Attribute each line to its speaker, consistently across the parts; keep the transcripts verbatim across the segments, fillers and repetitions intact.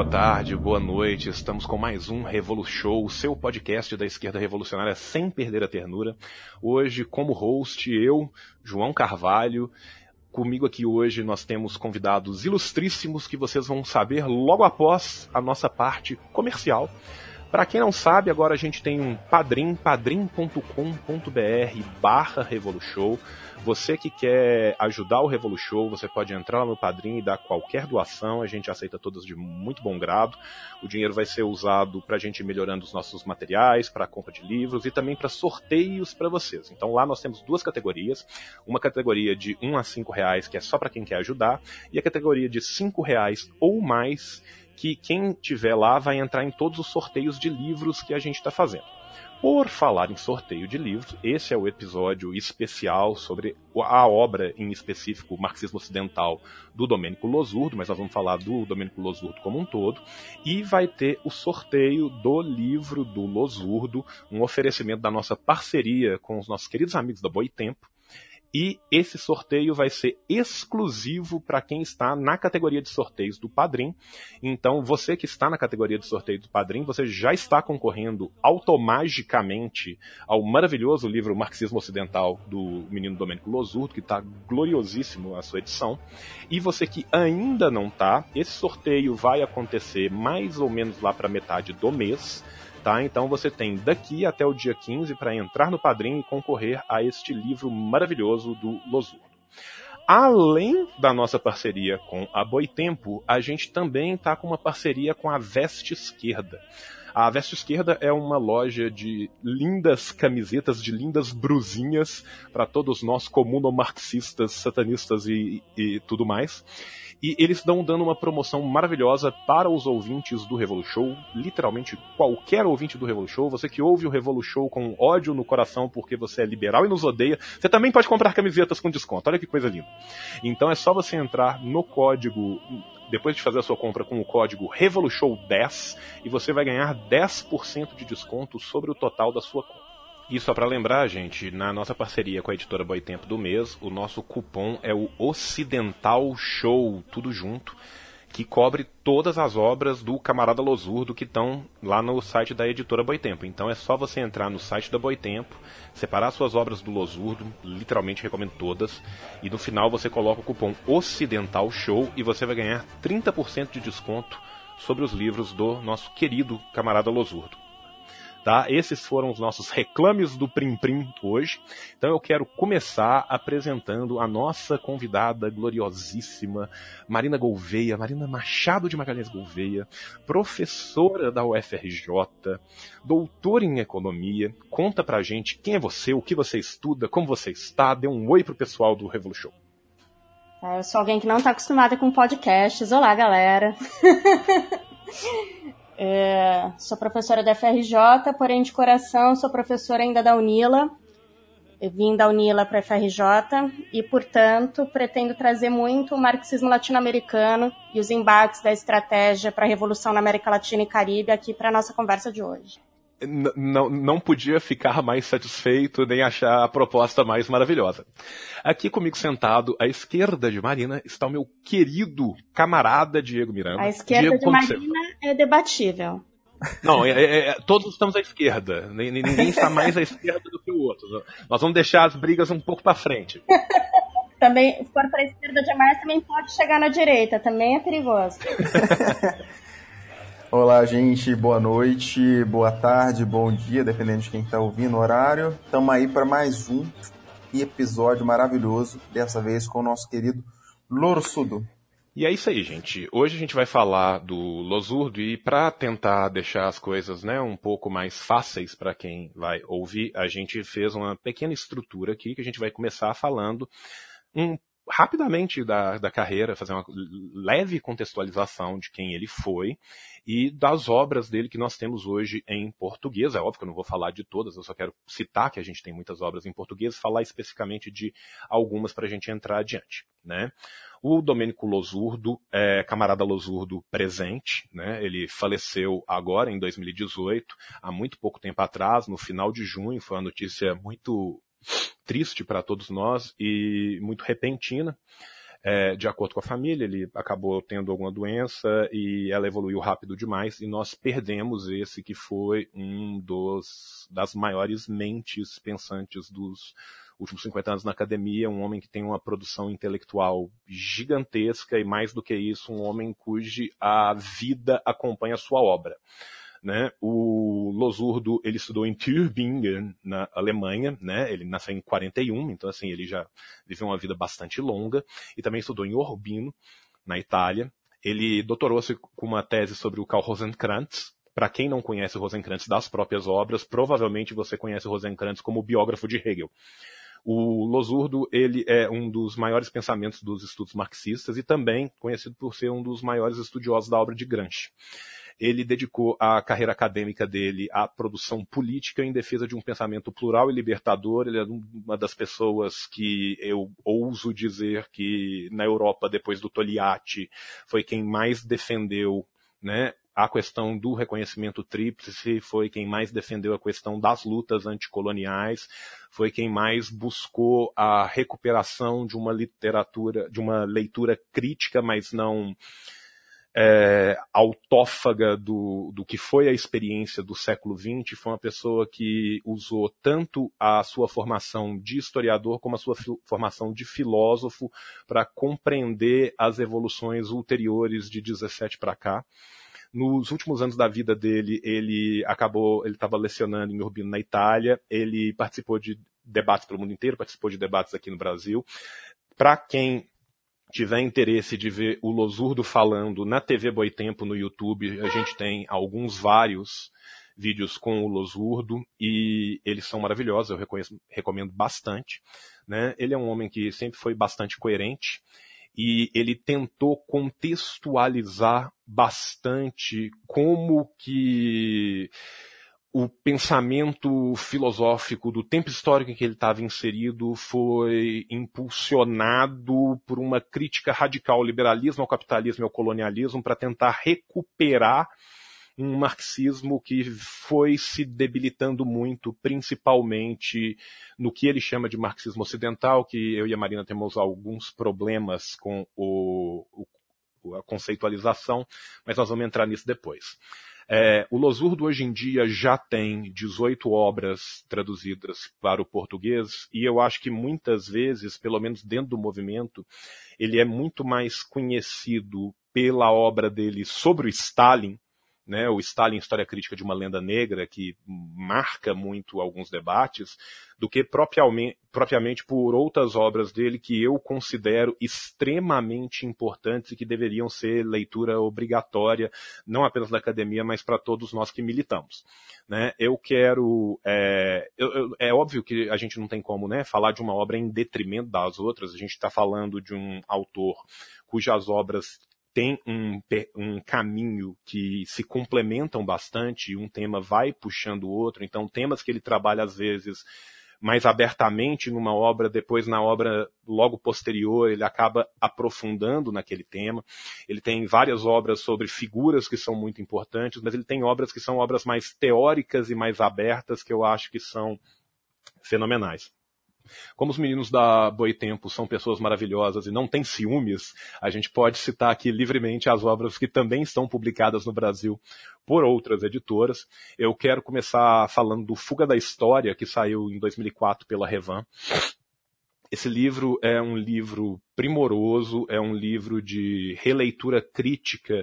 Speaker 1: tarde, boa noite. Estamos com mais um Revolushow, o seu podcast da esquerda revolucionária sem perder a ternura. Hoje, como host, eu, João Carvalho. Comigo aqui hoje nós temos convidados ilustríssimos que vocês vão saber logo após a nossa parte comercial. Para quem não sabe, agora a gente tem um Padrim, padrim.com.br barra Revolushow. Você que quer ajudar o Revolushow, você pode entrar lá no Padrim e dar qualquer doação, a gente aceita todas de muito bom grado. O dinheiro vai ser usado para a gente ir melhorando os nossos materiais, para a compra de livros e também para sorteios para vocês. Então lá nós temos duas categorias, uma categoria de um a cinco reais, que é só para quem quer ajudar, e a categoria de cinco reais ou mais, que quem tiver lá vai entrar em todos os sorteios de livros que a gente está fazendo. Por falar em sorteio de livros, esse é o episódio especial sobre a obra em específico, o Marxismo Ocidental, do Domênico Losurdo, mas nós vamos falar do Domênico Losurdo como um todo, e vai ter o sorteio do livro do Losurdo, um oferecimento da nossa parceria com os nossos queridos amigos da Boitempo. E esse sorteio vai ser exclusivo para quem está na categoria de sorteios do Padrim. Então, você que está na categoria de sorteio do Padrim, você já está concorrendo automaticamente ao maravilhoso livro Marxismo Ocidental do menino Domênico Losurdo, que está gloriosíssimo a sua edição. E você que ainda não está, esse sorteio vai acontecer mais ou menos lá para metade do mês. Tá? Então você tem daqui até o dia quinze para entrar no Padrim e concorrer a este livro maravilhoso do Losurdo. Além da nossa parceria com a Boitempo, a gente também está com uma parceria com a Veste Esquerda. A Veste Esquerda é uma loja de lindas camisetas, de lindas brusinhas para todos nós comunomarxistas, satanistas e, e tudo mais. E eles estão dando uma promoção maravilhosa para os ouvintes do Revolushow, literalmente qualquer ouvinte do Revolushow, você que ouve o Revolushow com ódio no coração porque você é liberal e nos odeia, você também pode comprar camisetas com desconto, olha que coisa linda. Então é só você entrar no código, depois de fazer a sua compra com o código Revolushow dez, e você vai ganhar dez por cento de desconto sobre o total da sua compra. E só para lembrar, gente, na nossa parceria com a editora Boitempo do mês, o nosso cupom é o Ocidental Show, tudo junto, que cobre todas as obras do camarada Losurdo que estão lá no site da editora Boitempo. Então é só você entrar no site da Boitempo, separar suas obras do Losurdo, literalmente recomendo todas, e no final você coloca o cupom Ocidental Show e você vai ganhar trinta por cento de desconto sobre os livros do nosso querido camarada Losurdo. Tá? Esses foram os nossos reclames do Prim Prim hoje. Então eu quero começar apresentando a nossa convidada gloriosíssima, Marina Gouveia, Marina Machado de Magalhães Gouveia, professora da U F R J, doutora em economia. Conta pra gente quem é você, o que você estuda, como você está, dê um oi pro pessoal do Revolushow.
Speaker 2: Eu sou alguém que não está acostumada com podcasts. Olá, galera! É, sou professora da U F R J, porém de coração sou professora ainda da UNILA. Eu vim da UNILA para a U F R J e, portanto, pretendo trazer muito o marxismo latino-americano e os embates da estratégia para a revolução na América Latina e Caribe aqui para a nossa conversa de hoje.
Speaker 1: N- não, não podia ficar mais satisfeito nem achar a proposta mais maravilhosa. Aqui comigo sentado, à esquerda de Marina, está o meu querido camarada Diego Miranda.
Speaker 2: A esquerda
Speaker 1: Diego,
Speaker 2: de Marina é debatível.
Speaker 1: Não, é, é, é, todos estamos à esquerda. Ninguém está mais à esquerda do que o outro. Nós vamos deixar as brigas um pouco para frente.
Speaker 2: Também, se for para a esquerda demais, também pode chegar na direita. Também é perigoso.
Speaker 3: Olá, gente, boa noite, boa tarde, bom dia, dependendo de quem está ouvindo o horário. Estamos aí para mais um episódio maravilhoso, dessa vez com o nosso querido Losurdo.
Speaker 1: E é isso aí, gente. Hoje a gente vai falar do Losurdo e para tentar deixar as coisas, né, um pouco mais fáceis para quem vai ouvir, a gente fez uma pequena estrutura aqui que a gente vai começar falando um rapidamente da, da carreira, fazer uma leve contextualização de quem ele foi e das obras dele que nós temos hoje em português. É óbvio que eu não vou falar de todas, eu só quero citar que a gente tem muitas obras em português, falar especificamente de algumas para a gente entrar adiante, né? O Domênico Losurdo, é, camarada Losurdo presente, né? Ele faleceu agora, em dois mil e dezoito, há muito pouco tempo atrás, no final de junho, foi uma notícia muito triste para todos nós e muito repentina. É, de acordo com a família, ele acabou tendo alguma doença e ela evoluiu rápido demais e nós perdemos esse que foi um dos, das maiores mentes pensantes dos últimos cinquenta anos na academia, um homem que tem uma produção intelectual gigantesca e, mais do que isso, um homem cuja a vida acompanha a sua obra. Né? O Losurdo, ele estudou em Tübingen, na Alemanha, né? Ele nasceu em quarenta e um, então assim, ele já viveu uma vida bastante longa, e também estudou em Urbino, na Itália. Ele doutorou-se com uma tese sobre o Karl Rosenkranz. Para quem não conhece o Rosenkranz das próprias obras, provavelmente você conhece o Rosenkranz como biógrafo de Hegel. O Losurdo, ele é um dos maiores pensamentos dos estudos marxistas e também conhecido por ser um dos maiores estudiosos da obra de Gramsci. Ele dedicou a carreira acadêmica dele à produção política em defesa de um pensamento plural e libertador. Ele é uma das pessoas que eu ouso dizer que na Europa, depois do Togliatti, foi quem mais defendeu, né, a questão do reconhecimento tríplice, foi quem mais defendeu a questão das lutas anticoloniais, foi quem mais buscou a recuperação de uma literatura, de uma leitura crítica, mas não É, autófaga do, do que foi a experiência do século vinte. Foi uma pessoa que usou tanto a sua formação de historiador como a sua formação de filósofo para compreender as evoluções ulteriores de dezessete para cá. Nos últimos anos da vida dele, ele acabou, ele estava lecionando em Urbino, na Itália, ele participou de debates pelo mundo inteiro, participou de debates aqui no Brasil. Para quem tiver interesse de ver o Losurdo falando na T V Boitempo no YouTube, a gente tem alguns, vários vídeos com o Losurdo e eles são maravilhosos, eu reconheço, recomendo bastante. Né? Ele é um homem que sempre foi bastante coerente e ele tentou contextualizar bastante como que o pensamento filosófico do tempo histórico em que ele estava inserido foi impulsionado por uma crítica radical ao liberalismo, ao capitalismo e ao colonialismo para tentar recuperar um marxismo que foi se debilitando muito, principalmente no que ele chama de marxismo ocidental, que eu e a Marina temos alguns problemas com o, o, a conceitualização, mas nós vamos entrar nisso depois. É, o Losurdo hoje em dia já tem dezoito obras traduzidas para o português e eu acho que muitas vezes, pelo menos dentro do movimento, ele é muito mais conhecido pela obra dele sobre o Stalin, né, o Stalin, História Crítica de uma Lenda Negra, que marca muito alguns debates, do que propriamente, propriamente por outras obras dele que eu considero extremamente importantes e que deveriam ser leitura obrigatória, não apenas da academia, mas para todos nós que militamos. Né? Eu quero... É, eu, eu, é óbvio que a gente não tem como, né, falar de uma obra em detrimento das outras. A gente está falando de um autor cujas obras tem um, um caminho que se complementam bastante e um tema vai puxando o outro. Então, temas que ele trabalha, às vezes, mais abertamente numa obra, depois na obra logo posterior, ele acaba aprofundando naquele tema. Ele tem várias obras sobre figuras que são muito importantes, mas ele tem obras que são obras mais teóricas e mais abertas, que eu acho que são fenomenais. Como os meninos da Boitempo são pessoas maravilhosas e não têm ciúmes, a gente pode citar aqui livremente as obras que também estão publicadas no Brasil por outras editoras. Eu quero começar falando do Fuga da História, que saiu em dois mil e quatro pela Revan. Esse livro é um livro primoroso, é um livro de releitura crítica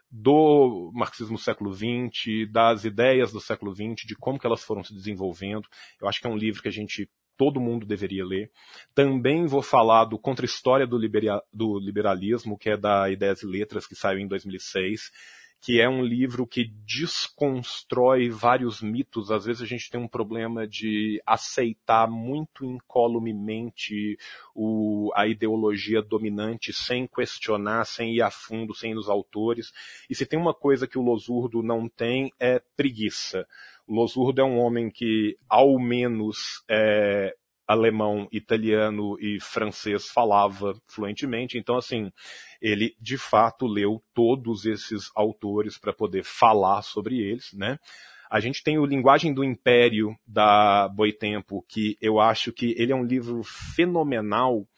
Speaker 1: do marxismo do século vinte, das ideias do século vinte, de como que elas foram se desenvolvendo. Eu acho que é um livro que a gente todo mundo deveria ler. Também vou falar do Contra-História do, Libera- do Liberalismo, que é da Ideias e Letras, que saiu em dois mil e seis, que é um livro que desconstrói vários mitos. Às vezes a gente tem um problema de aceitar muito incolumemente o, a ideologia dominante, sem questionar, sem ir a fundo, sem ir nos autores. E se tem uma coisa que o Losurdo não tem, é preguiça. O Losurdo é um homem que, ao menos, é, alemão, italiano e francês falava fluentemente. Então, assim, ele, de fato, leu todos esses autores para poder falar sobre eles, né? A gente tem o Linguagem do Império, da Boitempo, que eu acho que ele é um livro fenomenal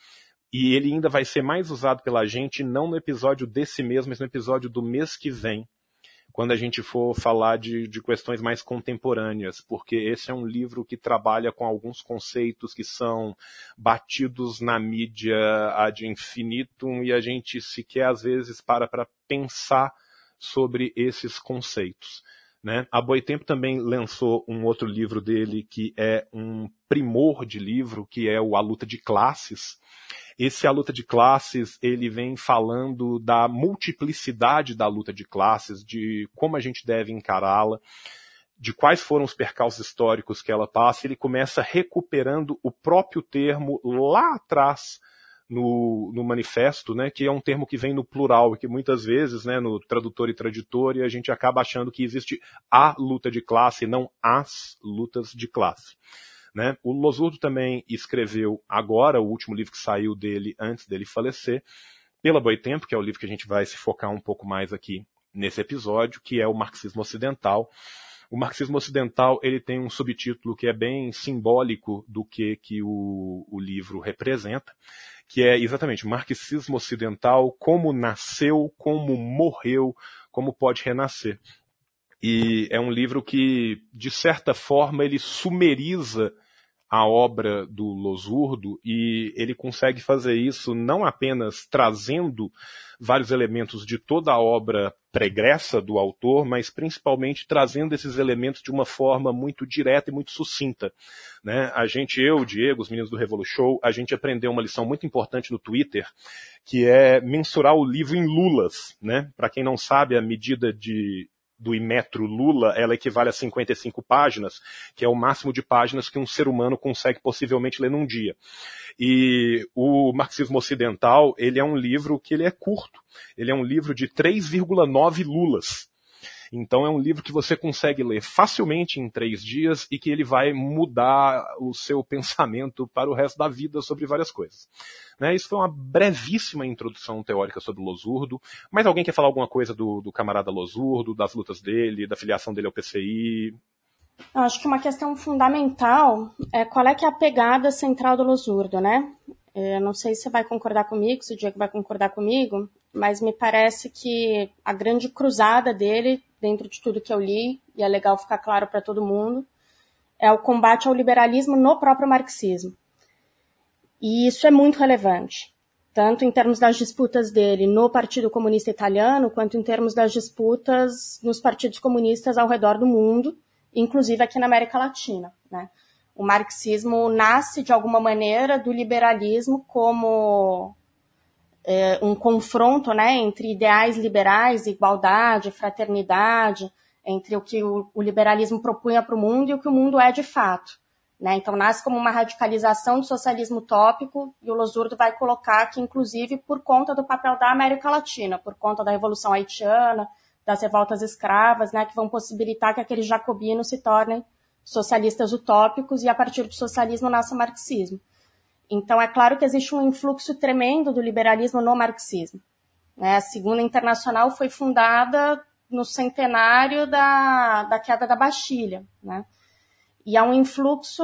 Speaker 1: e ele ainda vai ser mais usado pela gente, não no episódio desse mês, mas no episódio do mês que vem, quando a gente for falar de, de questões mais contemporâneas, porque esse é um livro que trabalha com alguns conceitos que são batidos na mídia ad infinitum, e a gente sequer às vezes para para pensar sobre esses conceitos, né? A Boitempo também lançou um outro livro dele que é um primor de livro, que é o A Luta de Classes. Esse A Luta de Classes, ele vem falando da multiplicidade da luta de classes, de como a gente deve encará-la, de quais foram os percalços históricos que ela passa. Ele começa recuperando o próprio termo lá atrás no, no manifesto, né, que é um termo que vem no plural, que muitas vezes, né, no tradutor e traditor, a gente acaba achando que existe a luta de classe e não as lutas de classe. Né? O Losurdo também escreveu agora, o último livro que saiu dele antes dele falecer, pela Boitempo, que é o livro que a gente vai se focar um pouco mais aqui nesse episódio, que é o Marxismo Ocidental. O Marxismo Ocidental, ele tem um subtítulo que é bem simbólico do que, que o, o livro representa, que é exatamente Marxismo Ocidental, como nasceu, como morreu, como pode renascer. E é um livro que, de certa forma, ele sumeriza a obra do Losurdo, e ele consegue fazer isso não apenas trazendo vários elementos de toda a obra pregressa do autor, mas principalmente trazendo esses elementos de uma forma muito direta e muito sucinta, né? A gente, eu, Diego, os meninos do Revolushow, a gente aprendeu uma lição muito importante no Twitter, que é mensurar o livro em lulas, né? Para quem não sabe, a medida de do Imetro Lula, ela equivale a cinquenta e cinco páginas, que é o máximo de páginas que um ser humano consegue possivelmente ler num dia. E o Marxismo Ocidental, ele é um livro que ele é curto. Ele é um livro de três vírgula nove lulas. Então é um livro que você consegue ler facilmente em três dias e que ele vai mudar o seu pensamento para o resto da vida sobre várias coisas. Né, isso foi uma brevíssima introdução teórica sobre o Losurdo. Mas alguém quer falar alguma coisa do, do camarada Losurdo, das lutas dele, da filiação dele ao P C I?
Speaker 2: Eu acho que uma questão fundamental é qual é que é a pegada central do Losurdo, né? Eu não sei se você vai concordar comigo, se o Diego vai concordar comigo, mas me parece que a grande cruzada dele, dentro de tudo que eu li, e é legal ficar claro para todo mundo, é o combate ao liberalismo no próprio marxismo. E isso é muito relevante, tanto em termos das disputas dele no Partido Comunista Italiano, quanto em termos das disputas nos partidos comunistas ao redor do mundo, inclusive aqui na América Latina, né? O marxismo nasce, de alguma maneira, do liberalismo como é, um confronto, né, entre ideais liberais, igualdade, fraternidade, entre o que o, o liberalismo propunha para o mundo e o que o mundo é de fato. Né? Então, nasce como uma radicalização do socialismo utópico, e o Losurdo vai colocar que, inclusive, por conta do papel da América Latina, por conta da Revolução Haitiana, das revoltas escravas, né, que vão possibilitar que aqueles jacobinos se tornem socialistas utópicos, e a partir do socialismo nasce o marxismo. Então, é claro que existe um influxo tremendo do liberalismo no marxismo. Né? A Segunda Internacional foi fundada no centenário da, da queda da Bastilha, né? E há um influxo,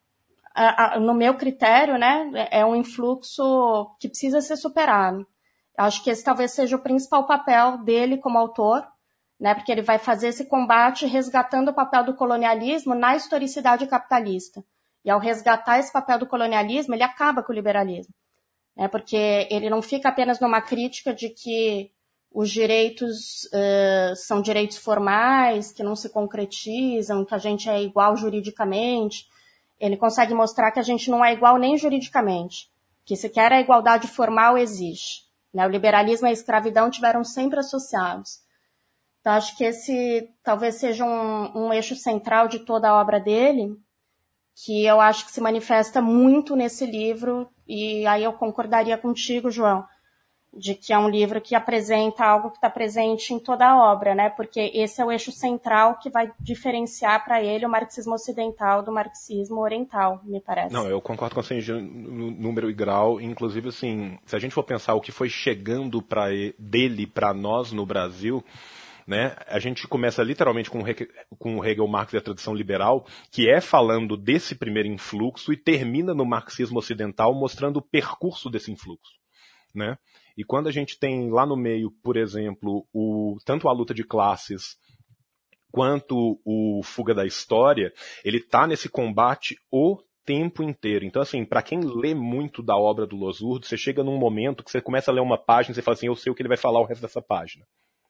Speaker 2: no meu critério, né, é um influxo que precisa ser superado. Acho que esse talvez seja o principal papel dele como autor, né, porque ele vai fazer esse combate resgatando o papel do colonialismo na historicidade capitalista. E ao resgatar esse papel do colonialismo, ele acaba com o liberalismo. Né, porque ele não fica apenas numa crítica de que os direitos uh, são direitos formais, que não se concretizam, que a gente é igual juridicamente. Ele consegue mostrar que a gente não é igual nem juridicamente, que sequer a igualdade formal existe. Né? O liberalismo e a escravidão tiveram sempre associados. Então, acho que esse talvez seja um, um eixo central de toda a obra dele, que eu acho que se manifesta muito nesse livro, e aí eu concordaria contigo, João, de que é um livro que apresenta algo que está presente em toda a obra, né? Porque esse é o eixo central que vai diferenciar para ele o marxismo ocidental do marxismo oriental, me parece.
Speaker 1: Não, eu concordo com você no número e grau. Inclusive, assim, se a gente for pensar o que foi chegando pra ele, dele para nós no Brasil, né? A gente começa literalmente com, com o Hegel, Marx e a tradição liberal, que é falando desse primeiro influxo, e termina no marxismo ocidental mostrando o percurso desse influxo, né? E quando a gente tem lá no meio, por exemplo, o, tanto a luta de classes quanto o Fuga da História, ele está nesse combate o tempo inteiro. Então, assim, para quem lê muito da obra do Losurdo, você chega num momento que você começa a ler uma página e você fala assim, eu sei o que ele vai falar o resto dessa página.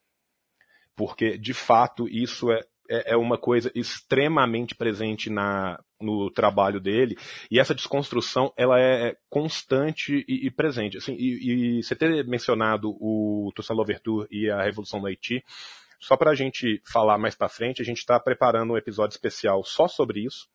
Speaker 1: Porque, de fato, isso é, é, é uma coisa extremamente presente na, no trabalho dele, e essa desconstrução, ela é constante e, e presente. Assim, e, e você ter mencionado o Toussaint Louverture e a Revolução no Haiti, só para a gente falar mais para frente, a gente está preparando um episódio especial só sobre isso,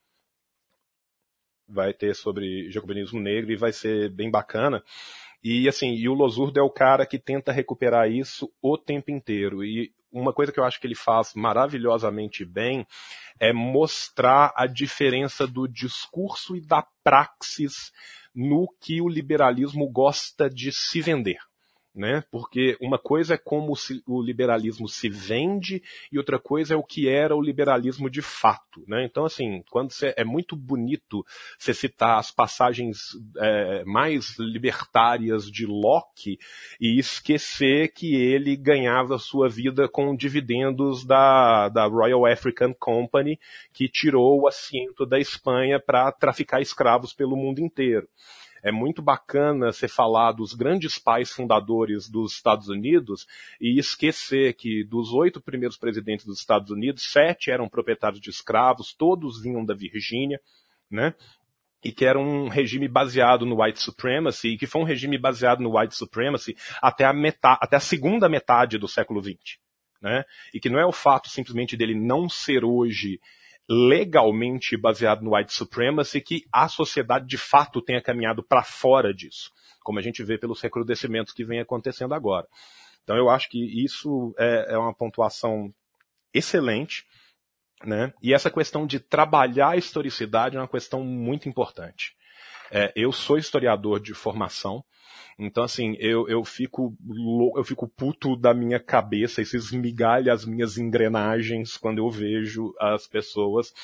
Speaker 1: vai ter sobre jacobinismo negro e vai ser bem bacana. E assim, e o Losurdo é o cara que tenta recuperar isso o tempo inteiro. E uma coisa que eu acho que ele faz maravilhosamente bem é mostrar a diferença do discurso e da praxis no que o liberalismo gosta de se vender. Né? Porque uma coisa é como o liberalismo se vende e outra coisa é o que era o liberalismo de fato, né? Então, assim, quando você, é muito bonito você citar as passagens é, mais libertárias de Locke e esquecer que ele ganhava sua vida com dividendos da, da Royal African Company, que tirou o assento da Espanha para traficar escravos pelo mundo inteiro. É muito bacana você falar dos grandes pais fundadores dos Estados Unidos e esquecer que dos oito primeiros presidentes dos Estados Unidos, sete eram proprietários de escravos, todos vinham da Virgínia, né? E que era um regime baseado no white supremacy, e que foi um regime baseado no white supremacy até a, metade, até a segunda metade do século vinte, né? E que não é o fato simplesmente dele não ser hoje legalmente baseado no white supremacy que a sociedade de fato tenha caminhado para fora disso, como a gente vê pelos recrudescimentos que vem acontecendo agora. Então eu acho que isso é, é uma pontuação excelente, né? E essa questão de trabalhar a historicidade é uma questão muito importante. É, eu sou historiador de formação, então, assim, eu, eu, fico, eu fico puto da minha cabeça, isso esmigalha as minhas engrenagens quando eu vejo as pessoas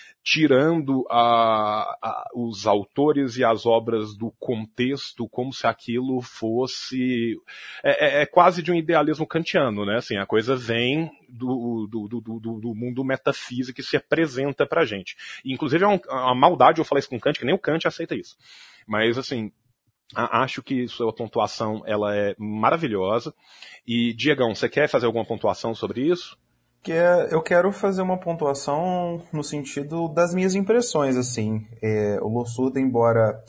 Speaker 1: tirando a, a, os autores e as obras do contexto como se aquilo fosse... É, é, é quase de um idealismo kantiano, né? Assim, a coisa vem do, do, do, do, do mundo metafísico e se apresenta pra gente. E, inclusive, é uma, uma maldade eu falar isso com Kant, que nem o Kant aceita isso. Mas, assim... Acho que sua pontuação ela é maravilhosa. E, Diegão, você quer fazer alguma pontuação sobre isso?
Speaker 3: Que é, eu quero fazer uma pontuação no sentido das minhas impressões, assim. É, o Losurdo, embora,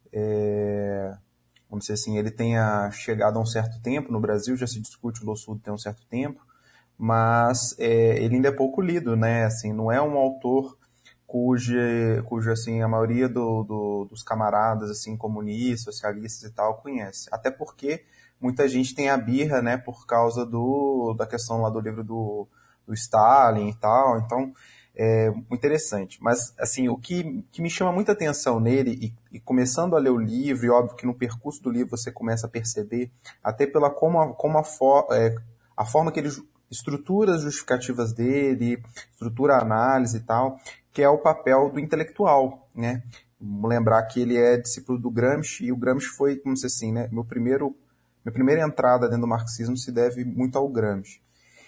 Speaker 3: é, vamos dizer assim, ele tenha chegado há um certo tempo no Brasil, já se discute o Losurdo tem um certo tempo, mas é, ele ainda é pouco lido, né? Assim, não é um autor cuja, cuja assim, a maioria do, do, dos camaradas assim, comunistas, socialistas e tal conhece. Até porque muita gente tem a birra, né, por causa do, da questão lá do livro do, do Stalin e tal. Então, é interessante. Mas, assim, o que, que me chama muita atenção nele, e, e começando a ler o livro, e óbvio que no percurso do livro você começa a perceber, até pela como a, como a, for, é, a forma que ele estrutura as justificativas dele, estrutura a análise e tal, que é o papel do intelectual, né? Vamos lembrar que ele é discípulo do Gramsci, e o Gramsci foi, como se assim, né? Meu primeiro, minha primeira entrada dentro do marxismo se deve muito ao Gramsci.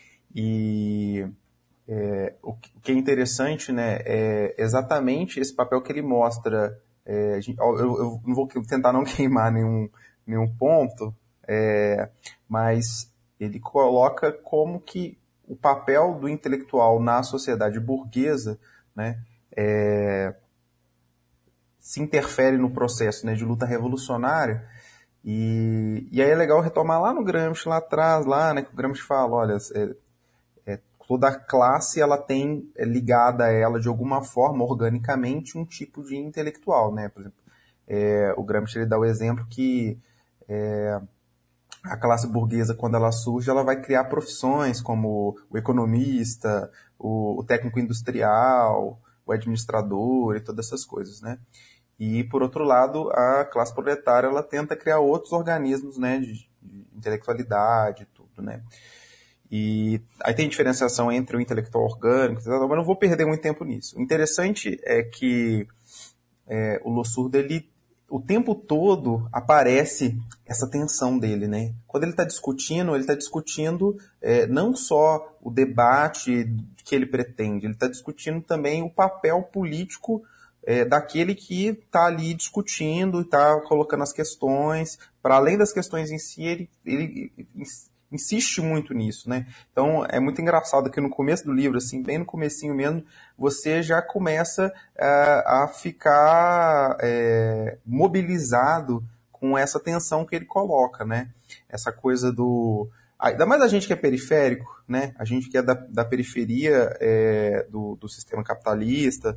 Speaker 3: E é, o que é interessante, né, é exatamente esse papel que ele mostra. É, eu, eu não vou tentar não queimar nenhum, nenhum ponto, é, mas ele coloca como que o papel do intelectual na sociedade burguesa, né, é, se interfere no processo, né, de luta revolucionária. E, e aí é legal retomar lá no Gramsci, lá atrás, lá, né, que o Gramsci fala, olha, é, é, toda classe ela tem é, ligada a ela de alguma forma, organicamente, um tipo de intelectual, né? Por exemplo, é, o Gramsci ele dá o exemplo que é, a classe burguesa, quando ela surge, ela vai criar profissões como o economista, o, o técnico industrial, o administrador e todas essas coisas, né? E, por outro lado, a classe proletária ela tenta criar outros organismos, né, de, de intelectualidade e tudo, né? E aí tem diferenciação entre o intelectual orgânico, mas não vou perder muito tempo nisso. O interessante é que é, o Lossurdo, ele, o tempo todo aparece essa tensão dele, né? Quando ele está discutindo, ele está discutindo é, não só o debate que ele pretende, ele está discutindo também o papel político é, daquele que está ali discutindo e está colocando as questões. Para além das questões em si, ele, ele insiste muito nisso, né? Então é muito engraçado que no começo do livro, assim, bem no comecinho mesmo, você já começa uh, a ficar é, mobilizado com essa tensão que ele coloca, né? Essa coisa do... Ainda mais a gente que é periférico, né? A gente que é da, da periferia é, do, do sistema capitalista,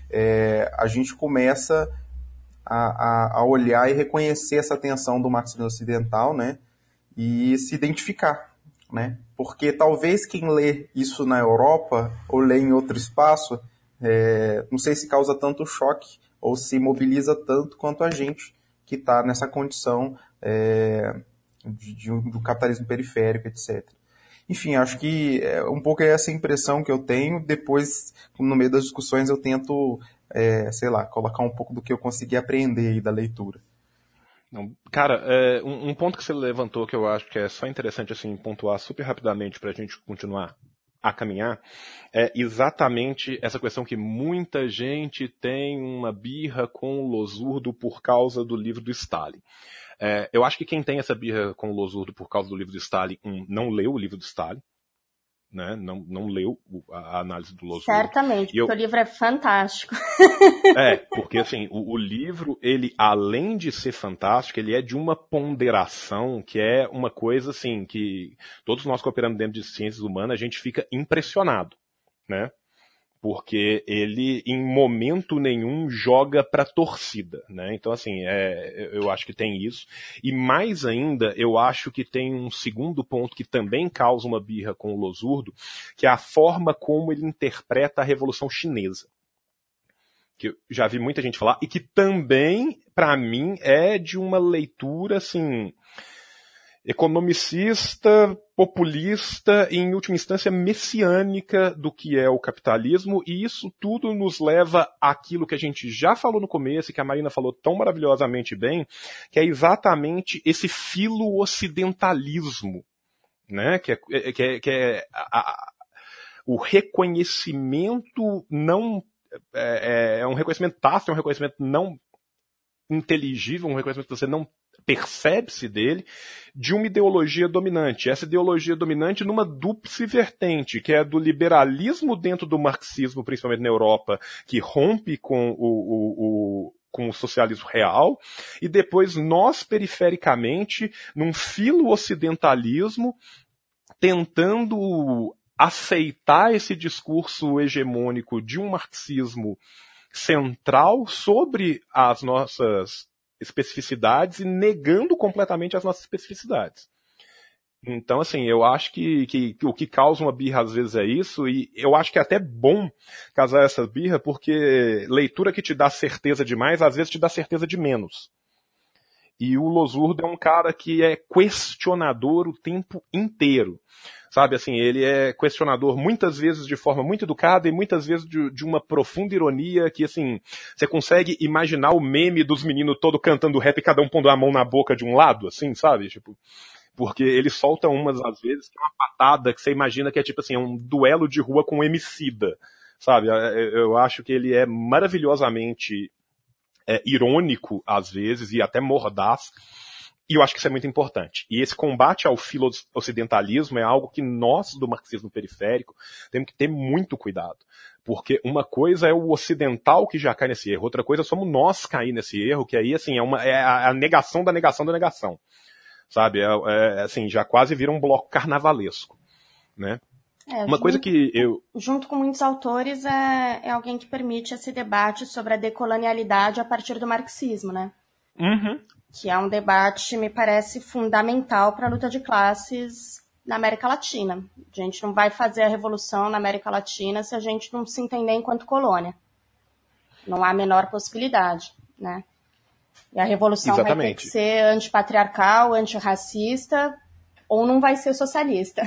Speaker 3: é, a gente começa a, a, a olhar e reconhecer essa tensão do marxismo ocidental, né? E se identificar, né? Porque talvez quem lê isso na Europa ou lê em outro espaço, é, não sei se causa tanto choque ou se mobiliza tanto quanto a gente que está nessa condição é, de, de um, do capitalismo periférico, etcétera. Enfim, acho que é um pouco é essa impressão que eu tenho. Depois, no meio das discussões, eu tento, é, sei lá, colocar um pouco do que eu consegui aprender aí da leitura.
Speaker 1: Não, cara, é, um, um ponto que você levantou que eu acho que é só interessante assim pontuar super rapidamente para a gente continuar a caminhar, é exatamente essa questão que muita gente tem uma birra com o Lossurdo por causa do livro do Stalin. É, eu acho que quem tem essa birra com o Lossurdo por causa do livro do Stalin, um, não leu o livro do Stalin, né? Não, não leu a análise do Lossurdo.
Speaker 2: Certamente,
Speaker 1: eu...
Speaker 2: porque o livro é fantástico.
Speaker 1: É, porque assim, o, o livro, ele, além de ser fantástico, ele é de uma ponderação que é uma coisa assim, que todos nós que operamos dentro de ciências humanas, a gente fica impressionado, né? Porque ele, em momento nenhum, joga pra torcida, né? Então, assim, é, eu acho que tem isso. E mais ainda, eu acho que tem um segundo ponto que também causa uma birra com o Lossurdo, que é a forma como ele interpreta a Revolução Chinesa. Que eu já vi muita gente falar, e que também, pra mim, é de uma leitura, assim, economicista, populista e, em última instância, messiânica do que é o capitalismo, e isso tudo nos leva àquilo que a gente já falou no começo, e que a Marina falou tão maravilhosamente bem, que é exatamente esse filo-ocidentalismo, né? Que é, que é, que é a, a, o reconhecimento não... É, é um reconhecimento tácito, é um reconhecimento não inteligível, um reconhecimento que você não percebe-se dele, de uma ideologia dominante. Essa ideologia dominante numa dúplice vertente, que é a do liberalismo dentro do marxismo, principalmente na Europa, que rompe com o, o, o com o socialismo real, e depois nós, perifericamente, num filo-ocidentalismo, tentando aceitar esse discurso hegemônico de um marxismo central sobre as nossas especificidades e negando completamente as nossas especificidades. Então, assim, eu acho que, que, que o que causa uma birra às vezes é isso, e eu acho que é até bom causar essa birra, porque leitura que te dá certeza demais, às vezes te dá certeza de menos. E o Lossurdo é um cara que é questionador o tempo inteiro. Sabe, assim, ele é questionador muitas vezes de forma muito educada e muitas vezes de, de uma profunda ironia que, assim, você consegue imaginar o meme dos meninos todo cantando rap e cada um pondo a mão na boca de um lado, assim, sabe? Tipo, porque ele solta umas, às vezes, que é uma patada que você imagina que é tipo assim, é um duelo de rua com um Emicida, sabe? Eu acho que ele é maravilhosamente é, irônico, às vezes, e até mordaz. E eu acho que isso é muito importante. E esse combate ao filo-ocidentalismo é algo que nós, do marxismo periférico, temos que ter muito cuidado. Porque uma coisa é o ocidental que já cai nesse erro, outra coisa somos nós cair nesse erro, que aí, assim, é, uma, é a negação da negação da negação. Sabe? É, é, assim, já quase vira um bloco carnavalesco, né?
Speaker 2: É,
Speaker 1: uma
Speaker 2: junto,
Speaker 1: coisa que eu...
Speaker 2: Junto com muitos autores, é, é alguém que permite esse debate sobre a decolonialidade a partir do marxismo, né?
Speaker 1: Uhum.
Speaker 2: Que é um debate, me parece, fundamental para a luta de classes na América Latina. A gente não vai fazer a revolução na América Latina se a gente não se entender enquanto colônia. Não há a menor possibilidade, né? E a revolução Exatamente. Vai ter que ser antipatriarcal, antirracista, ou não vai ser socialista.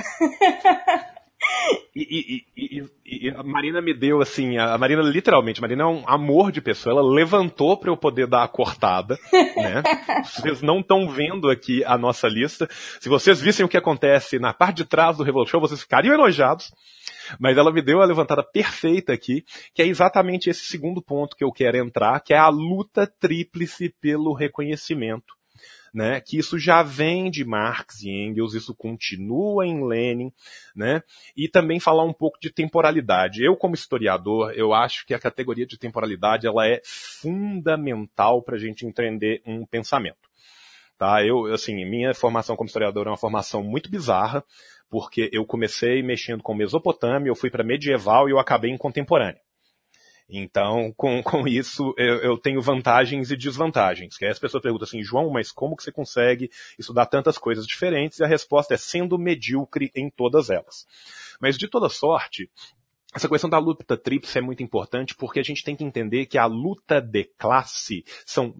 Speaker 1: E, e, e, e a Marina me deu, assim, a Marina literalmente, a Marina é um amor de pessoa, ela levantou para eu poder dar a cortada, né? Vocês não estão vendo aqui a nossa lista. Se vocês vissem o que acontece na parte de trás do Revolution, vocês ficariam enojados. Mas ela me deu a levantada perfeita aqui, que é exatamente esse segundo ponto que eu quero entrar, que é a luta tríplice pelo reconhecimento. Né, que isso já vem de Marx e Engels, isso continua em Lenin, né, e também falar um pouco de temporalidade. Eu, como historiador, eu acho que a categoria de temporalidade ela é fundamental para a gente entender um pensamento. Tá? Eu, assim, minha formação como historiador é uma formação muito bizarra, porque eu comecei mexendo com Mesopotâmia, eu fui para medieval e eu acabei em contemporâneo. Então, com, com isso, eu, eu tenho vantagens e desvantagens. Que aí as pessoas perguntam assim, João, mas como que você consegue estudar tantas coisas diferentes? E a resposta é sendo medíocre em todas elas. Mas, de toda sorte, essa questão da luta tríplice é muito importante porque a gente tem que entender que a luta de classe são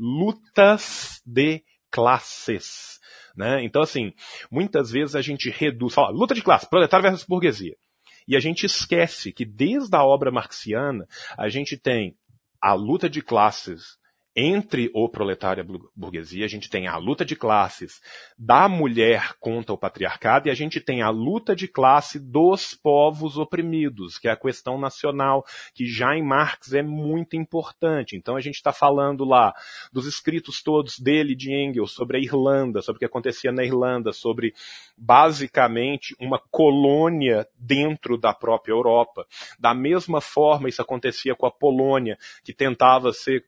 Speaker 1: lutas de classes. Né? Então, assim, muitas vezes a gente reduz, fala, luta de classe, proletário versus burguesia. E a gente esquece que desde a obra marxiana a gente tem a luta de classes entre o proletário e a burguesia, a gente tem a luta de classes da mulher contra o patriarcado e a gente tem a luta de classe dos povos oprimidos, que é a questão nacional, que já em Marx é muito importante. Então a gente está falando lá dos escritos todos dele, de Engels, sobre a Irlanda, sobre o que acontecia na Irlanda, sobre basicamente uma colônia dentro da própria Europa. Da mesma forma isso acontecia com a Polônia, que tentava ser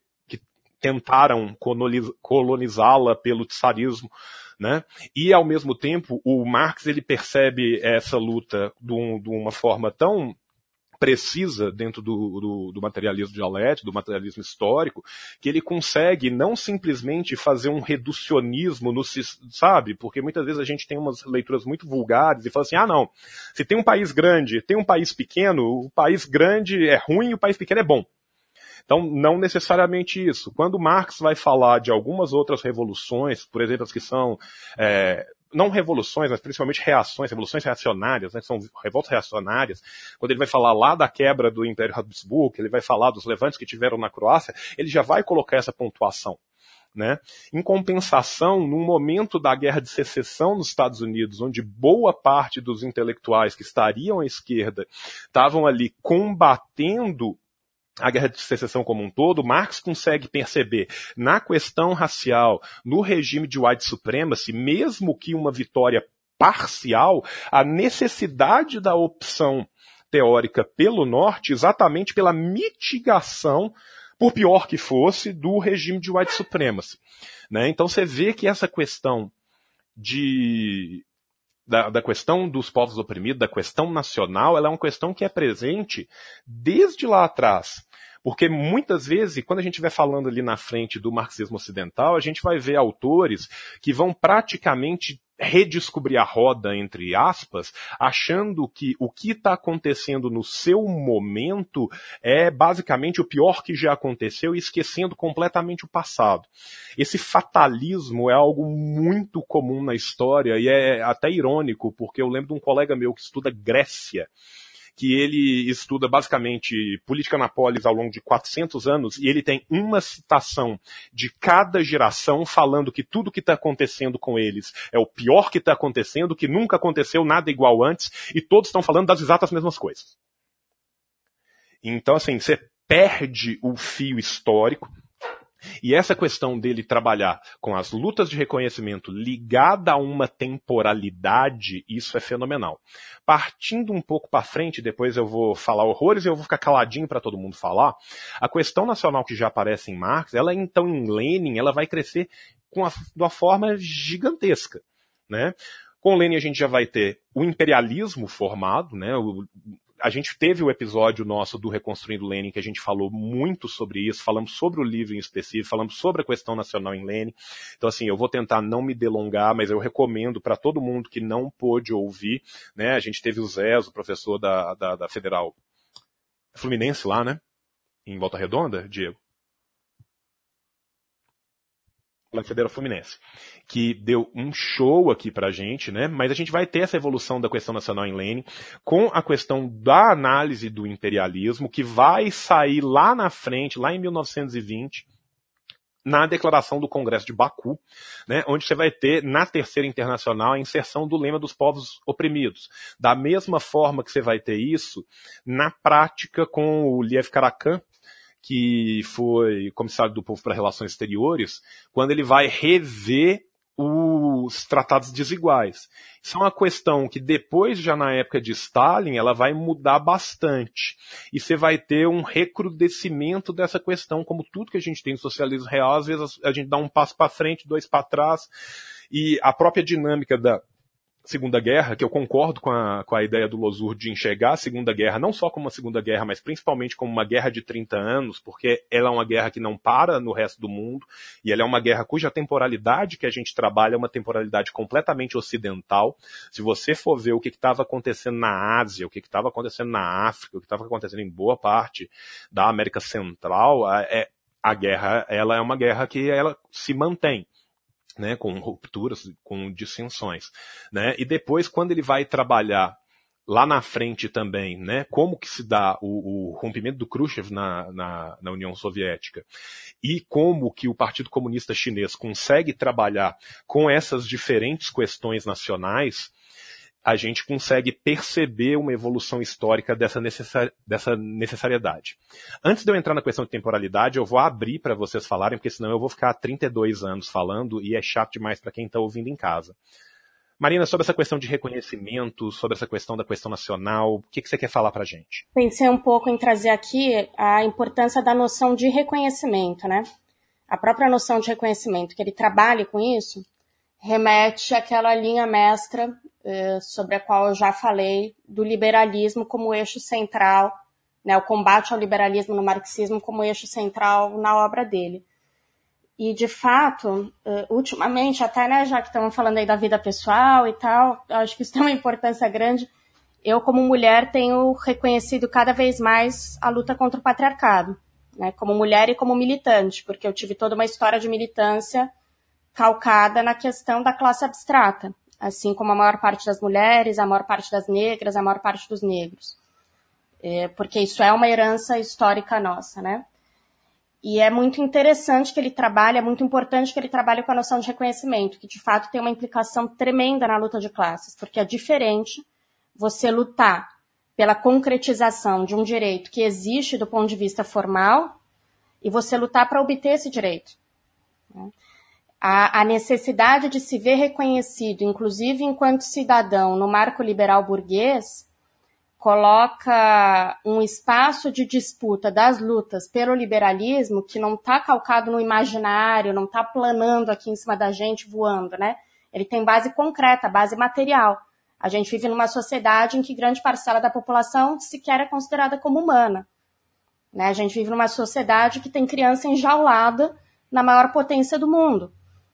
Speaker 1: tentaram colonizá-la pelo tsarismo, né? E, ao mesmo tempo, o Marx ele percebe essa luta de, um, de uma forma tão precisa dentro do, do, do materialismo dialético, do materialismo histórico, que ele consegue não simplesmente fazer um reducionismo, no, sabe? Porque muitas vezes a gente tem umas leituras muito vulgares e fala assim, ah não, se tem um país grande, tem um país pequeno, o país grande é ruim e o país pequeno é bom. Então, não necessariamente isso. Quando Marx vai falar de algumas outras revoluções, por exemplo, as que são, é, não revoluções, mas principalmente reações, revoluções reacionárias, né, são revoltas reacionárias, quando ele vai falar lá da quebra do Império Habsburgo, ele vai falar dos levantes que tiveram na Croácia, ele já vai colocar essa pontuação. Né? Em compensação, num momento da Guerra de Secessão nos Estados Unidos, onde boa parte dos intelectuais que estariam à esquerda estavam ali combatendo a Guerra de Secessão como um todo, Marx consegue perceber na questão racial, no regime de white supremacy, mesmo que uma vitória parcial, a necessidade da opção teórica pelo norte, exatamente pela mitigação, por pior que fosse, do regime de white supremacy. Né? Então você vê que essa questão de... Da, da questão dos povos oprimidos, da questão nacional, ela é uma questão que é presente desde lá atrás. Porque muitas vezes, quando a gente estiver falando ali na frente do marxismo ocidental, a gente vai ver autores que vão praticamente redescobrir a roda, entre aspas, achando que o que está acontecendo no seu momento é basicamente o pior que já aconteceu e esquecendo completamente o passado. Esse fatalismo é algo muito comum na história e é até irônico, porque eu lembro de um colega meu que estuda Grécia, que ele estuda basicamente política na polis ao longo de quatrocentos anos e ele tem uma citação de cada geração falando que tudo que está acontecendo com eles é o pior que está acontecendo, que nunca aconteceu nada igual antes e todos estão falando das exatas mesmas coisas. Então, assim, você perde o fio histórico. E essa questão dele trabalhar com as lutas de reconhecimento ligada a uma temporalidade, isso é fenomenal. Partindo um pouco para frente, depois eu vou falar horrores e eu vou ficar caladinho para todo mundo falar, a questão nacional que já aparece em Marx, ela então em Lenin, ela vai crescer com a, de uma forma gigantesca, né? Com Lenin a gente já vai ter o imperialismo formado, né? O, A gente teve o episódio nosso do Reconstruindo Lenin, que a gente falou muito sobre isso, falamos sobre o livro em específico, falamos sobre a questão nacional em Lenin. Então, assim, eu vou tentar não me delongar, mas eu recomendo para todo mundo que não pôde ouvir, né? A gente teve o Zé, o professor da, da, da Federal Fluminense lá, né? Em Volta Redonda, Diego. Federal Fluminense, que deu um show aqui pra gente, né? Mas a gente vai ter essa evolução da questão nacional em Lênin com a questão da análise do imperialismo, que vai sair lá na frente, lá em mil novecentos e vinte, na declaração do Congresso de Baku, né, onde você vai ter, na Terceira Internacional, a inserção do lema dos povos oprimidos. Da mesma forma que você vai ter isso na prática com o Liev Karakan, que foi comissário do povo para Relações Exteriores, quando ele vai rever os tratados desiguais. Isso é uma questão que depois, já na época de Stalin, ela vai mudar bastante. E você vai ter um recrudescimento dessa questão, como tudo que a gente tem no socialismo real, às vezes a gente dá um passo para frente, dois para trás, e a própria dinâmica da Segunda Guerra, que eu concordo com a, com a ideia do Losur de enxergar a Segunda Guerra não só como uma Segunda Guerra, mas principalmente como uma guerra de trinta anos, porque ela é uma guerra que não para no resto do mundo, e ela é uma guerra cuja temporalidade que a gente trabalha é uma temporalidade completamente ocidental. Se você for ver o que estava acontecendo na Ásia, o que estava acontecendo na África, o que estava acontecendo em boa parte da América Central, é, a guerra ela é uma guerra que ela se mantém, né, com rupturas, com dissensões, né, e depois quando ele vai trabalhar lá na frente também, né, como que se dá o, o rompimento do Khrushchev na, na, na União Soviética e como que o Partido Comunista Chinês consegue trabalhar com essas diferentes questões nacionais, a gente consegue perceber uma evolução histórica dessa, necessari- dessa necessariedade. Antes de eu entrar na questão de temporalidade, eu vou abrir para vocês falarem, porque senão eu vou ficar trinta e dois anos falando e é chato demais para quem está ouvindo em casa. Marina, sobre essa questão de reconhecimento, sobre essa questão da questão nacional, o que, que você quer falar para a gente?
Speaker 2: Pensei um pouco em trazer aqui a importância da noção de reconhecimento, né? A própria noção de reconhecimento, que ele trabalhe com isso, remete àquela linha mestra eh, sobre a qual eu já falei, do liberalismo como eixo central, né, o combate ao liberalismo no marxismo como eixo central na obra dele. E, de fato, eh, ultimamente, até, né, já que estamos falando aí da vida pessoal e tal, eu acho que isso tem uma importância grande. Eu, como mulher, tenho reconhecido cada vez mais a luta contra o patriarcado, né, como mulher e como militante, porque eu tive toda uma história de militância calcada na questão da classe abstrata, assim como a maior parte das mulheres, a maior parte das negras, a maior parte dos negros. É, porque isso é uma herança histórica nossa, né? E é muito interessante que ele trabalhe, é muito importante que ele trabalhe com a noção de reconhecimento, que de fato tem uma implicação tremenda na luta de classes, porque é diferente você lutar pela concretização de um direito que existe do ponto de vista formal e você lutar para obter esse direito, né? A, a necessidade de se ver reconhecido, inclusive enquanto cidadão, no marco liberal burguês, coloca um espaço de disputa das lutas pelo liberalismo que não está calcado no imaginário, não está planando aqui em cima da gente, voando, né? Ele tem base concreta, base material. A gente vive numa sociedade em que grande parcela da população sequer é considerada como humana, né? A gente vive numa sociedade que tem criança enjaulada na maior potência do mundo.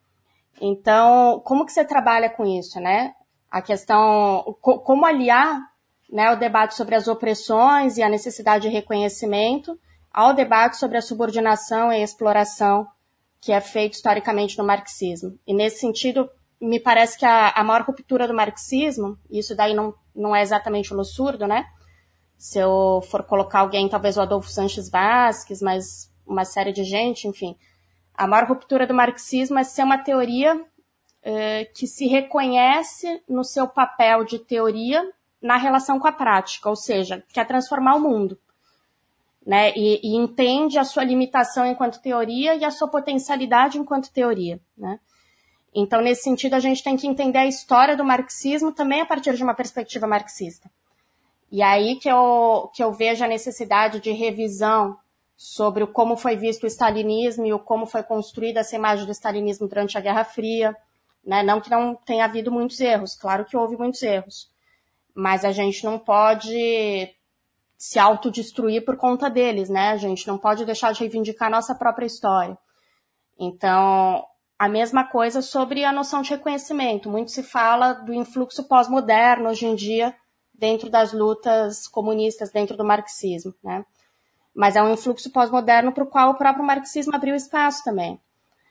Speaker 2: Então, como que você trabalha com isso, né? A questão, como aliar, né, o debate sobre as opressões e a necessidade de reconhecimento ao debate sobre a subordinação e a exploração que é feito historicamente no marxismo. E nesse sentido, me parece que a, a maior ruptura do marxismo, isso daí não, não é exatamente o Lossurdo, né? Se eu for colocar alguém, talvez o Adolfo Sanches Vasquez, mas uma série de gente, enfim. A maior ruptura do marxismo é ser uma teoria eh, que se reconhece no seu papel de teoria na relação com a prática, ou seja, quer transformar o mundo, né? E, e entende a sua limitação enquanto teoria e a sua potencialidade enquanto teoria, né? Então, nesse sentido, a gente tem que entender a história do marxismo também a partir de uma perspectiva marxista. E aí que eu, que eu vejo a necessidade de revisão sobre o como foi visto o stalinismo e o como foi construída essa imagem do stalinismo durante a Guerra Fria, né? Não que não tenha havido muitos erros, claro que houve muitos erros, mas a gente não pode se autodestruir por conta deles, né? A gente não pode deixar de reivindicar a nossa própria história. Então, a mesma coisa sobre a noção de reconhecimento. Muito se fala do influxo pós-moderno hoje em dia dentro das lutas comunistas, dentro do marxismo, né? Mas é um influxo pós-moderno para o qual o próprio marxismo abriu espaço também.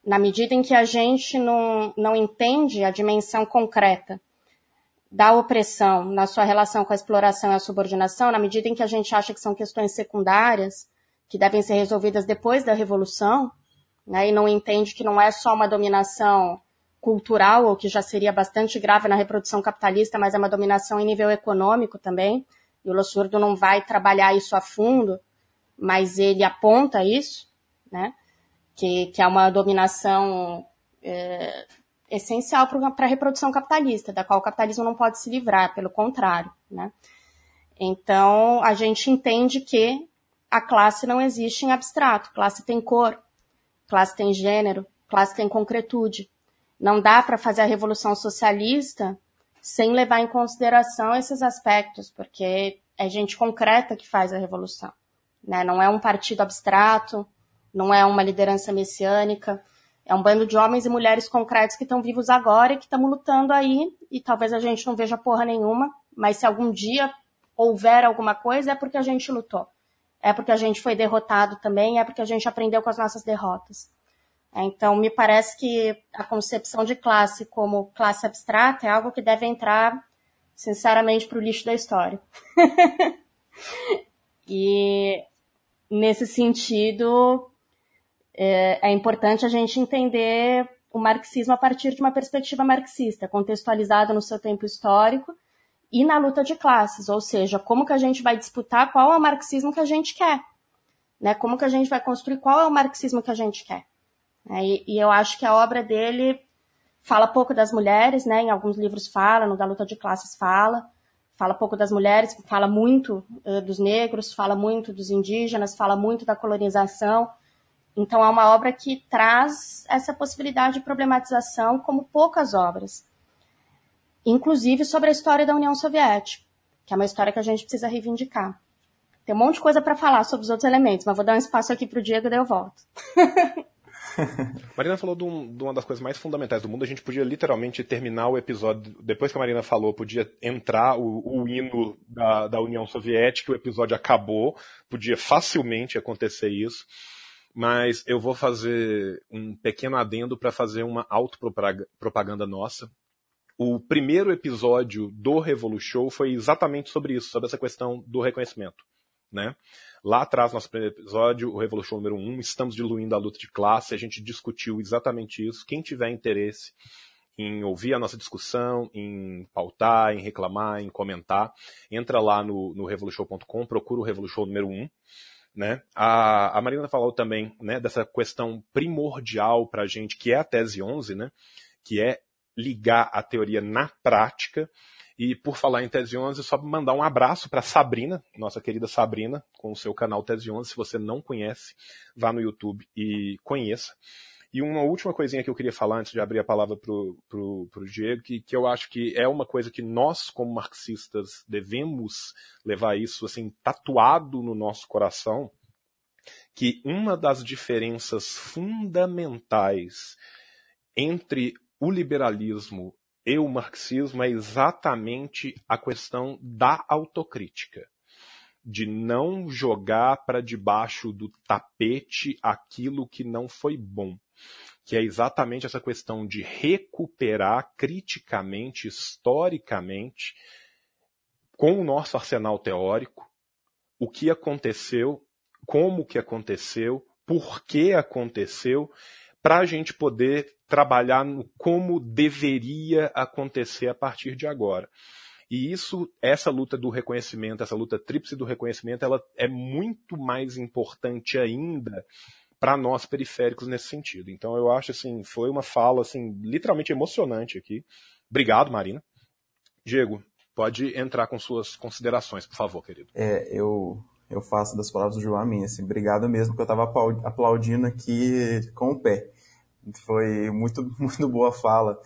Speaker 2: Na medida em que a gente não, não entende a dimensão concreta da opressão na sua relação com a exploração e a subordinação, na medida em que a gente acha que são questões secundárias, que devem ser resolvidas depois da Revolução, né, e não entende que não é só uma dominação cultural, ou que já seria bastante grave na reprodução capitalista, mas é uma dominação em nível econômico também, e o Lossurdo não vai trabalhar isso a fundo, mas ele aponta isso, né, que, que é uma dominação é, essencial para a reprodução capitalista, da qual o capitalismo não pode se livrar, pelo contrário, né. Então, a gente entende que a classe não existe em abstrato, classe tem cor, classe tem gênero, classe tem concretude. Não dá para fazer a revolução socialista sem levar em consideração esses aspectos, porque é gente concreta que faz a revolução, né? Não é um partido abstrato, não é uma liderança messiânica, é um bando de homens e mulheres concretos que estão vivos agora e que estamos lutando aí, e talvez a gente não veja porra nenhuma, mas se algum dia houver alguma coisa, é porque a gente lutou. É porque a gente foi derrotado também, é porque a gente aprendeu com as nossas derrotas. Então, me parece que a concepção de classe como classe abstrata é algo que deve entrar, sinceramente, para o lixo da história. E, nesse sentido, é, é importante a gente entender o marxismo a partir de uma perspectiva marxista, contextualizada no seu tempo histórico, e na luta de classes, ou seja, como que a gente vai disputar qual é o marxismo que a gente quer, né? Como que a gente vai construir qual é o marxismo que a gente quer. E, e eu acho que a obra dele fala pouco das mulheres, né? Em alguns livros fala, no Da Luta de Classes fala, fala pouco das mulheres, fala muito uh, dos negros, fala muito dos indígenas, fala muito da colonização. Então é uma obra que traz essa possibilidade de problematização como poucas obras. Inclusive sobre a história da União Soviética, que é uma história que a gente precisa reivindicar. Tem um monte de coisa para falar sobre os outros elementos, mas vou dar um espaço aqui para o Diego e daí eu volto.
Speaker 1: Marina falou de, um, de uma das coisas mais fundamentais do mundo. A gente podia literalmente terminar o episódio, depois que a Marina falou, podia entrar o, o hino da, da União Soviética, o episódio acabou, podia facilmente acontecer isso. Mas eu vou fazer um pequeno adendo para fazer uma autopropaganda nossa. O primeiro episódio do Revolution foi exatamente sobre isso, sobre essa questão do reconhecimento, né? Lá atrás, nosso primeiro episódio, o Revolution número um, estamos diluindo a luta de classe, a gente discutiu exatamente isso. Quem tiver interesse em ouvir a nossa discussão, em pautar, em reclamar, em comentar, entra lá no, no revolution ponto com, procura o Revolution número um. Né? A, a Marina falou também, né, dessa questão primordial para a gente, que é a tese onze, né, que é ligar a teoria na prática. E por falar em tese onze, só mandar um abraço para Sabrina, nossa querida Sabrina, com o seu canal tese onze. Se você não conhece, vá no YouTube e conheça. E uma última coisinha que eu queria falar antes de abrir a palavra pro, pro, pro Diego, que, que eu acho que é uma coisa que nós, como marxistas, devemos levar isso assim tatuado no nosso coração, que uma das diferenças fundamentais entre o liberalismo e o marxismo é exatamente a questão da autocrítica, de não jogar para debaixo do tapete aquilo que não foi bom, que é exatamente essa questão de recuperar criticamente, historicamente, com o nosso arsenal teórico, o que aconteceu, como que aconteceu, por que aconteceu, para a gente poder trabalhar no como deveria acontecer a partir de agora. E isso, essa luta do reconhecimento, essa luta tríplice do reconhecimento, ela é muito mais importante ainda para nós periféricos nesse sentido. Então eu acho assim, foi uma fala assim, literalmente emocionante aqui. Obrigado, Marina. Diego, pode entrar com suas considerações, por favor, querido.
Speaker 3: É, eu, eu faço das palavras do João a minha, assim, obrigado mesmo, que eu estava aplaudindo aqui com o pé. Foi muito, muito boa fala.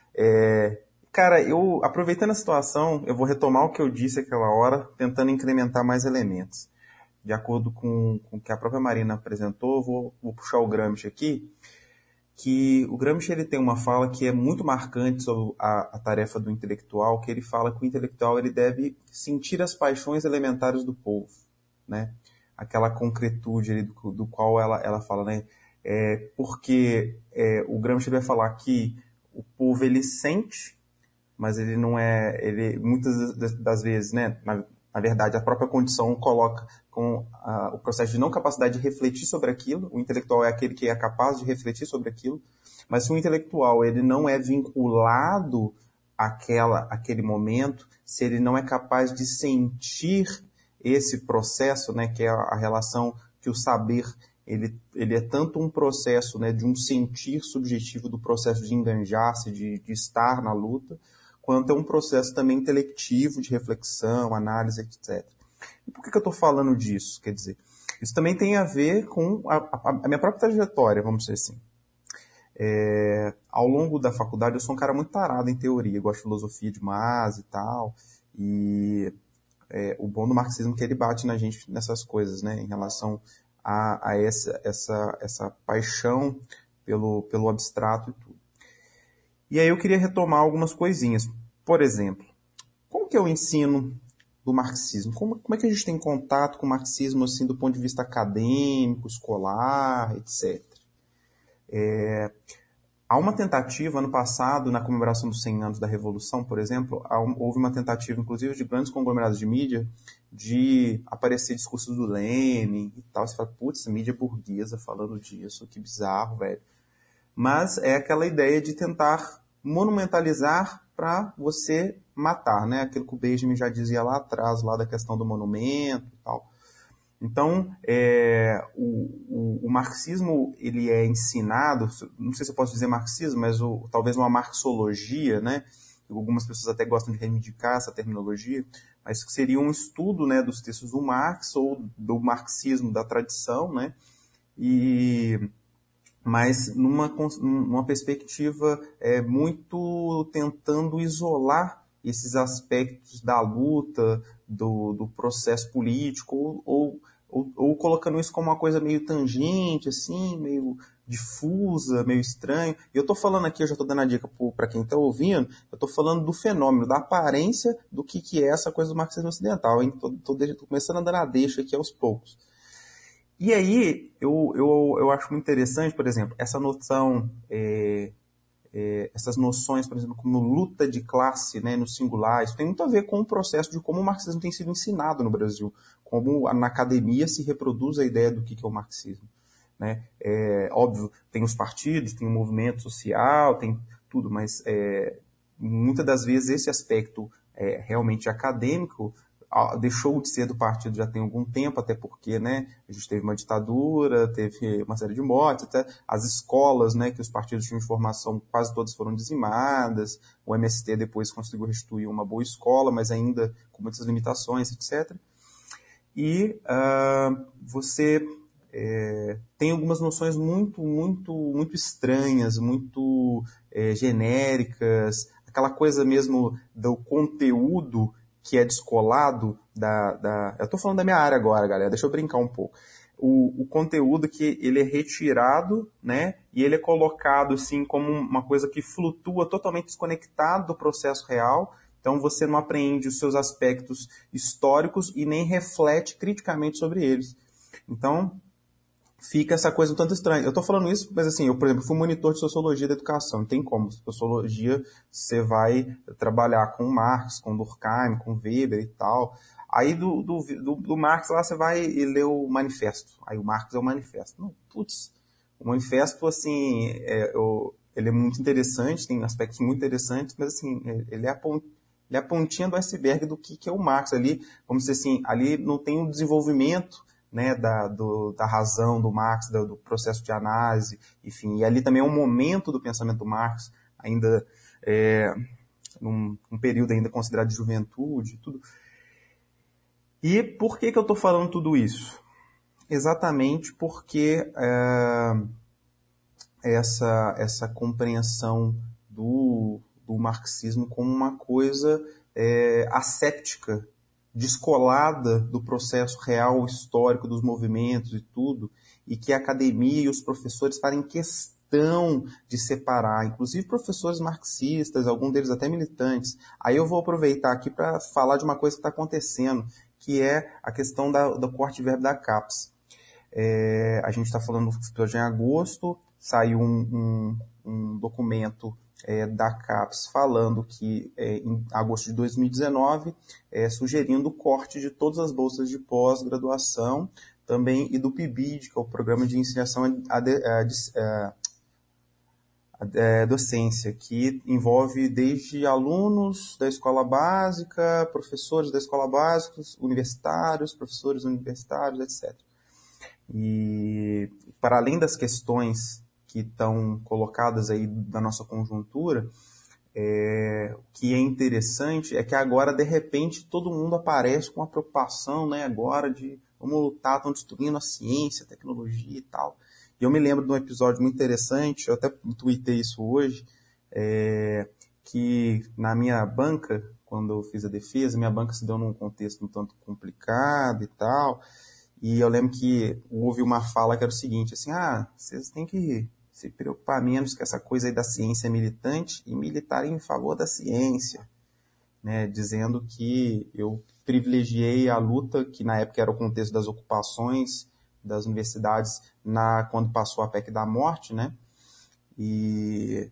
Speaker 3: É, cara, eu, aproveitando a situação, eu vou retomar o que eu disse aquela hora, tentando incrementar mais elementos. De acordo com, com o que a própria Marina apresentou, vou, vou puxar o Gramsci aqui, que o Gramsci ele tem uma fala que é muito marcante sobre a, a tarefa do intelectual, que ele fala que o intelectual ele deve sentir as paixões elementares do povo, né? Aquela concretude ali do, do qual ela, ela fala, né? é, porque é, o Gramsci vai falar que o povo ele sente, mas ele não é, ele muitas das, das vezes, né, na, na verdade, a própria condição coloca com a, o processo de não capacidade de refletir sobre aquilo. O intelectual é aquele que é capaz de refletir sobre aquilo, mas se o intelectual ele não é vinculado àquela, àquele momento, se ele não é capaz de sentir esse processo, né, que é a, a relação que o saber ele, ele é tanto um processo, né, de um sentir subjetivo do processo de enganjar-se, de, de estar na luta, quanto é um processo também intelectivo, de reflexão, análise, etcétera. E por que, que eu estou falando disso? Quer dizer, isso também tem a ver com a, a, a minha própria trajetória, vamos dizer assim. É, ao longo da faculdade, eu sou um cara muito tarado em teoria, eu gosto de filosofia demais e tal, e é, o bom do marxismo é que ele bate na gente nessas coisas, né, em relação a, a essa, essa, essa paixão pelo, pelo abstrato e tudo. E aí eu queria retomar algumas coisinhas. Por exemplo, como que é o ensino do marxismo? Como, como é que a gente tem contato com o marxismo assim, do ponto de vista acadêmico, escolar, etcétera? É, há uma tentativa, ano passado, na comemoração dos cem anos da Revolução, por exemplo, houve uma tentativa, inclusive, de grandes conglomerados de mídia, de aparecer discursos do Lenin e tal. Você fala, putz, mídia burguesa falando disso, que bizarro, velho. Mas é aquela ideia de tentar monumentalizar para você matar, né? Aquilo que o Benjamin já dizia lá atrás, lá da questão do monumento e tal. Então, é, o, o, o marxismo, ele é ensinado, não sei se eu posso dizer marxismo, mas o, talvez uma marxologia, né? Algumas pessoas até gostam de reivindicar essa terminologia, mas que seria um estudo, né, dos textos do Marx ou do marxismo da tradição, né? E... mas numa, numa perspectiva é, muito tentando isolar esses aspectos da luta, do, do processo político, ou, ou, ou, ou colocando isso como uma coisa meio tangente, assim, meio difusa, meio estranho. E eu estou falando aqui, eu já estou dando a dica para quem está ouvindo, eu estou falando do fenômeno, da aparência do que, que é essa coisa do marxismo ocidental. Estou começando a dar a deixa aqui aos poucos. E aí, eu, eu, eu acho muito interessante, por exemplo, essa noção, é, é, essas noções, por exemplo, como luta de classe, né, no singular, isso tem muito a ver com o processo de como o marxismo tem sido ensinado no Brasil, como na academia se reproduz a ideia do que é o marxismo. Né? É, óbvio, tem os partidos, tem o movimento social, tem tudo, mas é, muitas das vezes esse aspecto é, realmente acadêmico deixou de ser do partido já tem algum tempo, até porque, né, a gente teve uma ditadura, teve uma série de mortes, até as escolas, né, que os partidos tinham de formação, quase todas foram dizimadas, o M S T depois conseguiu restituir uma boa escola, mas ainda com muitas limitações, etcétera. E uh, você é, tem algumas noções muito, muito, muito estranhas, muito é, genéricas, aquela coisa mesmo do conteúdo que é descolado da... da... Eu estou falando da minha área agora, galera, deixa eu brincar um pouco. O, o conteúdo que ele é retirado, né, e ele é colocado assim como uma coisa que flutua totalmente desconectado do processo real, então você não apreende os seus aspectos históricos e nem reflete criticamente sobre eles. Então, fica essa coisa um tanto estranha. Eu estou falando isso, mas assim, eu, por exemplo, fui monitor de sociologia da educação. Não tem como. Sociologia, você vai trabalhar com Marx, com Durkheim, com Weber e tal. Aí do, do, do, do Marx lá você vai ler o manifesto. Aí o Marx é o manifesto. Não, putz, o manifesto, assim, é, eu, ele é muito interessante, tem aspectos muito interessantes, mas assim, ele é a ponta. Ele é a pontinha do iceberg do que, que é o Marx. Ali, vamos dizer assim, ali não tem um desenvolvimento, né, da, do, da razão do Marx, do, do processo de análise, enfim. E ali também é um momento do pensamento do Marx, ainda é, num, um período ainda considerado de juventude, tudo. E por que, que eu estou falando tudo isso? Exatamente porque é, essa, essa compreensão do, do marxismo como uma coisa é, asséptica, descolada do processo real, histórico dos movimentos e tudo, e que a academia e os professores fazem questão de separar, inclusive professores marxistas, alguns deles até militantes. Aí eu vou aproveitar aqui para falar de uma coisa que está acontecendo, que é a questão da, do corte de verbo da CAPES. É, a gente está falando do episódio em agosto, saiu um, um, um documento é, da CAPES falando que é, em agosto de dois mil e dezenove, é, sugerindo o corte de todas as bolsas de pós-graduação também e do P I B I D, que é o Programa de Iniciação à, à, à, à Docência, que envolve desde alunos da escola básica, professores da escola básica, universitários, professores universitários, etcétera. E para além das questões que estão colocadas aí da nossa conjuntura, é, o que é interessante é que agora, de repente, todo mundo aparece com uma preocupação, né, agora de vamos lutar, estão destruindo a ciência, a tecnologia e tal. E eu me lembro de um episódio muito interessante, eu até tuitei isso hoje, é, que na minha banca, quando eu fiz a defesa, minha banca se deu num contexto um tanto complicado e tal. E eu lembro que houve uma fala que era o seguinte, assim, ah, vocês têm que se preocupar menos com essa coisa aí da ciência militante e militarem em favor da ciência, né, dizendo que eu privilegiei a luta, que na época era o contexto das ocupações das universidades, na, quando passou a P E C da morte, né, e,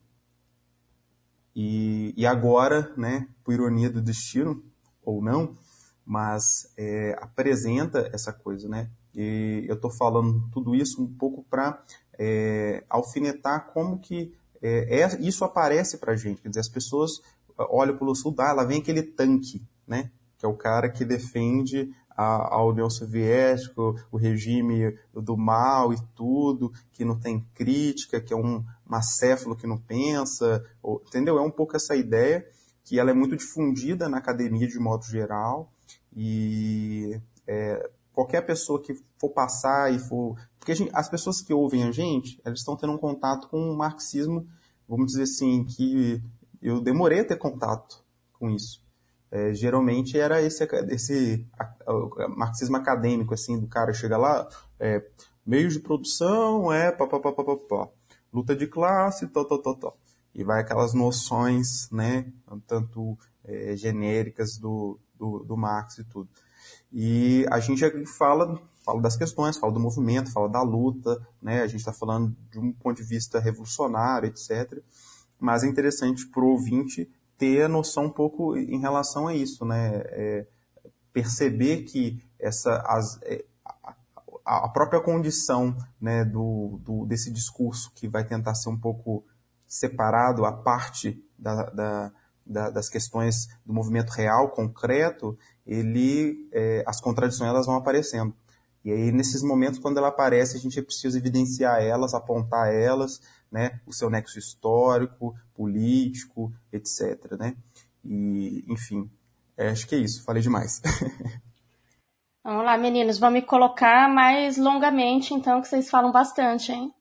Speaker 3: e, e agora, né, por ironia do destino, ou não, mas é, apresenta essa coisa, né? E eu estou falando tudo isso um pouco para é, alfinetar como que é, é, isso aparece para a gente. Quer dizer, as pessoas olham para o Sul, ah, lá vem aquele tanque, né? Que é o cara que defende a, a União Soviética, o regime do mal e tudo, que não tem crítica, que é um macéfalo que não pensa, ou, entendeu? É um pouco essa ideia que ela é muito difundida na academia de modo geral. E é, qualquer pessoa que for passar e for... Porque a gente, as pessoas que ouvem a gente, elas estão tendo um contato com o marxismo, vamos dizer assim, que eu demorei a ter contato com isso. É, geralmente era esse, esse a, a, a, marxismo acadêmico, assim, do cara chega lá, é, meios de produção, é pá, pá, pá, pá, pá, pá. Luta de classe, tó, tó, tó, tó. E vai aquelas noções, né, tanto é, genéricas do Do, do Marx e tudo. E a gente fala, fala das questões, fala do movimento, fala da luta, né? A gente está falando de um ponto de vista revolucionário, etcétera. Mas é interessante para o ouvinte ter a noção um pouco em relação a isso, né? É, perceber que essa, as, é, a, a própria condição, né, do, do, desse discurso que vai tentar ser um pouco separado, a parte da... da Da, das questões do movimento real, concreto, ele, é, as contradições elas vão aparecendo. E aí, nesses momentos, quando ela aparece, a gente precisa evidenciar elas, apontar elas, né, o seu nexo histórico, político, etcétera, né? E, enfim, é, acho que é isso. Falei demais.
Speaker 2: Vamos lá, meninos. Vamos me colocar mais longamente, então, que vocês falam bastante, hein?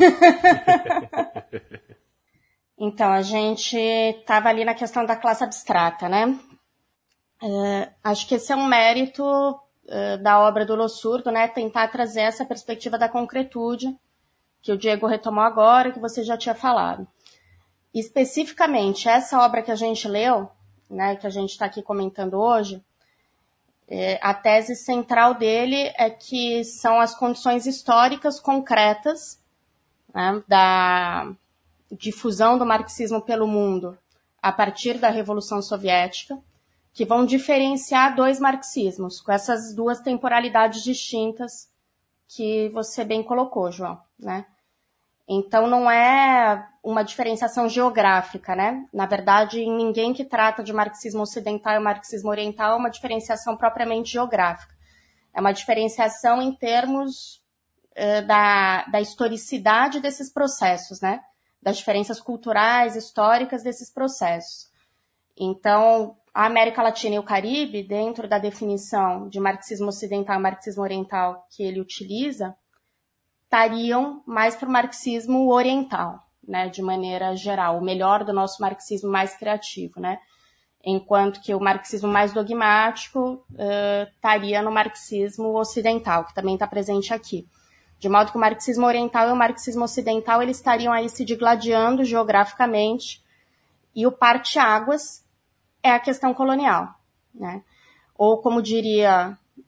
Speaker 2: Então, a gente estava ali na questão da classe abstrata, né? É, acho que esse é um mérito é, da obra do Lossurdo, né? Tentar trazer essa perspectiva da concretude, que o Diego retomou agora, que você já tinha falado. Especificamente, essa obra que a gente leu, né, que a gente está aqui comentando hoje, é, a tese central dele é que são as condições históricas concretas, né, da difusão do marxismo pelo mundo a partir da Revolução Soviética, que vão diferenciar dois marxismos, com essas duas temporalidades distintas que você bem colocou, João, né? Então, não é uma diferenciação geográfica, né? Na verdade, ninguém que trata de marxismo ocidental e marxismo oriental é uma diferenciação propriamente geográfica. É uma diferenciação em termos uh, da, da historicidade desses processos, né? Das diferenças culturais, históricas desses processos. Então, a América Latina e o Caribe, dentro da definição de marxismo ocidental e marxismo oriental que ele utiliza, estariam mais para o marxismo oriental, né, de maneira geral, o melhor do nosso marxismo mais criativo, né, enquanto que o marxismo mais dogmático uh, estaria no marxismo ocidental, que também está presente aqui. De modo que o marxismo oriental e o marxismo ocidental eles estariam aí se digladiando geograficamente, e o parte-águas é a questão colonial, né? Ou, como diria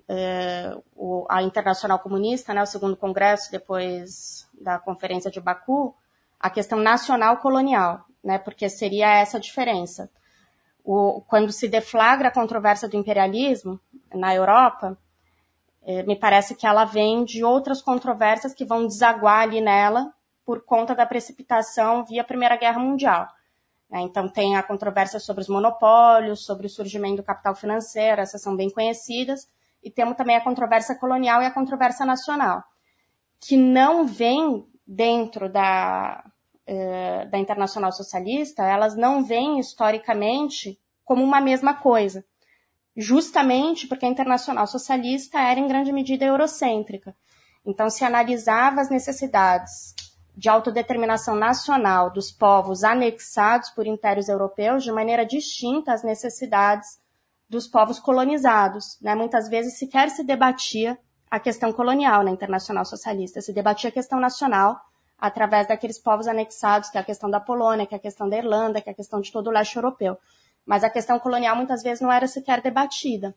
Speaker 2: é, o, a Internacional Comunista, né, o segundo congresso, depois da Conferência de Baku, a questão nacional colonial, né, porque seria essa a diferença. O, quando se deflagra a controvérsia do imperialismo na Europa, é, me parece que ela vem de outras controvérsias que vão desaguar ali nela por conta da precipitação via Primeira Guerra Mundial. Né, então tem a controvérsia sobre os monopólios, sobre o surgimento do capital financeiro, essas são bem conhecidas, e temos também a controvérsia colonial e a controvérsia nacional, que não vem dentro da... da Internacional Socialista, elas não veem historicamente como uma mesma coisa, justamente porque a Internacional Socialista era em grande medida eurocêntrica. Então se analisava as necessidades de autodeterminação nacional dos povos anexados por impérios europeus de maneira distinta às necessidades dos povos colonizados. Né? Muitas vezes sequer se debatia a questão colonial na Internacional Socialista, se debatia a questão nacional através daqueles povos anexados, que é a questão da Polônia, que é a questão da Irlanda, que é a questão de todo o leste europeu. Mas a questão colonial muitas vezes não era sequer debatida.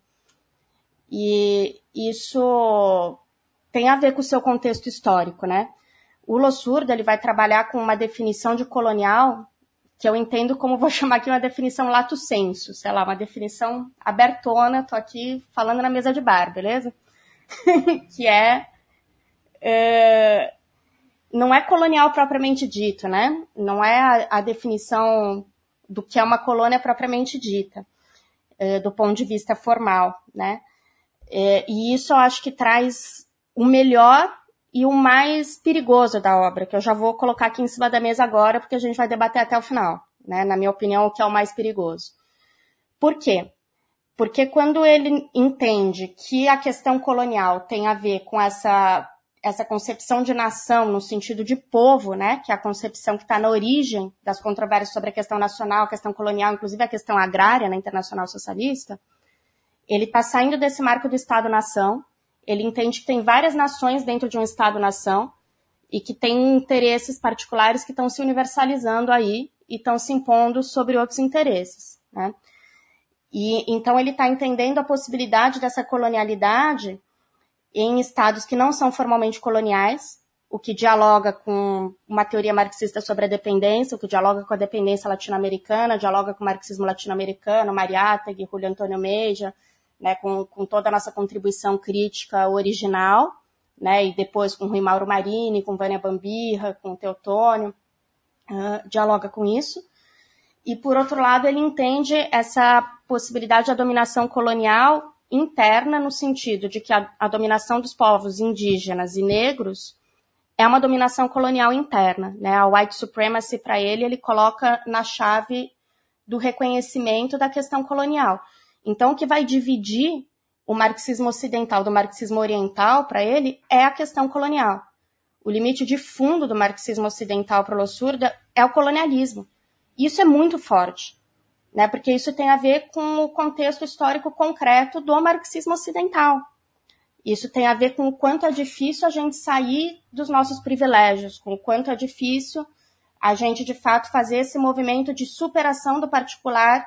Speaker 2: E isso tem a ver com o seu contexto histórico, né? O Lossurdo, ele vai trabalhar com uma definição de colonial, que eu entendo como, vou chamar aqui uma definição lato sensu, sei lá, uma definição abertona, tô aqui falando na mesa de bar, beleza? que é... é... não é colonial propriamente dito, né? Não é a, a definição do que é uma colônia propriamente dita, é, do ponto de vista formal, né? É, e isso eu acho que traz o melhor e o mais perigoso da obra, que eu já vou colocar aqui em cima da mesa agora, porque a gente vai debater até o final, né? Na minha opinião, o que é o mais perigoso. Por quê? Porque quando ele entende que a questão colonial tem a ver com essa... essa concepção de nação no sentido de povo, né, que é a concepção que está na origem das controvérsias sobre a questão nacional, a questão colonial, inclusive a questão agrária na Internacional Socialista, ele está saindo desse marco do Estado-nação, ele entende que tem várias nações dentro de um Estado-nação e que tem interesses particulares que estão se universalizando aí e estão se impondo sobre outros interesses, né. E então ele está entendendo a possibilidade dessa colonialidade em estados que não são formalmente coloniais, o que dialoga com uma teoria marxista sobre a dependência, o que dialoga com a dependência latino-americana, dialoga com o marxismo latino-americano, Mariátegui, Julio Antônio Meija, né, com, com toda a nossa contribuição crítica original, né, e depois com Rui Mauro Marini, com Vânia Bambirra, com Teotônio, uh, dialoga com isso. E, por outro lado, ele entende essa possibilidade da dominação colonial interna, no sentido de que a, a dominação dos povos indígenas e negros é uma dominação colonial interna, né? A white supremacy, para ele, ele coloca na chave do reconhecimento da questão colonial. Então, o que vai dividir o marxismo ocidental do marxismo oriental, para ele, é a questão colonial. O limite de fundo do marxismo ocidental para o Lossurdo é o colonialismo. Isso é muito forte, né, porque isso tem a ver com o contexto histórico concreto do marxismo ocidental. Isso tem a ver com o quanto é difícil a gente sair dos nossos privilégios, com o quanto é difícil a gente, de fato, fazer esse movimento de superação do particular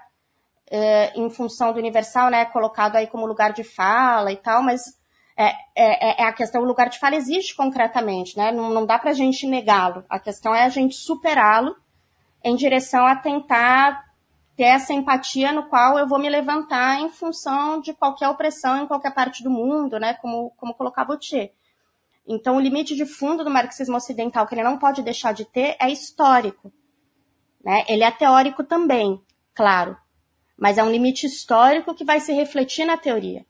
Speaker 2: eh, em função do universal, né, colocado aí como lugar de fala e tal, mas é, é, é a questão, o lugar de fala existe concretamente, né, não, não dá pra gente negá-lo. A questão é a gente superá-lo em direção a tentar ter essa empatia no qual eu vou me levantar em função de qualquer opressão em qualquer parte do mundo, né, como, como colocava o Tchê. Então, o limite de fundo do marxismo ocidental que ele não pode deixar de ter é histórico, né? Ele é teórico também, claro, mas é um limite histórico que vai se refletir na teoria.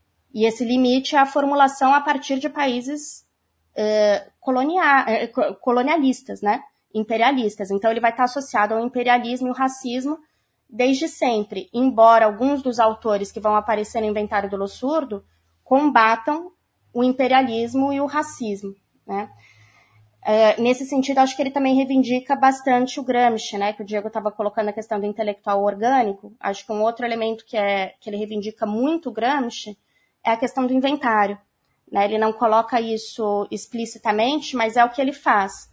Speaker 2: E esse limite é a formulação a partir de países eh, colonia, eh, colonialistas, né? Imperialistas. Então, ele vai estar associado ao imperialismo e ao racismo desde sempre, embora alguns dos autores que vão aparecer no inventário do Lossurdo combatam o imperialismo e o racismo, né? É, nesse sentido, acho que ele também reivindica bastante o Gramsci, né? Que o Diego estava colocando a questão do intelectual orgânico. Acho que um outro elemento que, é, que ele reivindica muito o Gramsci é a questão do inventário, né? Ele não coloca isso explicitamente, mas é o que ele faz.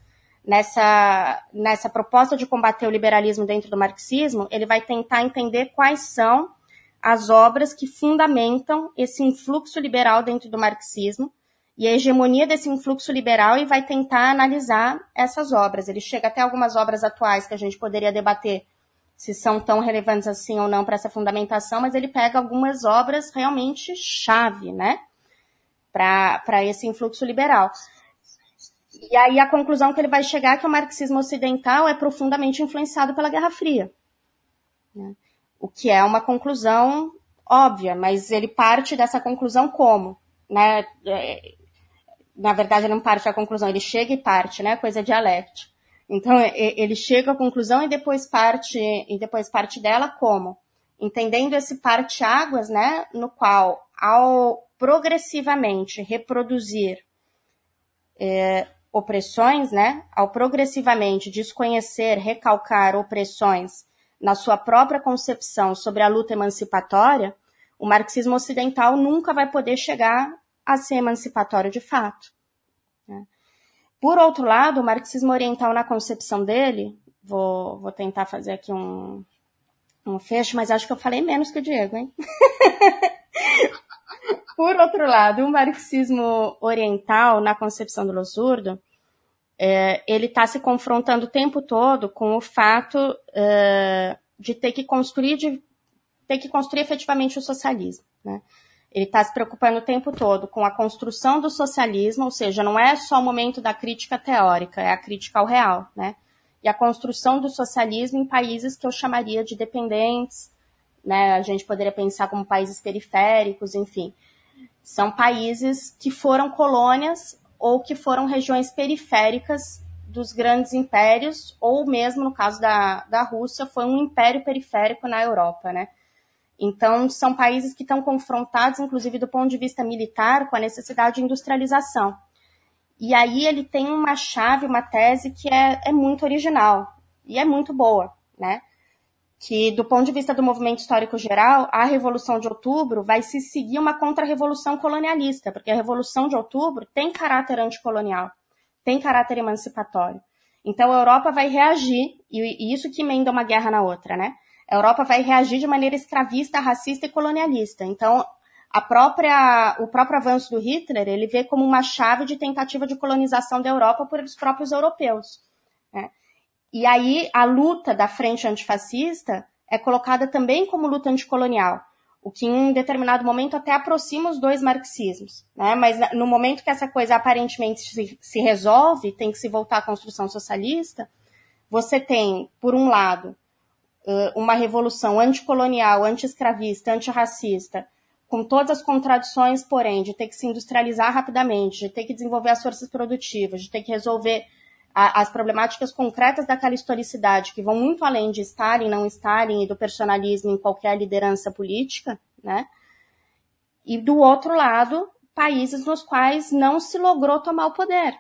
Speaker 2: Nessa, nessa proposta de combater o liberalismo dentro do marxismo, ele vai tentar entender quais são as obras que fundamentam esse influxo liberal dentro do marxismo e a hegemonia desse influxo liberal e vai tentar analisar essas obras. Ele chega até algumas obras atuais que a gente poderia debater se são tão relevantes assim ou não para essa fundamentação, mas ele pega algumas obras realmente chave, né, para esse influxo liberal. E aí a conclusão que ele vai chegar é que o marxismo ocidental é profundamente influenciado pela Guerra Fria, né? O que é uma conclusão óbvia, mas ele parte dessa conclusão como? Né? Na verdade, ele não parte da conclusão, ele chega e parte, né? Coisa dialética. Então, ele chega à conclusão e depois parte, e depois parte dela como? Entendendo esse parte-águas, né? No qual, ao progressivamente reproduzir é, opressões, né? Ao progressivamente desconhecer, recalcar opressões na sua própria concepção sobre a luta emancipatória, o marxismo ocidental nunca vai poder chegar a ser emancipatório de fato, né? Por outro lado, o marxismo oriental na concepção dele, vou, vou tentar fazer aqui um, um fecho, mas acho que eu falei menos que o Diego, hein? Por outro lado, o marxismo oriental na concepção do Losurdo, É, ele está se confrontando o tempo todo com o fato é, de ter que construir, de ter que construir efetivamente o socialismo, né? Ele está se preocupando o tempo todo com a construção do socialismo, ou seja, não é só o momento da crítica teórica, é a crítica ao real, né? E a construção do socialismo em países que eu chamaria de dependentes, né? A gente poderia pensar como países periféricos, enfim. São países que foram colônias ou que foram regiões periféricas dos grandes impérios, ou mesmo, no caso da, da Rússia, foi um império periférico na Europa, né? Então, são países que estão confrontados, inclusive do ponto de vista militar, com a necessidade de industrialização. E aí ele tem uma chave, uma tese que é, é muito original, e é muito boa, né? Que, do ponto de vista do movimento histórico geral, a Revolução de Outubro vai se seguir uma contra-revolução colonialista, porque a Revolução de Outubro tem caráter anticolonial, tem caráter emancipatório. Então, a Europa vai reagir, e isso que emenda uma guerra na outra, né? A Europa vai reagir de maneira escravista, racista e colonialista. Então, a própria, o próprio avanço do Hitler, ele vê como uma chave de tentativa de colonização da Europa por os próprios europeus, né? E aí a luta da frente antifascista é colocada também como luta anticolonial, o que em um determinado momento até aproxima os dois marxismos, né? Mas no momento que essa coisa aparentemente se, se resolve, tem que se voltar à construção socialista, você tem, por um lado, uma revolução anticolonial, anti-escravista, antirracista, com todas as contradições, porém, de ter que se industrializar rapidamente, de ter que desenvolver as forças produtivas, de ter que resolver as problemáticas concretas daquela historicidade, que vão muito além de Stalin, não Stalin, e do personalismo em qualquer liderança política, né? E, do outro lado, países nos quais não se logrou tomar o poder.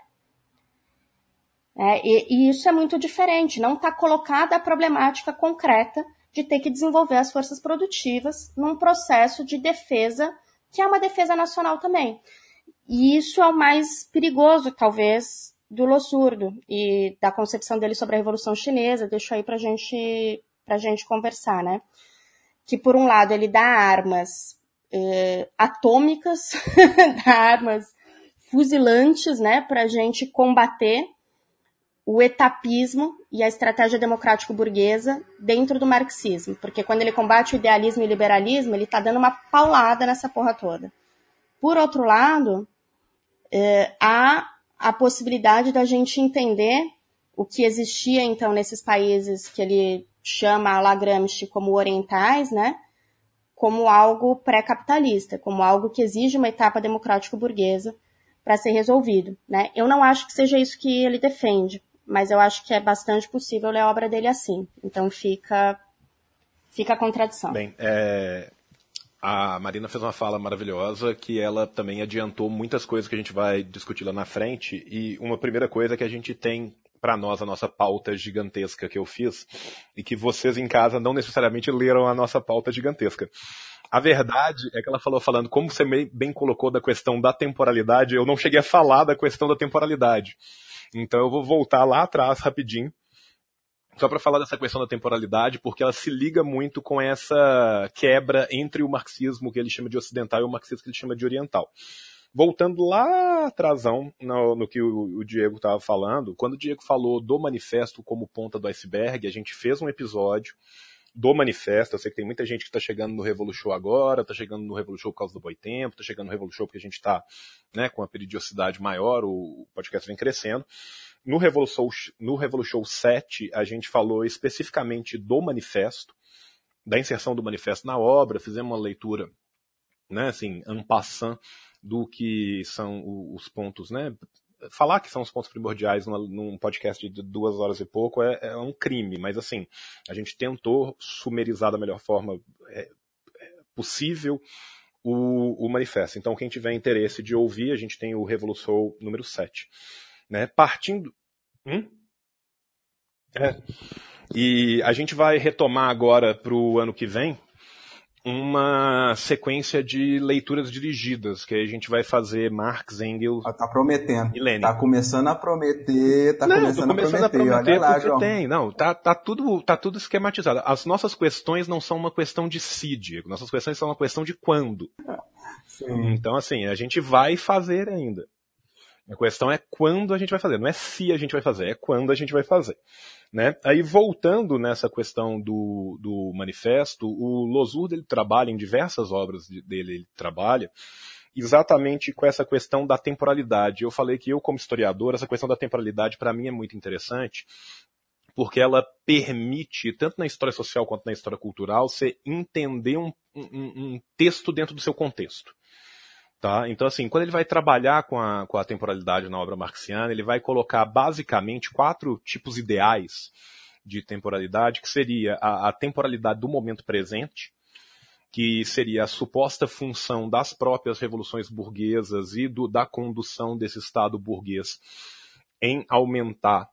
Speaker 2: É, e, e isso é muito diferente, não está colocada a problemática concreta de ter que desenvolver as forças produtivas num processo de defesa, que é uma defesa nacional também. E isso é o mais perigoso, talvez, do Losurdo e da concepção dele sobre a Revolução Chinesa. Deixo aí pra gente, pra gente conversar, né? Que, por um lado, ele dá armas eh, atômicas, dá armas fuzilantes, né, pra gente combater o etapismo e a estratégia democrático-burguesa dentro do marxismo. Porque quando ele combate o idealismo e o liberalismo, ele tá dando uma paulada nessa porra toda. Por outro lado, eh, há a possibilidade da gente entender o que existia, então, nesses países que ele chama a la Gramsci como orientais, né, como algo pré-capitalista, como algo que exige uma etapa democrático-burguesa para ser resolvido, né. Eu não acho que seja isso que ele defende, mas eu acho que é bastante possível ler a obra dele assim. Então fica, fica a contradição.
Speaker 1: Bem, é... a Marina fez uma fala maravilhosa que ela também adiantou muitas coisas que a gente vai discutir lá na frente, e uma primeira coisa que a gente tem para nós, a nossa pauta gigantesca que eu fiz, e que vocês em casa não necessariamente leram a nossa pauta gigantesca. A verdade é que ela falou, falando, como você bem colocou da questão da temporalidade, eu não cheguei a falar da questão da temporalidade. Então eu vou voltar lá atrás rapidinho, só para falar dessa questão da temporalidade, porque ela se liga muito com essa quebra entre o marxismo que ele chama de ocidental e o marxismo que ele chama de oriental. Voltando lá atrasão no, no que o, o Diego estava falando, quando o Diego falou do manifesto como ponta do iceberg, a gente fez um episódio do manifesto. Eu sei que tem muita gente que está chegando no Revolution agora, está chegando no Revolution por causa do Boitempo, está chegando no Revolution porque a gente está, né, com uma periodicidade maior, o podcast vem crescendo. No Revolution, no Revolution sete, a gente falou especificamente do manifesto, da inserção do manifesto na obra, fizemos uma leitura, né, assim, en passant, do que são os pontos, né? Falar que são os pontos primordiais numa, num podcast de duas horas e pouco é, é um crime, mas assim, a gente tentou sumerizar da melhor forma é, é possível o, o manifesto. Então, quem tiver interesse de ouvir, a gente tem o Revolution número sete. Né? Partindo... Hum? É. E a gente vai retomar agora para o ano que vem uma sequência de leituras dirigidas, que a gente vai fazer Marx, Engels...
Speaker 3: Ah, tá prometendo.
Speaker 1: E Lenin.
Speaker 3: Tá começando a prometer, tá
Speaker 1: não,
Speaker 3: começando,
Speaker 1: tô começando
Speaker 3: a prometer.
Speaker 1: A prometer
Speaker 3: Olha lá,
Speaker 1: porque
Speaker 3: João.
Speaker 1: Tem, não, tá, tá, tudo, tá tudo esquematizado. As nossas questões não são uma questão de se, Diego. Nossas questões são uma questão de quando.
Speaker 3: Sim.
Speaker 1: Então, assim, a gente vai fazer ainda. A questão é quando a gente vai fazer, não é se a gente vai fazer, é quando a gente vai fazer. Né? Aí, voltando nessa questão do, do manifesto, o Losurdo ele trabalha em diversas obras dele, ele trabalha exatamente com essa questão da temporalidade. Eu falei que eu, como historiador, essa questão da temporalidade para mim é muito interessante, porque ela permite, tanto na história social quanto na história cultural, você entender um, um, um texto dentro do seu contexto. Tá? Então, assim, quando ele vai trabalhar com a, com a temporalidade na obra marxiana, ele vai colocar basicamente quatro tipos ideais de temporalidade, que seria a, a temporalidade do momento presente, que seria a suposta função das próprias revoluções burguesas e do, da condução desse Estado burguês em aumentar,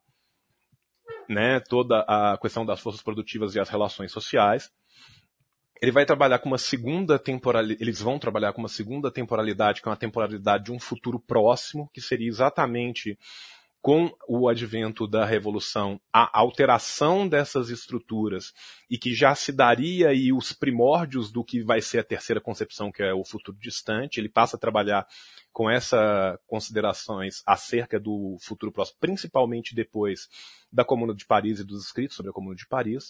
Speaker 1: né, toda a questão das forças produtivas e as relações sociais. Ele vai trabalhar com uma segunda temporalidade, eles vão trabalhar com uma segunda temporalidade, que é uma temporalidade de um futuro próximo, que seria exatamente com o advento da Revolução, a alteração dessas estruturas, e que já se daria aí os primórdios do que vai ser a terceira concepção, que é o futuro distante. Ele passa a trabalhar com essas considerações acerca do futuro próximo, principalmente depois da Comuna de Paris e dos escritos sobre a Comuna de Paris.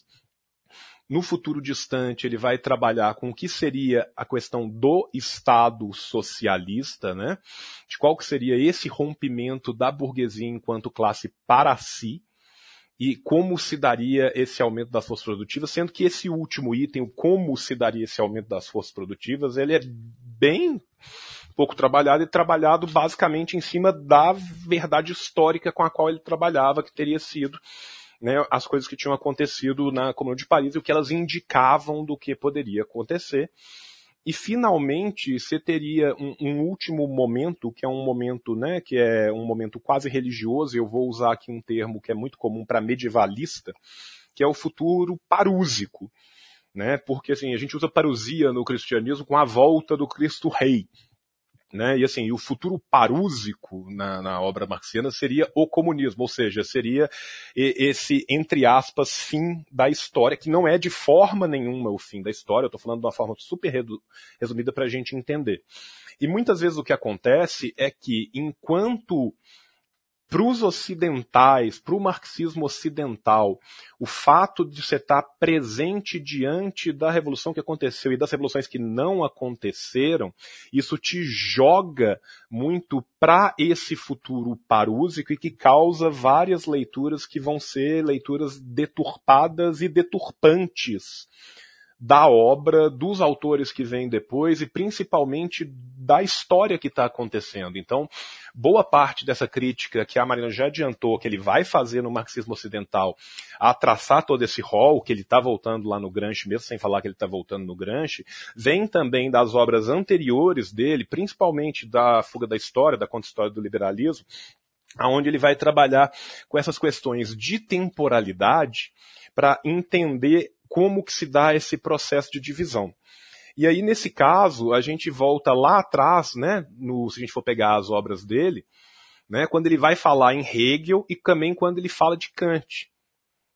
Speaker 1: No futuro distante, ele vai trabalhar com o que seria a questão do Estado socialista, né? De qual que seria esse rompimento da burguesia enquanto classe para si, e como se daria esse aumento das forças produtivas, sendo que esse último item, o como se daria esse aumento das forças produtivas, ele é bem pouco trabalhado e trabalhado basicamente em cima da verdade histórica com a qual ele trabalhava, que teria sido, né, as coisas que tinham acontecido na Comuna de Paris e o que elas indicavam do que poderia acontecer. E, finalmente, você teria um, um último momento, que é um momento, né, que é um momento quase religioso, e eu vou usar aqui um termo que é muito comum para medievalista, que é o futuro parúsico. Né, porque assim, a gente usa parousia no cristianismo com a volta do Cristo Rei. Né? E assim, o futuro parúsico na, na obra marxiana seria o comunismo, ou seja, seria esse, entre aspas, fim da história, que não é de forma nenhuma o fim da história. Eu estou falando de uma forma super resumida para a gente entender. E muitas vezes o que acontece é que, enquanto para os ocidentais, para o marxismo ocidental, o fato de você estar presente diante da revolução que aconteceu e das revoluções que não aconteceram, isso te joga muito para esse futuro parúsico e que causa várias leituras que vão ser leituras deturpadas e deturpantes da obra, dos autores que vêm depois e principalmente da história que está acontecendo. Então, boa parte dessa crítica que a Marina já adiantou, que ele vai fazer no marxismo ocidental, a traçar todo esse rol, que ele está voltando lá no Gramsci, mesmo sem falar que ele está voltando no Gramsci, vem também das obras anteriores dele, principalmente da Fuga da História, da Contra-História do Liberalismo, onde ele vai trabalhar com essas questões de temporalidade para entender como que se dá esse processo de divisão. E aí, nesse caso, a gente volta lá atrás, né, no, se a gente for pegar as obras dele, né, quando ele vai falar em Hegel e também quando ele fala de Kant.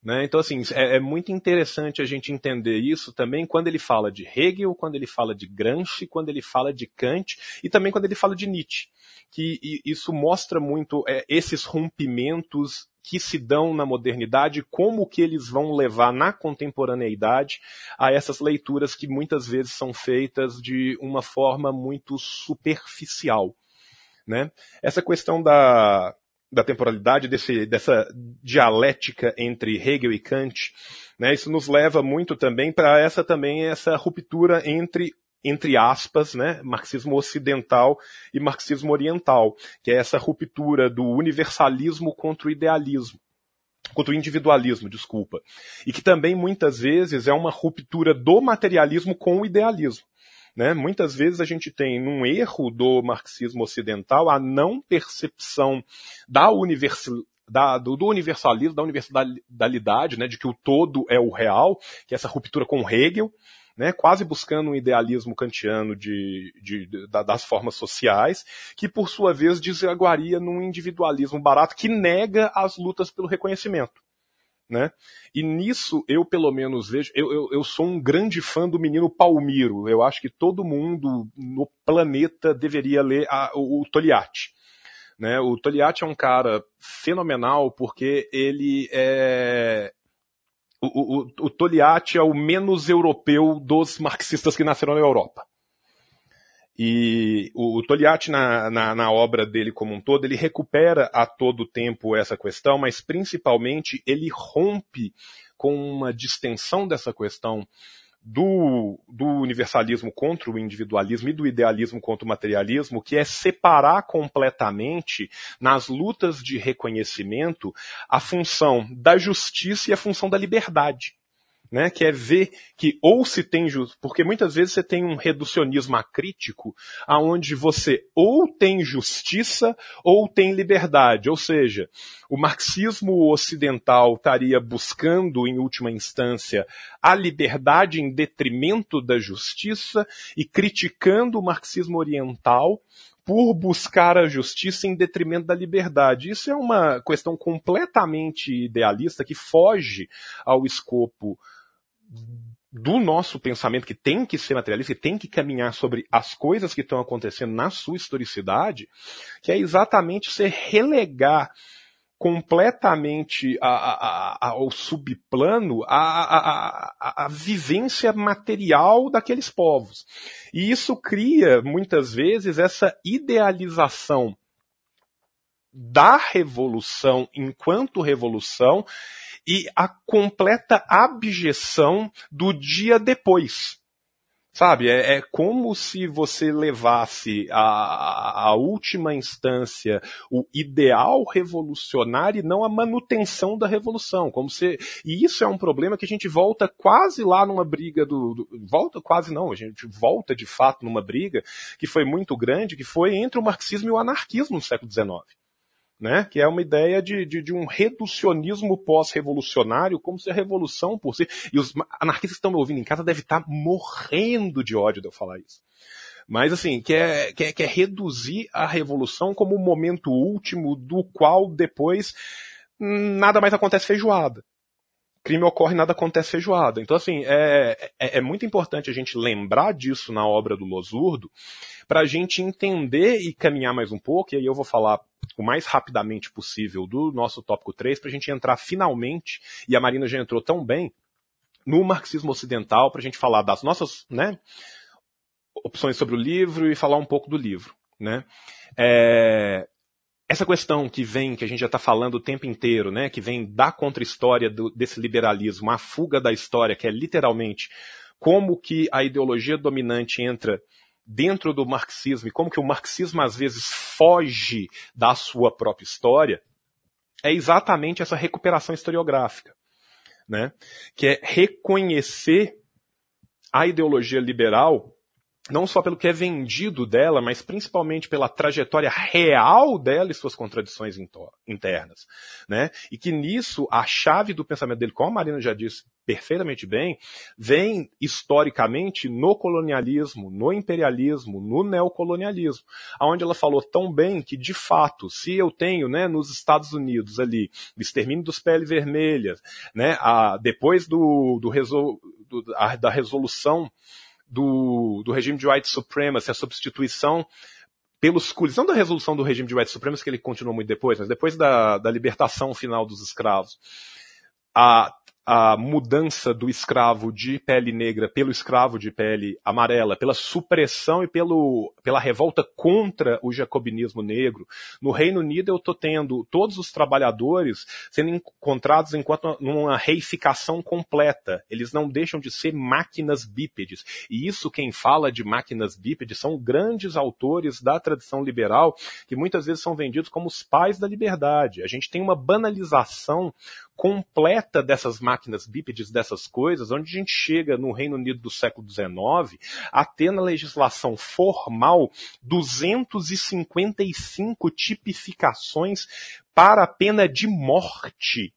Speaker 1: Né? Então, assim, é, é muito interessante a gente entender isso também quando ele fala de Hegel, quando ele fala de Gramsci, quando ele fala de Kant e também quando ele fala de Nietzsche. Que isso mostra muito é, esses rompimentos que se dão na modernidade, como que eles vão levar na contemporaneidade a essas leituras que muitas vezes são feitas de uma forma muito superficial. Né? Essa questão da... da temporalidade, desse, dessa dialética entre Hegel e Kant, né, isso nos leva muito também para essa também essa ruptura entre, entre aspas, né, marxismo ocidental e marxismo oriental, que é essa ruptura do universalismo contra o idealismo, contra o individualismo, desculpa, e que também muitas vezes é uma ruptura do materialismo com o idealismo. Né? Muitas vezes a gente tem num erro do marxismo ocidental a não percepção da universal, da, do, do universalismo, da universalidade, né? De que o todo é o real, que é essa ruptura com Hegel, né? Quase buscando um idealismo kantiano de, de, de, das formas sociais, que por sua vez desaguaria num individualismo barato que nega as lutas pelo reconhecimento. Né? E nisso eu pelo menos vejo, eu, eu, eu sou um grande fã do menino Palmiro, eu acho que todo mundo no planeta deveria ler a, o, o Togliatti. Né? O Togliatti é um cara fenomenal porque ele é... O, o, o Togliatti é o menos europeu dos marxistas que nasceram na Europa. E o, o Togliatti, na, na, na obra dele como um todo, ele recupera a todo tempo essa questão, mas principalmente ele rompe com uma distensão dessa questão do, do universalismo contra o individualismo e do idealismo contra o materialismo, que é separar completamente, nas lutas de reconhecimento, a função da justiça e a função da liberdade. Né, que é ver que ou se tem justiça, porque muitas vezes você tem um reducionismo acrítico, aonde você ou tem justiça ou tem liberdade, ou seja, o marxismo ocidental estaria buscando, em última instância, a liberdade em detrimento da justiça e criticando o marxismo oriental por buscar a justiça em detrimento da liberdade. Isso é uma questão completamente idealista que foge ao escopo do nosso pensamento, que tem que ser materialista, que tem que caminhar sobre as coisas que estão acontecendo na sua historicidade, que é exatamente você relegar completamente a, a, a, ao subplano a, a, a, a vivência material daqueles povos. E isso cria, muitas vezes, essa idealização da revolução enquanto revolução e a completa abjeção do dia depois. Sabe, é, é como se você levasse a, a última instância, o ideal revolucionário e não a manutenção da revolução. Como se, e isso é um problema que a gente volta quase lá numa briga do, do... Volta quase não, a gente volta de fato numa briga que foi muito grande, que foi entre o marxismo e o anarquismo no século dezenove. Né? Que é uma ideia de, de, de um reducionismo pós-revolucionário, como se a revolução por si... E os anarquistas que estão me ouvindo em casa devem estar morrendo de ódio de eu falar isso. Mas, assim, que é, que é, que é reduzir a revolução como um momento último do qual depois nada mais acontece feijoada. Crime ocorre, nada acontece feijoada. Então, assim, é, é, é muito importante a gente lembrar disso na obra do Losurdo, para a gente entender e caminhar mais um pouco, e aí eu vou falar o mais rapidamente possível do nosso tópico três, para a gente entrar finalmente, e a Marina já entrou tão bem, no marxismo ocidental, para a gente falar das nossas, né, opções sobre o livro e falar um pouco do livro. Né? É... Essa questão que vem, que a gente já está falando o tempo inteiro, né, que vem da contra-história do, desse liberalismo, a fuga da história, que é literalmente como que a ideologia dominante entra dentro do marxismo e como que o marxismo às vezes foge da sua própria história, é exatamente essa recuperação historiográfica, né, que é reconhecer a ideologia liberal não só pelo que é vendido dela, mas principalmente pela trajetória real dela e suas contradições internas, né? E que nisso, a chave do pensamento dele, como a Marina já disse perfeitamente bem, vem historicamente no colonialismo, no imperialismo, no neocolonialismo, onde ela falou tão bem que, de fato, se eu tenho, né, nos Estados Unidos ali, o extermínio dos pele vermelhas, né, a, depois do, do, resol, do a, da resolução Do, do regime de white supremacy, a substituição pelos coolies, não da resolução do regime de white supremacy, que ele continuou muito depois, mas depois da, da libertação final dos escravos, a, a mudança do escravo de pele negra pelo escravo de pele amarela, pela supressão e pelo, pela revolta contra o jacobinismo negro. No Reino Unido eu estou tendo todos os trabalhadores sendo encontrados enquanto numa reificação completa. Eles não deixam de ser máquinas bípedes. E isso quem fala de máquinas bípedes são grandes autores da tradição liberal que muitas vezes são vendidos como os pais da liberdade. A gente tem uma banalização completa dessas máquinas bípedes, dessas coisas, onde a gente chega no Reino Unido do século dezenove a ter na legislação formal duzentas e cinquenta e cinco tipificações para a pena de morte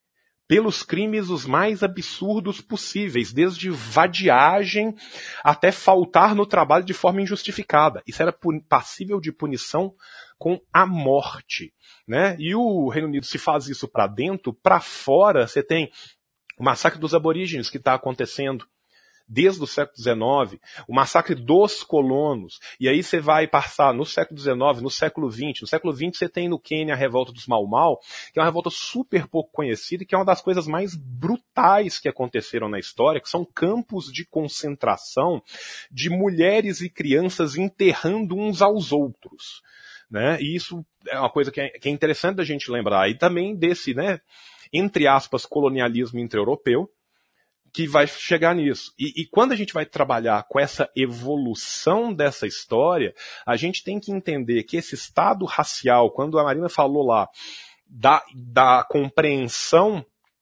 Speaker 1: pelos crimes os mais absurdos possíveis, desde vadiagem até faltar no trabalho de forma injustificada. Isso era passível de punição com a morte, né? E o Reino Unido, se faz isso para dentro, para fora, você tem o massacre dos aborígenes que está acontecendo desde o século dezenove, o massacre dos colonos, e aí você vai passar no século dezenove, no século vinte. No século vinte você tem no Quênia a revolta dos Mau Mau, que é uma revolta super pouco conhecida e que é uma das coisas mais brutais que aconteceram na história, que são campos de concentração de mulheres e crianças enterrando uns aos outros, né? E isso é uma coisa que é, que é interessante da gente lembrar. E também desse, né, entre aspas, colonialismo intra-europeu, que vai chegar nisso. E, e quando a gente vai trabalhar com essa evolução dessa história, a gente tem que entender que esse estado racial, quando a Marina falou lá da, da compreensão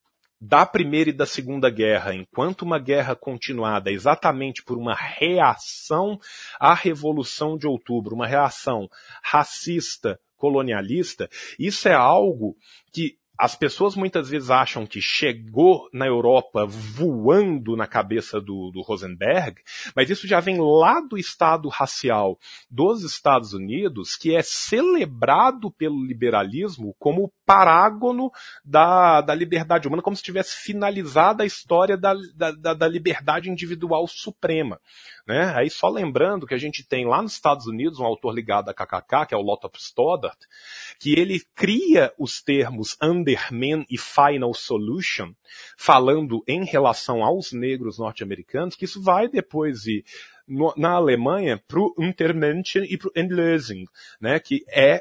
Speaker 1: da Primeira e da Segunda Guerra, enquanto uma guerra continuada exatamente por uma reação à Revolução de Outubro, uma reação racista, colonialista, isso é algo que as pessoas muitas vezes acham que chegou na Europa voando na cabeça do, do Rosenberg, mas isso já vem lá do Estado racial dos Estados Unidos, que é celebrado pelo liberalismo como parágono da, da liberdade humana, como se tivesse finalizado a história da, da, da liberdade individual suprema, né? Aí só lembrando que a gente tem lá nos Estados Unidos um autor ligado à K K K, que é o Lothrop Stoddard, que ele cria os termos Underman e Final Solution, falando em relação aos negros norte-americanos, que isso vai depois ir no, na Alemanha para o Untermenschen e para o Endlösung, né, que é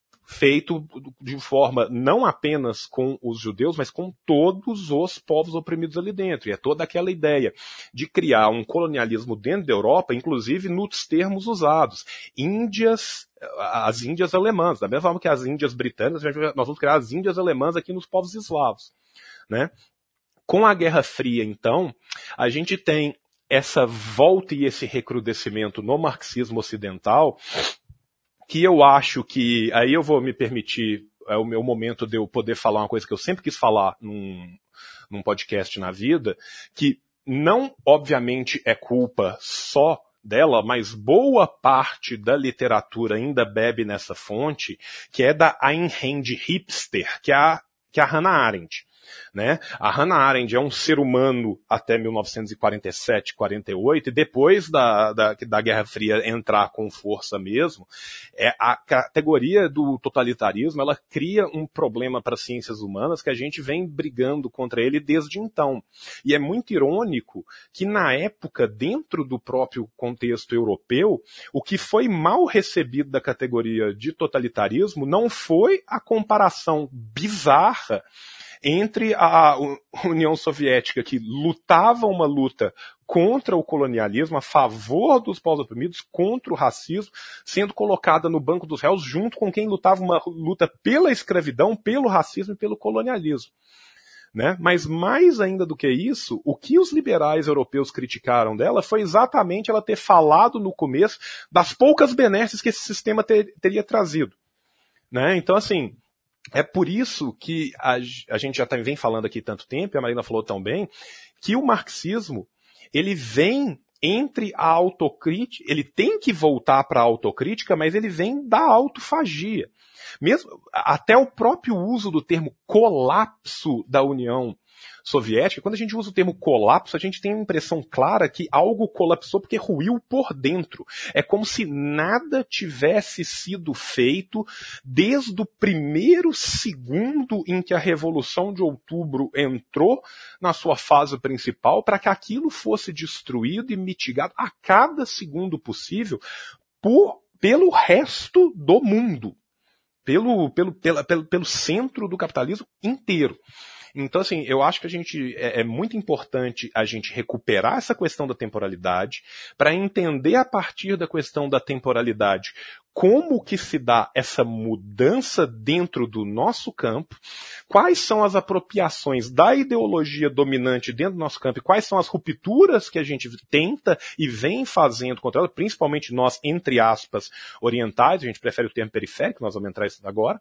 Speaker 1: feito de forma não apenas com os judeus, mas com todos os povos oprimidos ali dentro. E é toda aquela ideia de criar um colonialismo dentro da Europa, inclusive nos termos usados. Índias, as Índias alemãs, da mesma forma que as Índias britânicas, nós vamos criar as Índias alemãs aqui nos povos eslavos, né? Com a Guerra Fria, então, a gente tem essa volta e esse recrudescimento no marxismo ocidental, que eu acho que, aí eu vou me permitir, é o meu momento de eu poder falar uma coisa que eu sempre quis falar num, num podcast na vida, que não, obviamente, é culpa só dela, mas boa parte da literatura ainda bebe nessa fonte, que é da Ayn Rand hipster, que é a, que é a Hannah Arendt. Né? A Hannah Arendt é um ser humano até mil novecentos e quarenta e sete, quarenta e oito, e depois da, da, da Guerra Fria entrar com força mesmo, é, a categoria do totalitarismo, ela cria um problema para as ciências humanas que a gente vem brigando contra ele desde então. E é muito irônico que na época, dentro do próprio contexto europeu, o que foi mal recebido da categoria de totalitarismo não foi a comparação bizarra entre a União Soviética, que lutava uma luta contra o colonialismo, a favor dos povos oprimidos, contra o racismo, sendo colocada no banco dos réus junto com quem lutava uma luta pela escravidão, pelo racismo e pelo colonialismo. Né? Mas mais ainda do que isso, o que os liberais europeus criticaram dela foi exatamente ela ter falado no começo das poucas benesses que esse sistema ter, teria trazido. Né? Então, assim, é por isso que a, a gente já tá, vem falando aqui tanto tempo, e a Marina falou tão bem, que o marxismo, ele vem entre a autocrítica, ele tem que voltar para a autocrítica, mas ele vem da autofagia. Mesmo, até o próprio uso do termo colapso da União Soviética, quando a gente usa o termo colapso, a gente tem a impressão clara que algo colapsou porque ruiu por dentro. É como se nada tivesse sido feito desde o primeiro segundo em que a Revolução de Outubro entrou na sua fase principal para que aquilo fosse destruído e mitigado a cada segundo possível por, pelo resto do mundo. Pelo, pelo, pela, pelo, pelo centro do capitalismo inteiro. Então, assim, eu acho que a gente é, é muito importante a gente recuperar essa questão da temporalidade para entender a partir da questão da temporalidade como que se dá essa mudança dentro do nosso campo, quais são as apropriações da ideologia dominante dentro do nosso campo e quais são as rupturas que a gente tenta e vem fazendo contra ela, principalmente nós, entre aspas, orientais, a gente prefere o termo periférico, nós vamos entrar nisso agora,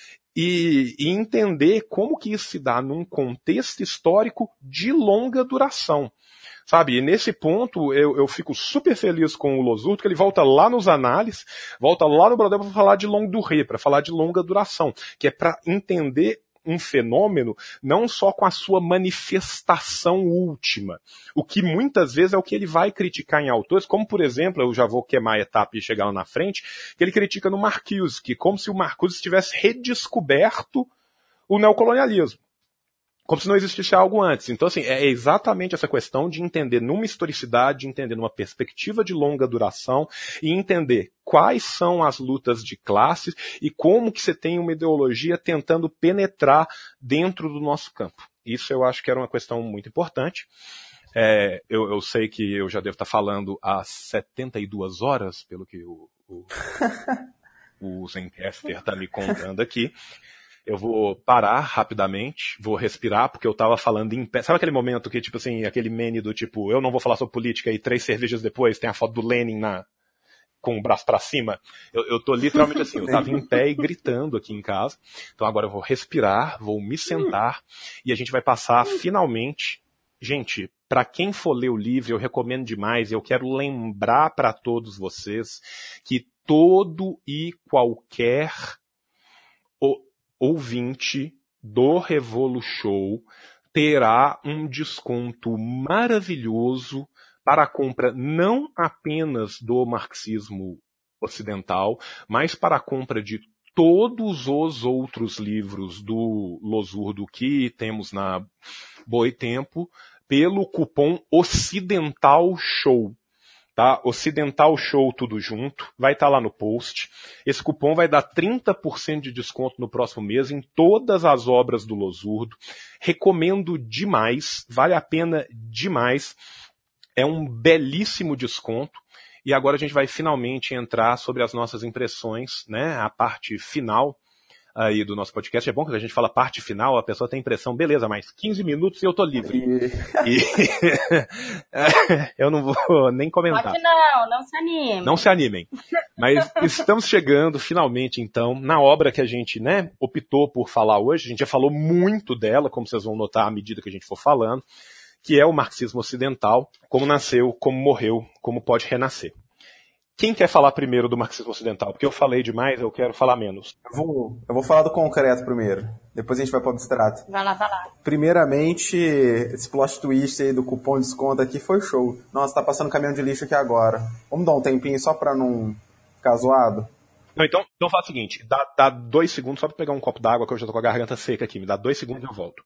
Speaker 1: e, e entender como que isso se dá num contexto histórico de longa duração. Sabe, e nesse ponto eu, eu fico super feliz com o Losurdo, que ele volta lá nos análises, volta lá no Brodel para falar de longue durée, para falar de longa duração, que é para entender um fenômeno não só com a sua manifestação última, o que muitas vezes é o que ele vai criticar em autores, como por exemplo, eu já vou queimar a etapa e chegar lá na frente, que ele critica no Marcuse, que como se o Marcuse tivesse redescoberto o neocolonialismo. Como se não existisse algo antes. Então, assim, é exatamente essa questão de entender numa historicidade, de entender numa perspectiva de longa duração e entender quais são as lutas de classes e como que você tem uma ideologia tentando penetrar dentro do nosso campo. Isso eu acho que era uma questão muito importante. É, eu, eu sei que eu já devo estar falando há setenta e duas horas, pelo que o, o, o Zencaster está me contando aqui. Eu vou parar rapidamente, vou respirar, porque eu tava falando em pé. Sabe aquele momento que, tipo assim, aquele meme do tipo, eu não vou falar sobre política e três cervejas depois tem a foto do Lenin na, com o braço pra cima? Eu, eu tô literalmente assim, eu tava em pé e gritando aqui em casa. Então agora eu vou respirar, vou me sentar e a gente vai passar finalmente. Gente, para quem for ler o livro, eu recomendo demais, eu quero lembrar para todos vocês que todo e qualquer ouvinte do Revolu Show terá um desconto maravilhoso para a compra não apenas do marxismo ocidental, mas para a compra de todos os outros livros do Losurdo que temos na Boitempo pelo cupom Ocidental Show. Tá? Ocidental Show tudo junto, vai estar lá no post. Esse cupom vai dar trinta por cento de desconto no próximo mês em todas as obras do Losurdo. Recomendo demais, vale a pena demais. É um belíssimo desconto. E agora a gente vai finalmente entrar sobre as nossas impressões, né? A parte final aí do nosso podcast. É bom que a gente fala parte final, a pessoa tem a impressão, beleza, mais quinze minutos e eu tô livre. E... e... eu não vou nem comentar.
Speaker 2: Pode não, não se animem.
Speaker 1: Não se animem. Mas estamos chegando finalmente, então, na obra que a gente, né, optou por falar hoje. A gente já falou muito dela, como vocês vão notar à medida que a gente for falando, que é o marxismo ocidental, como nasceu, como morreu, como pode renascer. Quem quer falar primeiro do marxismo ocidental? Porque eu falei demais, eu quero falar menos.
Speaker 3: Eu vou, eu vou falar do concreto primeiro. Depois a gente vai para o abstrato.
Speaker 2: Vai lá, vai lá.
Speaker 3: Primeiramente, esse plot twist aí do cupom de desconto aqui foi show. Nossa, tá passando caminhão de lixo aqui agora. Vamos dar um tempinho só pra não ficar zoado?
Speaker 1: Não, então, então faz o seguinte, dá, dá dois segundos só pra pegar um copo d'água, que eu já tô com a garganta seca aqui. Me dá dois segundos e eu volto.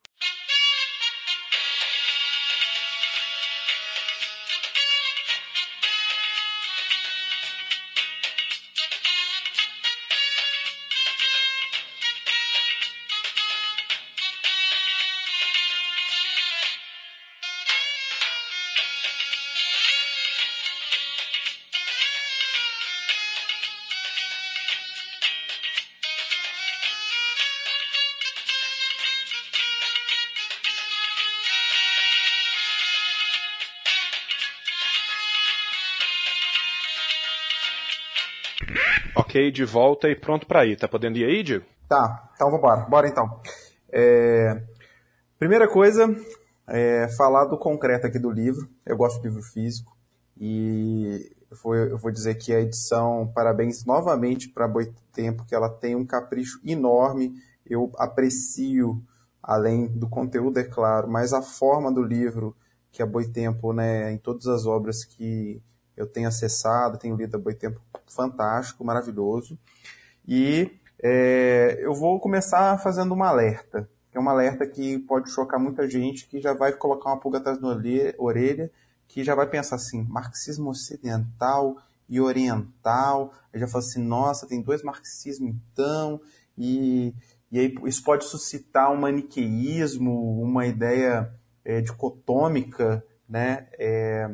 Speaker 1: ok, de volta e pronto para ir. Tá podendo ir aí, Diego?
Speaker 3: Tá, então vambora. Bora então. É... Primeira coisa, é falar do concreto aqui do livro. Eu gosto de livro físico e eu vou, eu vou dizer que a edição, parabéns novamente para a Boitempo, que ela tem um capricho enorme. Eu aprecio, além do conteúdo, é claro, mas a forma do livro que a Boitempo, né, em todas as obras que eu tenho acessado, tenho lido a Boitempo, fantástico, maravilhoso. E é, eu vou começar fazendo um alerta, que é um alerta que pode chocar muita gente, que já vai colocar uma pulga atrás da orelha, que já vai pensar assim, marxismo ocidental e oriental, aí já fala assim, nossa, tem dois marxismos então, e, e aí isso pode suscitar um maniqueísmo, uma ideia é, dicotômica, né, é,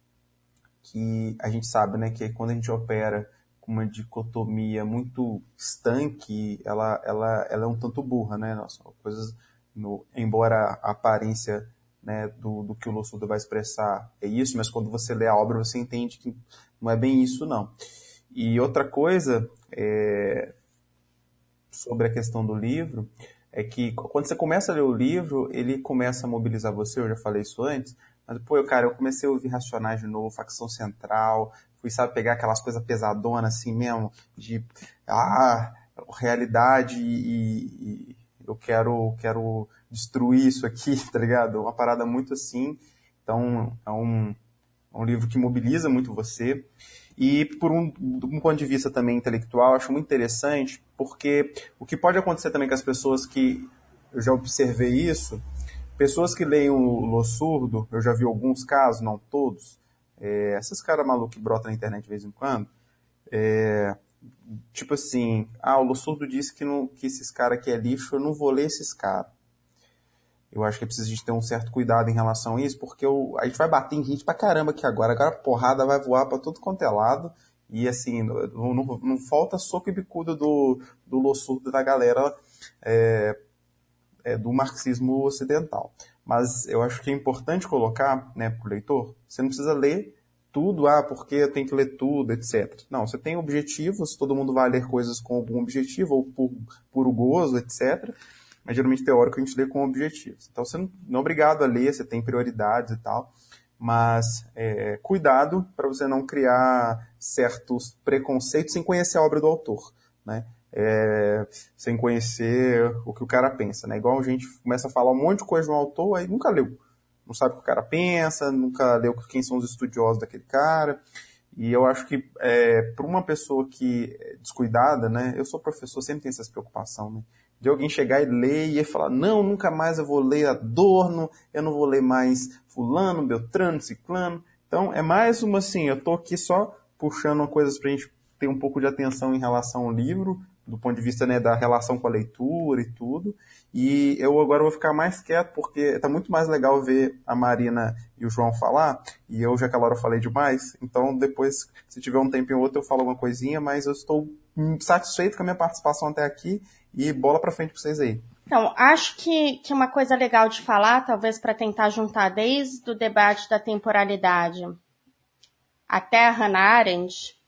Speaker 3: que a gente sabe, né, que quando a gente opera com uma dicotomia muito estanque, ela, ela, ela é um tanto burra, né, nossa, coisas, no, embora a aparência, né, do, do que o Lossurdo vai expressar é isso, mas quando você lê a obra você entende que não é bem isso, não. E outra coisa é, sobre a questão do livro é que quando você começa a ler o livro, ele começa a mobilizar você, eu já falei isso antes, mas, pô, eu, cara, eu comecei a ouvir Racionais de novo, Facção Central, fui, sabe, pegar aquelas coisas pesadonas, assim mesmo, de, ah, realidade e, e eu quero, quero destruir isso aqui, tá ligado? Uma parada muito assim. Então, é um, é um livro que mobiliza muito você. E, por um, um ponto de vista também intelectual, acho muito interessante, porque o que pode acontecer também com as pessoas que, eu já observei isso, pessoas que leem o Lossurdo, eu já vi alguns casos, não todos, é, esses caras malucos que brotam na internet de vez em quando, é, tipo assim, ah, o Lossurdo disse que, não, que esses caras aqui é lixo, eu não vou ler esses caras. Eu acho que é preciso a gente ter um certo cuidado em relação a isso, porque eu, a gente vai bater em gente pra caramba aqui agora, agora a porrada vai voar pra todo quanto é lado, e assim, não, não, não falta soco e bicudo do, do Lossurdo da galera, é, é, do marxismo ocidental. Mas eu acho que é importante colocar, né, pro leitor, você não precisa ler tudo, ah, porque eu tenho que ler tudo, etcétera. Não, você tem objetivos, todo mundo vai ler coisas com algum objetivo, ou por puro gozo, etcétera. Mas geralmente teórico a gente lê com objetivos. Então você não, não é obrigado a ler, você tem prioridades e tal, mas é, cuidado para você não criar certos preconceitos sem conhecer a obra do autor, né? É, sem conhecer o que o cara pensa, né? Igual a gente começa a falar um monte de coisa de um autor, aí nunca leu. Não sabe o que o cara pensa, nunca leu quem são os estudiosos daquele cara. E eu acho que é, para uma pessoa que é descuidada, né? Eu sou professor, sempre tenho essa preocupação, né? De alguém chegar e ler e falar, não, nunca mais eu vou ler Adorno, eu não vou ler mais fulano, Beltrano, Ciclano. Então, é mais uma assim, eu tô aqui só puxando coisas pra gente ter um pouco de atenção em relação ao livro, do ponto de vista, né, da relação com a leitura e tudo. E eu agora vou ficar mais quieto, porque tá muito mais legal ver a Marina e o João falar, e eu já aquela hora falei demais, então depois, se tiver um tempo em outro, eu falo alguma coisinha, mas eu estou satisfeito com a minha participação até aqui, e bola pra frente pra vocês aí.
Speaker 2: Então, acho que, que uma coisa legal de falar, talvez para tentar juntar desde o debate da temporalidade até a Hannah Arendt,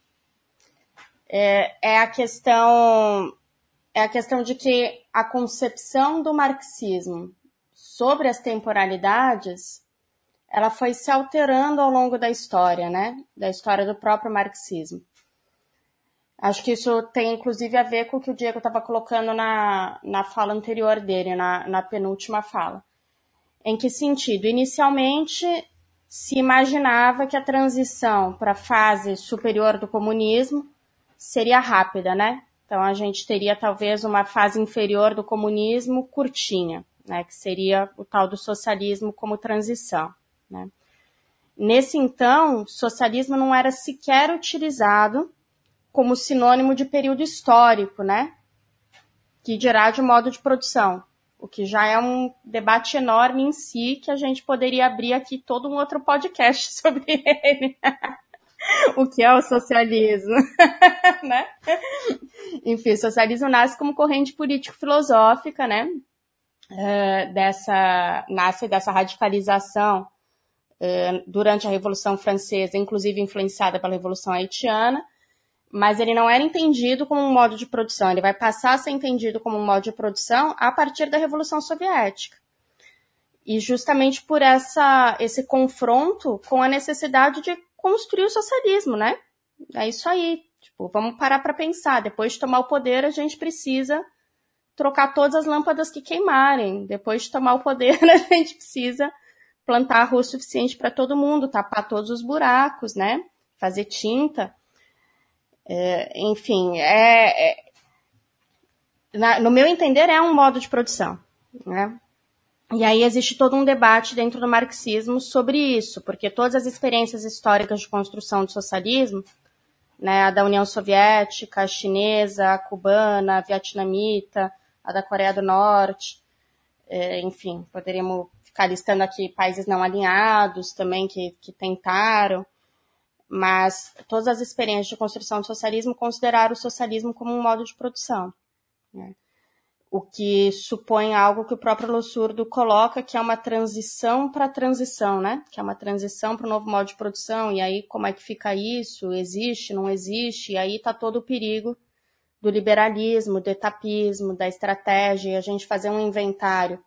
Speaker 2: é, é a questão é a questão de que a concepção do marxismo sobre as temporalidades, ela foi se alterando ao longo da história, né? Da história do próprio marxismo. Acho que isso tem, inclusive, a ver com o que o Diego estava colocando na, na fala anterior dele, na, na penúltima fala. Em que sentido? Inicialmente, se imaginava que a transição para a fase superior do comunismo seria rápida, né? Então, a gente teria, talvez, uma fase inferior do comunismo curtinha, né? Que seria o tal do socialismo como transição, né? Nesse, então, socialismo não era sequer utilizado como sinônimo de período histórico, né? Que dirá de modo de produção, o que já é um debate enorme em si, que a gente poderia abrir aqui todo um outro podcast sobre ele. O que é o socialismo, né? Enfim, o socialismo nasce como corrente político-filosófica, né? Uh, dessa, nasce dessa radicalização uh, durante a Revolução Francesa, inclusive influenciada pela Revolução Haitiana, mas ele não era entendido como um modo de produção. Ele vai passar a ser entendido como um modo de produção a partir da Revolução Soviética. E justamente por essa, esse confronto com a necessidade de construir o socialismo, né? É isso aí. Tipo, vamos parar para pensar. Depois de tomar o poder, a gente precisa trocar todas as lâmpadas que queimarem. Depois de tomar o poder, a gente precisa plantar arroz suficiente para todo mundo, tapar todos os buracos, né? Fazer tinta. É, enfim, é, é, na, no meu entender, é um modo de produção, né? E aí existe todo um debate dentro do marxismo sobre isso, porque todas as experiências históricas de construção do socialismo, né, a da União Soviética, a chinesa, a cubana, a vietnamita, a da Coreia do Norte, é, enfim, poderíamos ficar listando aqui países não alinhados também que, que tentaram, mas todas as experiências de construção do socialismo consideraram o socialismo como um modo de produção, né? O que supõe algo que o próprio Lossurdo coloca, que é uma transição para a transição, né? Que é uma transição para o novo modo de produção, e aí como é que fica isso? Existe, não existe? E aí está todo o perigo do liberalismo, do etapismo, da estratégia, e a gente fazer um inventário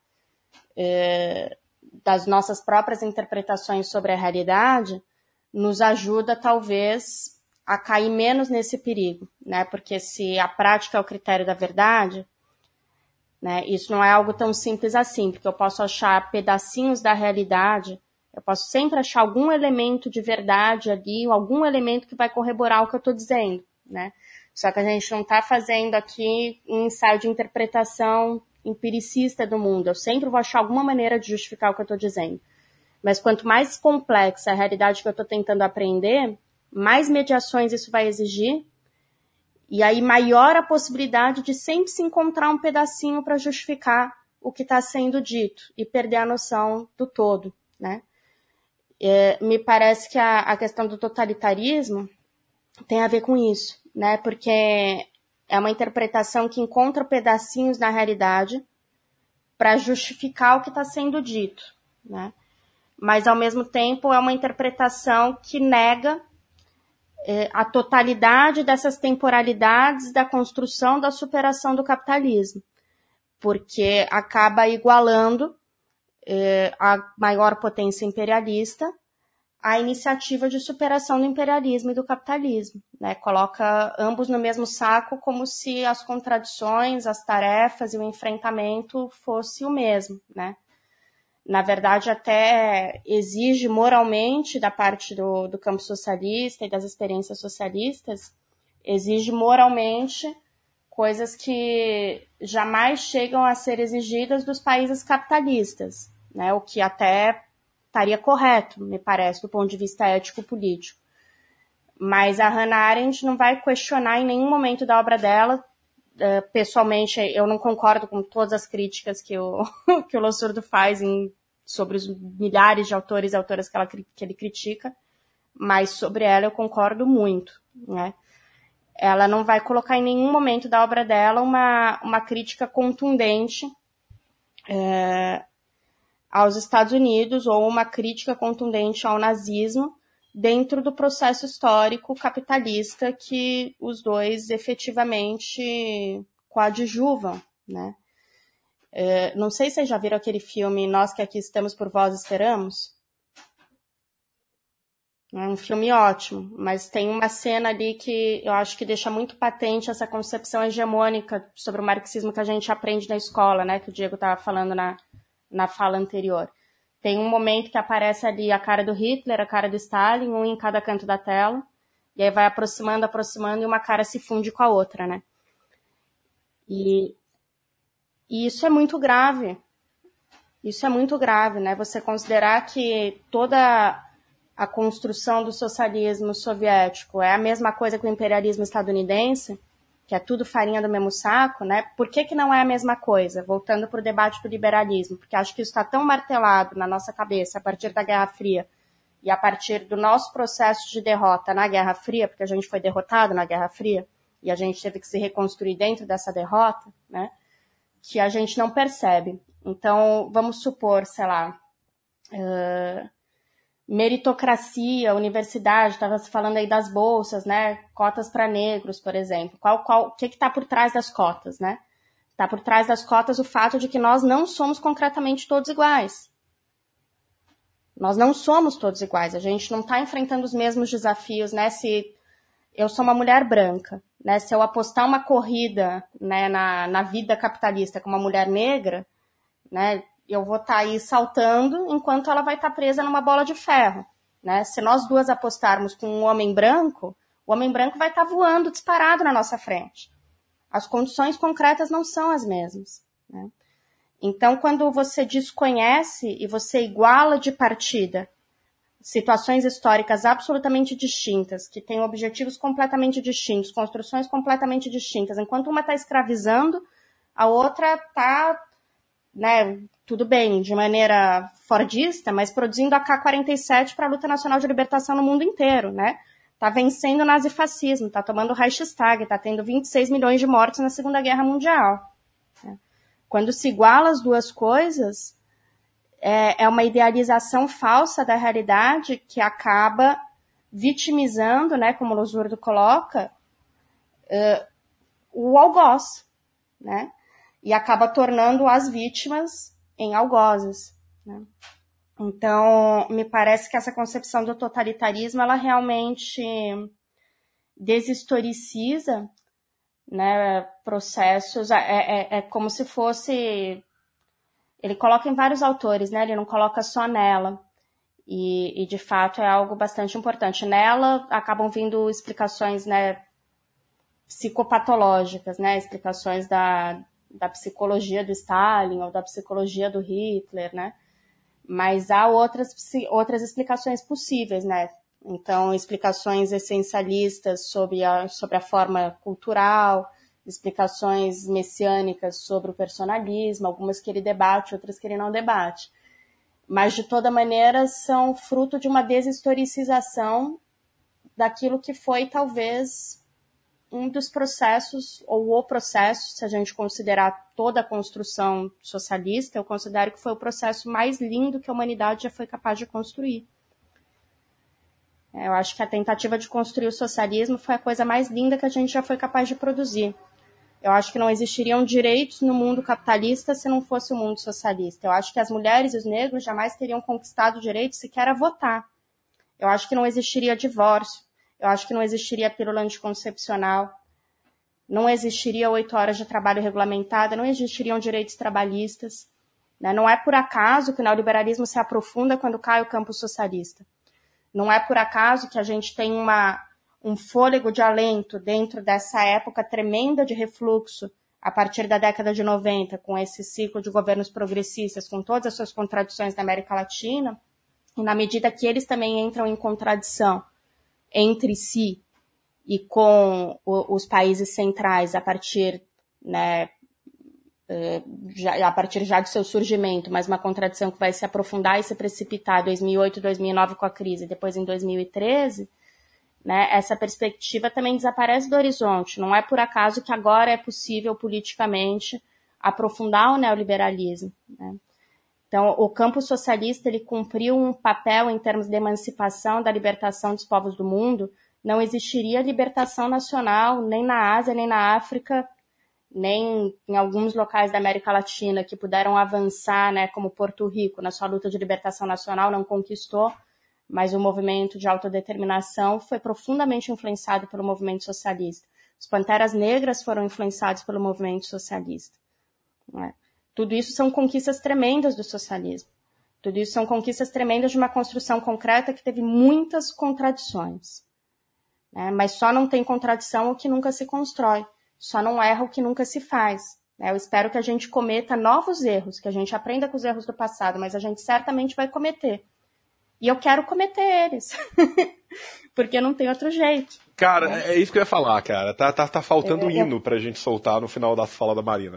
Speaker 2: é, das nossas próprias interpretações sobre a realidade nos ajuda, talvez, a cair menos nesse perigo, né? Porque se a prática é o critério da verdade, né, isso não é algo tão simples assim, porque eu posso achar pedacinhos da realidade, eu posso sempre achar algum elemento de verdade ali, algum elemento que vai corroborar o que eu estou dizendo, né? Só que a gente não está fazendo aqui um ensaio de interpretação empiricista do mundo, eu sempre vou achar alguma maneira de justificar o que eu estou dizendo. Mas quanto mais complexa a realidade que eu estou tentando aprender, mais mediações isso vai exigir, e aí maior a possibilidade de sempre se encontrar um pedacinho para justificar o que está sendo dito e perder a noção do todo, né? É, me parece que a, a questão do totalitarismo tem a ver com isso, né? Porque é uma interpretação que encontra pedacinhos na realidade para justificar o que está sendo dito, né? Mas, ao mesmo tempo, é uma interpretação que nega é, a totalidade dessas temporalidades da construção da superação do capitalismo, porque acaba igualando é, a maior potência imperialista à iniciativa de superação do imperialismo e do capitalismo, né? Coloca ambos no mesmo saco como se as contradições, as tarefas e o enfrentamento fosse o mesmo, né? Na verdade, até exige moralmente da parte do, do campo socialista e das experiências socialistas, exige moralmente coisas que jamais chegam a ser exigidas dos países capitalistas, né? O que até estaria correto, me parece, do ponto de vista ético-político. Mas a Hannah Arendt não vai questionar em nenhum momento da obra dela. Pessoalmente, eu não concordo com todas as críticas que o, que o Lossurdo faz em, sobre os milhares de autores e autoras que, ela, que ele critica, mas sobre ela eu concordo muito, né? Ela não vai colocar em nenhum momento da obra dela uma, uma crítica contundente é, aos Estados Unidos ou uma crítica contundente ao nazismo dentro do processo histórico capitalista que os dois efetivamente coadjuvam, né? É, não sei se vocês já viram aquele filme Nós que Aqui Estamos por Vós Esperamos. É um filme ótimo, mas tem uma cena ali que eu acho que deixa muito patente essa concepção hegemônica sobre o marxismo que a gente aprende na escola, né? Que o Diego estava falando na, na fala anterior. Tem um momento que aparece ali a cara do Hitler, a cara do Stalin, um em cada canto da tela, e aí vai aproximando, aproximando, e uma cara se funde com a outra, né? E, e isso é muito grave. Isso é muito grave, né? Você considerar que toda a construção do socialismo soviético é a mesma coisa que o imperialismo estadunidense, que é tudo farinha do mesmo saco, né? Por que que não é a mesma coisa? Voltando para o debate do liberalismo, porque acho que isso está tão martelado na nossa cabeça a partir da Guerra Fria e a partir do nosso processo de derrota na Guerra Fria, porque a gente foi derrotado na Guerra Fria e a gente teve que se reconstruir dentro dessa derrota, né? Que a gente não percebe. Então, vamos supor, sei lá, uh, meritocracia, universidade, estava se falando aí das bolsas, né? Cotas para negros, por exemplo. Qual, qual, o que está por trás das cotas, né? Está por trás das cotas o fato de que nós não somos concretamente todos iguais. Nós não somos todos iguais. A gente não está enfrentando os mesmos desafios, né? Se eu sou uma mulher branca, né? Se eu apostar uma corrida, né, na, na vida capitalista com uma mulher negra, né? Eu vou estar aí saltando enquanto ela vai estar presa numa bola de ferro, né? Se nós duas apostarmos com um homem branco, o homem branco vai estar voando disparado na nossa frente. As condições concretas não são as mesmas, né? Então, quando você desconhece e você iguala de partida situações históricas absolutamente distintas, que têm objetivos completamente distintos, construções completamente distintas, enquanto uma está escravizando, a outra está, né, tudo bem, de maneira fordista, mas produzindo a K quarenta e sete para a luta nacional de libertação no mundo inteiro, né? Está vencendo o nazifascismo, está tomando o Reichstag, está tendo vinte e seis milhões de mortos na Segunda Guerra Mundial. Né? Quando se iguala as duas coisas, é, é uma idealização falsa da realidade que acaba vitimizando, né, como o Losurdo coloca, uh, o algoz, né? E acaba tornando as vítimas em algozes, né? Então, me parece que essa concepção do totalitarismo, ela realmente deshistoriciza, né, processos, é, é, é como se fosse, ele coloca em vários autores, né, ele não coloca só nela, e, e de fato é algo bastante importante. Nela acabam vindo explicações, né, psicopatológicas, né, explicações da, da psicologia do Stalin ou da psicologia do Hitler, né, mas há outras, outras explicações possíveis, né? Então, explicações essencialistas sobre a, sobre a forma cultural, explicações messiânicas sobre o personalismo, algumas que ele debate, outras que ele não debate. Mas, de toda maneira, são fruto de uma deshistoricização daquilo que foi, talvez, um dos processos, ou o processo, se a gente considerar toda a construção socialista, eu considero que foi o processo mais lindo que a humanidade já foi capaz de construir. Eu acho que a tentativa de construir o socialismo foi a coisa mais linda que a gente já foi capaz de produzir. Eu acho que não existiriam direitos no mundo capitalista se não fosse o mundo socialista. Eu acho que as mulheres e os negros jamais teriam conquistado o direito sequer a votar. Eu acho que não existiria divórcio. Eu acho que não existiria pílula anticoncepcional, não existiria oito horas de trabalho regulamentada, não existiriam direitos trabalhistas. Né? Não é por acaso que o neoliberalismo se aprofunda quando cai o campo socialista. Não é por acaso que a gente tem uma, um fôlego de alento dentro dessa época tremenda de refluxo a partir da década de noventa, com esse ciclo de governos progressistas, com todas as suas contradições na América Latina, e na medida que eles também entram em contradição entre si e com o, os países centrais a partir, né, já, a partir já do seu surgimento, mas uma contradição que vai se aprofundar e se precipitar em dois mil e oito, dois mil e nove com a crise, depois em dois mil e treze, né, essa perspectiva também desaparece do horizonte. Não é por acaso que agora é possível politicamente aprofundar o neoliberalismo, né? Então, o campo socialista, ele cumpriu um papel em termos de emancipação, da libertação dos povos do mundo. Não existiria libertação nacional, nem na Ásia, nem na África, nem em alguns locais da América Latina que puderam avançar, né, como Porto Rico, na sua luta de libertação nacional, não conquistou, mas o movimento de autodeterminação foi profundamente influenciado pelo movimento socialista. Os Panteras Negras foram influenciados pelo movimento socialista, né? Tudo isso são conquistas tremendas do socialismo. Tudo isso são conquistas tremendas de uma construção concreta que teve muitas contradições, né? Mas só não tem contradição o que nunca se constrói. Só não erra o que nunca se faz, né? Eu espero que a gente cometa novos erros, que a gente aprenda com os erros do passado, mas a gente certamente vai cometer. E eu quero cometer eles. Porque não tem outro jeito.
Speaker 1: Cara, né? É isso que eu ia falar, cara. Tá, tá, tá faltando um
Speaker 2: eu, eu...
Speaker 1: hino pra gente soltar no final da fala da Marina.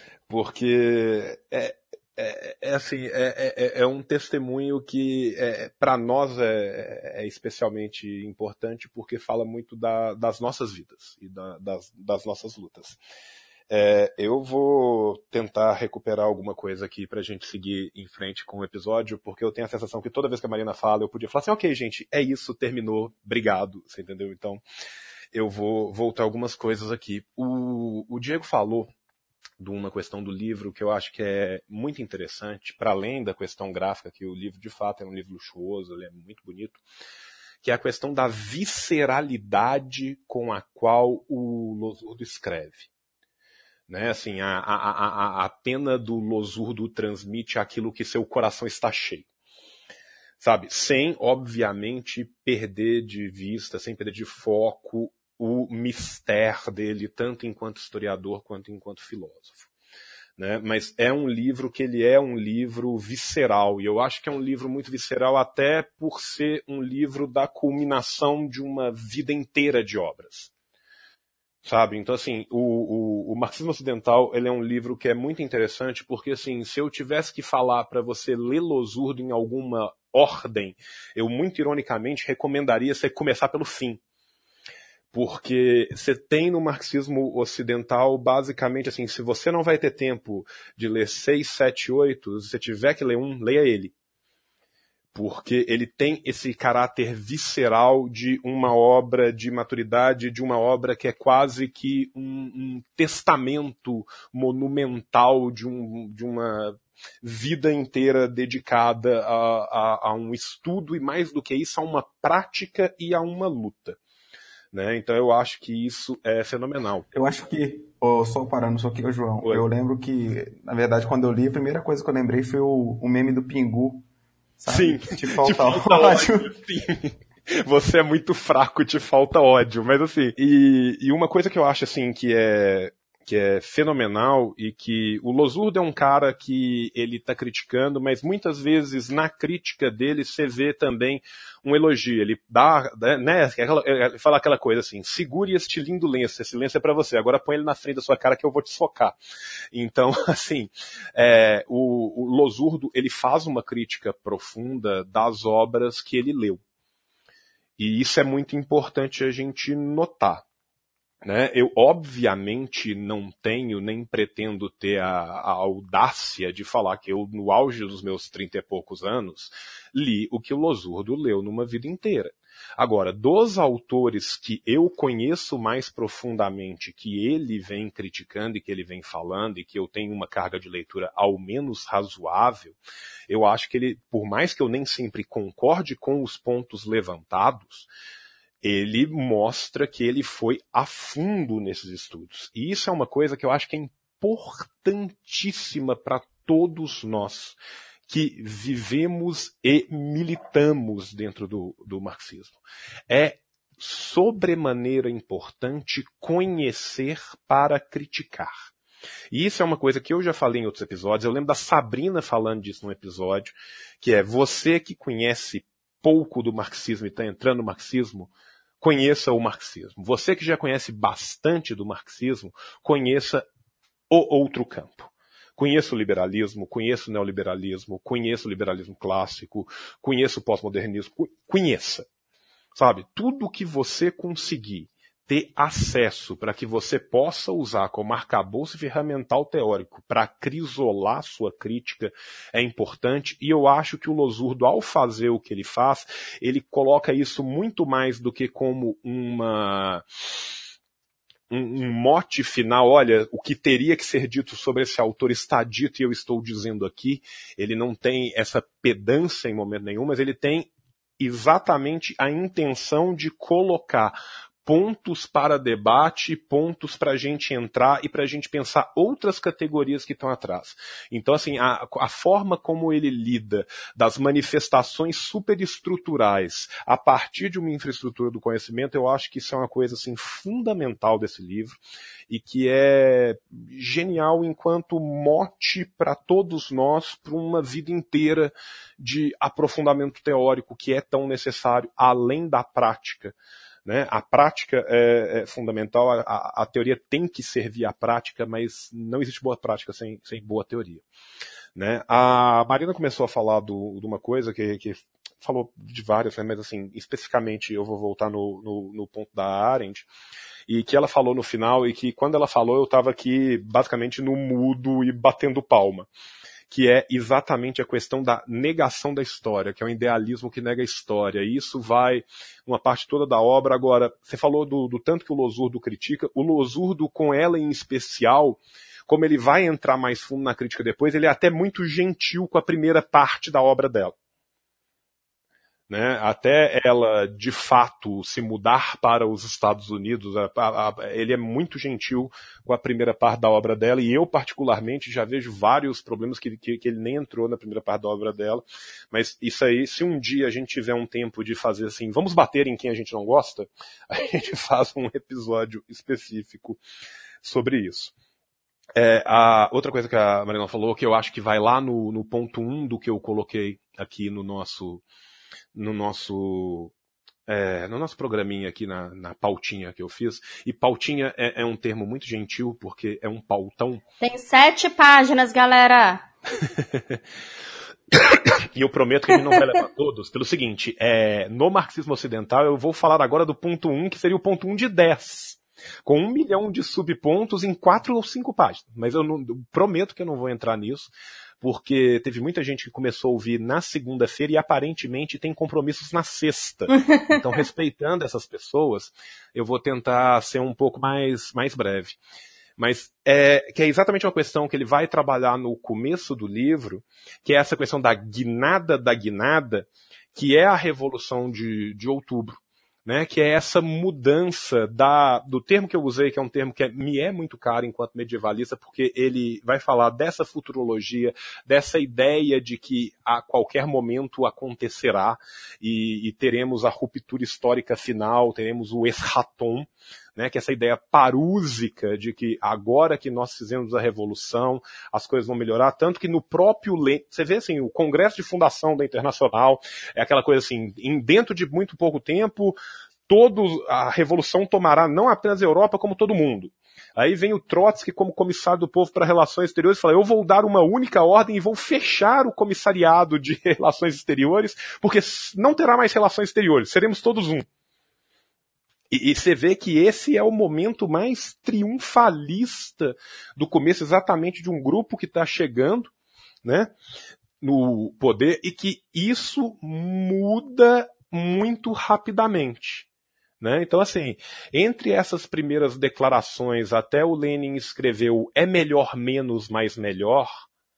Speaker 1: Porque é, é, é assim, é, é, é um testemunho que é, para nós é, é especialmente importante porque fala muito da, das nossas vidas e da, das, das nossas lutas. É, eu vou tentar recuperar alguma coisa aqui pra gente seguir em frente com o episódio, porque eu tenho a sensação que toda vez que a Marina fala, eu podia falar assim, ok, gente, é isso, terminou, obrigado, você entendeu? Então, eu vou voltar algumas coisas aqui. O, o Diego falou de uma questão do livro que eu acho que é muito interessante, para além da questão gráfica, que o livro de fato é um livro luxuoso, ele é muito bonito, que é a questão da visceralidade com a qual o Losurdo escreve. Né? Assim, a, a, a, a pena do Losurdo transmite aquilo que seu coração está cheio. Sabe? Sem, obviamente, perder de vista, sem perder de foco o mistério dele, tanto enquanto historiador quanto enquanto filósofo. Né? Mas é um livro que ele é um livro visceral, e eu acho que é um livro muito visceral até por ser um livro da culminação de uma vida inteira de obras. Sabe? Então, assim, o, o, o Marxismo Ocidental, ele é um livro que é muito interessante, porque, assim, se eu tivesse que falar para você ler Losurdo em alguma ordem, eu, muito ironicamente, recomendaria você começar pelo fim. Porque você tem no marxismo ocidental, basicamente, assim, se você não vai ter tempo de ler seis, sete, oito, se você tiver que ler um, leia ele. Porque ele tem esse caráter visceral de uma obra de maturidade, de uma obra que é quase que um, um testamento monumental de, um, de uma vida inteira dedicada a, a, a um estudo e, mais do que isso, a uma prática e a uma luta. Né? Então eu acho que isso é fenomenal.
Speaker 3: Eu acho que, oh, só parando só aqui, João,
Speaker 1: Oi.
Speaker 3: Eu lembro que, na verdade, quando eu li, a primeira coisa que eu lembrei foi o, o meme do Pingu. Sabe?
Speaker 1: Sim,
Speaker 3: te falta,
Speaker 1: te falta
Speaker 3: ódio.
Speaker 1: ódio. Sim. Você é muito fraco, te falta ódio. Mas assim, e, e uma coisa que eu acho assim que é que é fenomenal e que o Losurdo é um cara que ele está criticando, mas muitas vezes na crítica dele você vê também um elogio. Ele dá, né, ele fala aquela coisa assim, segure este lindo lenço, esse lenço é para você, agora põe ele na frente da sua cara que eu vou te socar. Então, assim, é, o, o Losurdo, ele faz uma crítica profunda das obras que ele leu. E isso é muito importante a gente notar. Né? Eu, obviamente, não tenho nem pretendo ter a, a audácia de falar que eu, no auge dos meus trinta e poucos anos, li o que o Losurdo leu numa vida inteira. Agora, dos autores que eu conheço mais profundamente, que ele vem criticando e que ele vem falando, e que eu tenho uma carga de leitura ao menos razoável, eu acho que ele, por mais que eu nem sempre concorde com os pontos levantados, ele mostra que ele foi a fundo nesses estudos. E isso é uma coisa que eu acho que é importantíssima para todos nós que vivemos e militamos dentro do, do marxismo. É sobremaneira importante conhecer para criticar. E isso é uma coisa que eu já falei em outros episódios. Eu lembro da Sabrina falando disso num episódio, que é você que conhece pouco do marxismo e está entrando no marxismo, conheça o marxismo. Você que já conhece bastante do marxismo, conheça o outro campo. Conheça o liberalismo, conheça o neoliberalismo, conheça o liberalismo clássico, conheça o pós-modernismo, conheça. Sabe, tudo que você conseguir ter acesso para que você possa usar como arcabouço ferramental teórico para crisolar sua crítica é importante, e eu acho que o Losurdo, ao fazer o que ele faz, ele coloca isso muito mais do que como uma... Um, um mote final, olha, o que teria que ser dito sobre esse autor está dito e eu estou dizendo aqui. Ele não tem essa pedância em momento nenhum, mas ele tem exatamente a intenção de colocar pontos para debate, pontos para a gente entrar e para a gente pensar outras categorias que estão atrás. Então, assim, a, a forma como ele lida das manifestações superestruturais a partir de uma infraestrutura do conhecimento, eu acho que isso é uma coisa, assim, fundamental desse livro e que é genial enquanto mote para todos nós para uma vida inteira de aprofundamento teórico que é tão necessário além da prática. Né? A prática é, é fundamental, a, a teoria tem que servir à prática, mas não existe boa prática sem, sem boa teoria. Né? A Marina começou a falar do, de uma coisa que, que falou de várias, né? Mas assim, especificamente eu vou voltar no, no, no ponto da Arendt, e que ela falou no final, e que quando ela falou eu estava aqui basicamente no mudo e batendo palma, que é exatamente a questão da negação da história, que é o idealismo que nega a história. E isso vai uma parte toda da obra. Agora, você falou do, do tanto que o Losurdo critica, o Losurdo, com ela em especial, como ele vai entrar mais fundo na crítica depois, ele é até muito gentil com a primeira parte da obra dela. Né? Até ela, de fato, se mudar para os Estados Unidos, a, a, a, ele é muito gentil com a primeira parte da obra dela, e eu, particularmente, já vejo vários problemas que, que, que ele nem entrou na primeira parte da obra dela, mas isso aí, se um dia a gente tiver um tempo de fazer assim, vamos bater em quem a gente não gosta, a gente faz um episódio específico sobre isso. É, a outra coisa que a Marina falou, que eu acho que vai lá no, no ponto um do que eu coloquei aqui no nosso no nosso é, no nosso programinha aqui, na, na pautinha que eu fiz. E pautinha é, é um termo muito gentil, porque é um pautão.
Speaker 2: Tem sete páginas, galera!
Speaker 1: E eu prometo que a gente não vai levar todos, pelo seguinte, é, no marxismo ocidental eu vou falar agora do ponto um, que seria o ponto um de dez, com um milhão de subpontos em quatro ou cinco páginas. Mas eu, não, eu prometo que eu não vou entrar nisso, porque teve muita gente que começou a ouvir na segunda-feira e aparentemente tem compromissos na sexta. Então, respeitando essas pessoas, eu vou tentar ser um pouco mais, mais breve. Mas é, que é exatamente uma questão que ele vai trabalhar no começo do livro, que é essa questão da guinada da guinada, que é a Revolução de, de Outubro. Né, que é essa mudança da, do termo que eu usei, que é um termo que é, me é muito caro enquanto medievalista, porque ele vai falar dessa futurologia, dessa ideia de que a qualquer momento acontecerá e, e teremos a ruptura histórica final, teremos o eschaton, né, que é essa ideia parúsica de que agora que nós fizemos a revolução, as coisas vão melhorar, tanto que no próprio, você vê assim, o Congresso de Fundação da Internacional, é aquela coisa assim, em, dentro de muito pouco tempo, todos, a revolução tomará não apenas a Europa, como todo mundo. Aí vem o Trotsky como comissário do povo para relações exteriores e fala, eu vou dar uma única ordem e vou fechar o comissariado de relações exteriores, porque não terá mais relações exteriores, seremos todos um. E, e você vê que esse é o momento mais triunfalista do começo exatamente de um grupo que está chegando, né, no poder, e que isso muda muito rapidamente. Né? Então, assim, entre essas primeiras declarações até o Lenin escreveu é melhor menos, mais melhor,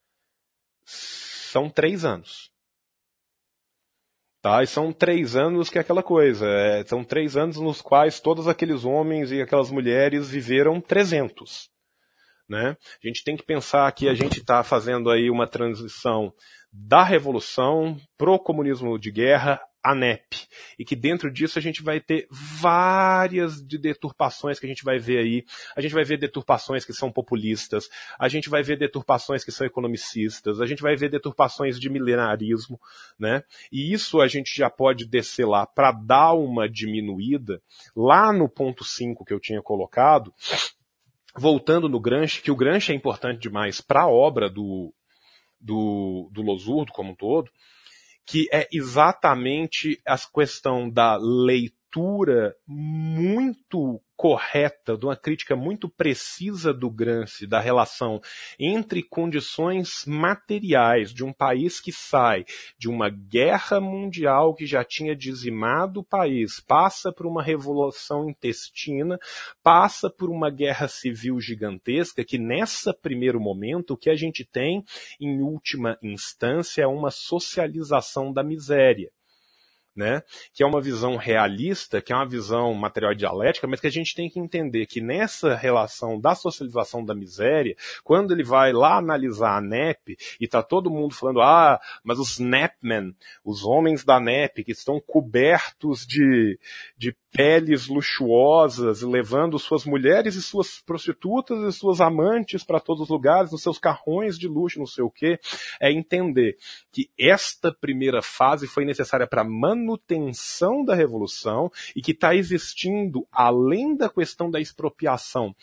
Speaker 1: são três anos. Tá? E são três anos que é aquela coisa, é, são três anos nos quais todos aqueles homens e aquelas mulheres viveram trezentos. Né? A gente tem que pensar que a gente está fazendo aí uma transição da revolução pro comunismo de guerra, a N E P, e que dentro disso a gente vai ter várias de deturpações que a gente vai ver aí. A gente vai ver deturpações que são populistas, a gente vai ver deturpações que são economicistas, a gente vai ver deturpações de milenarismo, né? E isso a gente já pode descer lá para dar uma diminuída lá no ponto cinco que eu tinha colocado, voltando no Gramsci, que o Gramsci é importante demais para a obra do, do, do Losurdo como um todo, que é exatamente a questão da leitura muito correta, de uma crítica muito precisa do Gramsci, da relação entre condições materiais de um país que sai de uma guerra mundial que já tinha dizimado o país, passa por uma revolução intestina, passa por uma guerra civil gigantesca, que nessa primeiro momento o que a gente tem, em última instância, é uma socialização da miséria. Né? Que é uma visão realista, que é uma visão material dialética, mas que a gente tem que entender que nessa relação da socialização da miséria, quando ele vai lá analisar a N E P, e está todo mundo falando, ah, mas os Nepmen, os homens da N E P, que estão cobertos de, de peles luxuosas, levando suas mulheres e suas prostitutas e suas amantes para todos os lugares, nos seus carrões de luxo, não sei o quê, é entender que esta primeira fase foi necessária para manutenção da revolução e que está existindo, além da questão da expropriação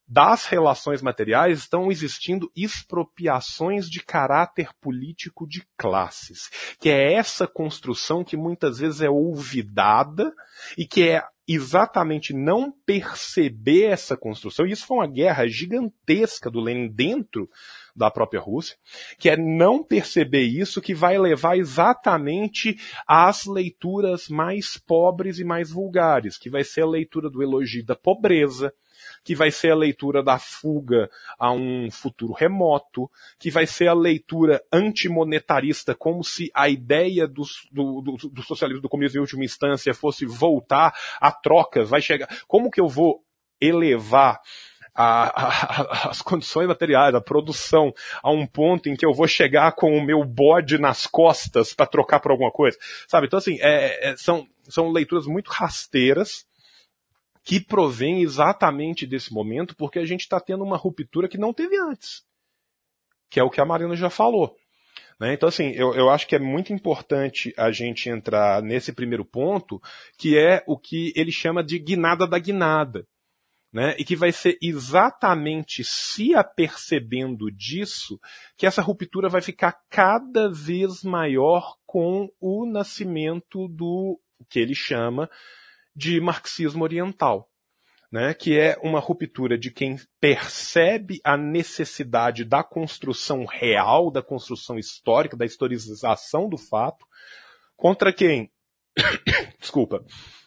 Speaker 1: das relações materiais estão existindo expropriações de caráter político de classes, que é essa construção que muitas vezes é olvidada e que é exatamente não perceber essa construção. E isso foi uma guerra gigantesca do Lenin dentro da própria Rússia, que é não perceber isso que vai levar exatamente às leituras mais pobres e mais vulgares, que vai ser a leitura do elogio da pobreza, que vai ser a leitura da fuga a um futuro remoto, que vai ser a leitura antimonetarista, como se a ideia do, do, do, do socialismo, do comunismo em última instância fosse voltar a trocas, vai chegar, como que eu vou elevar A, a, as condições materiais, a produção, a um ponto em que eu vou chegar com o meu bode nas costas para trocar por alguma coisa, sabe? Então, assim, é, é, são, são leituras muito rasteiras que provêm exatamente desse momento, porque a gente está tendo uma ruptura que não teve antes, que é o que a Marina já falou. Né? Então, assim, eu, eu acho que é muito importante a gente entrar nesse primeiro ponto, que é o que ele chama de guinada da guinada. Né, e que vai ser exatamente se apercebendo disso que essa ruptura vai ficar cada vez maior com o nascimento do que ele chama de marxismo oriental, né, que é uma ruptura de quem percebe a necessidade da construção real, da construção histórica, da historização do fato, contra quem, desculpa,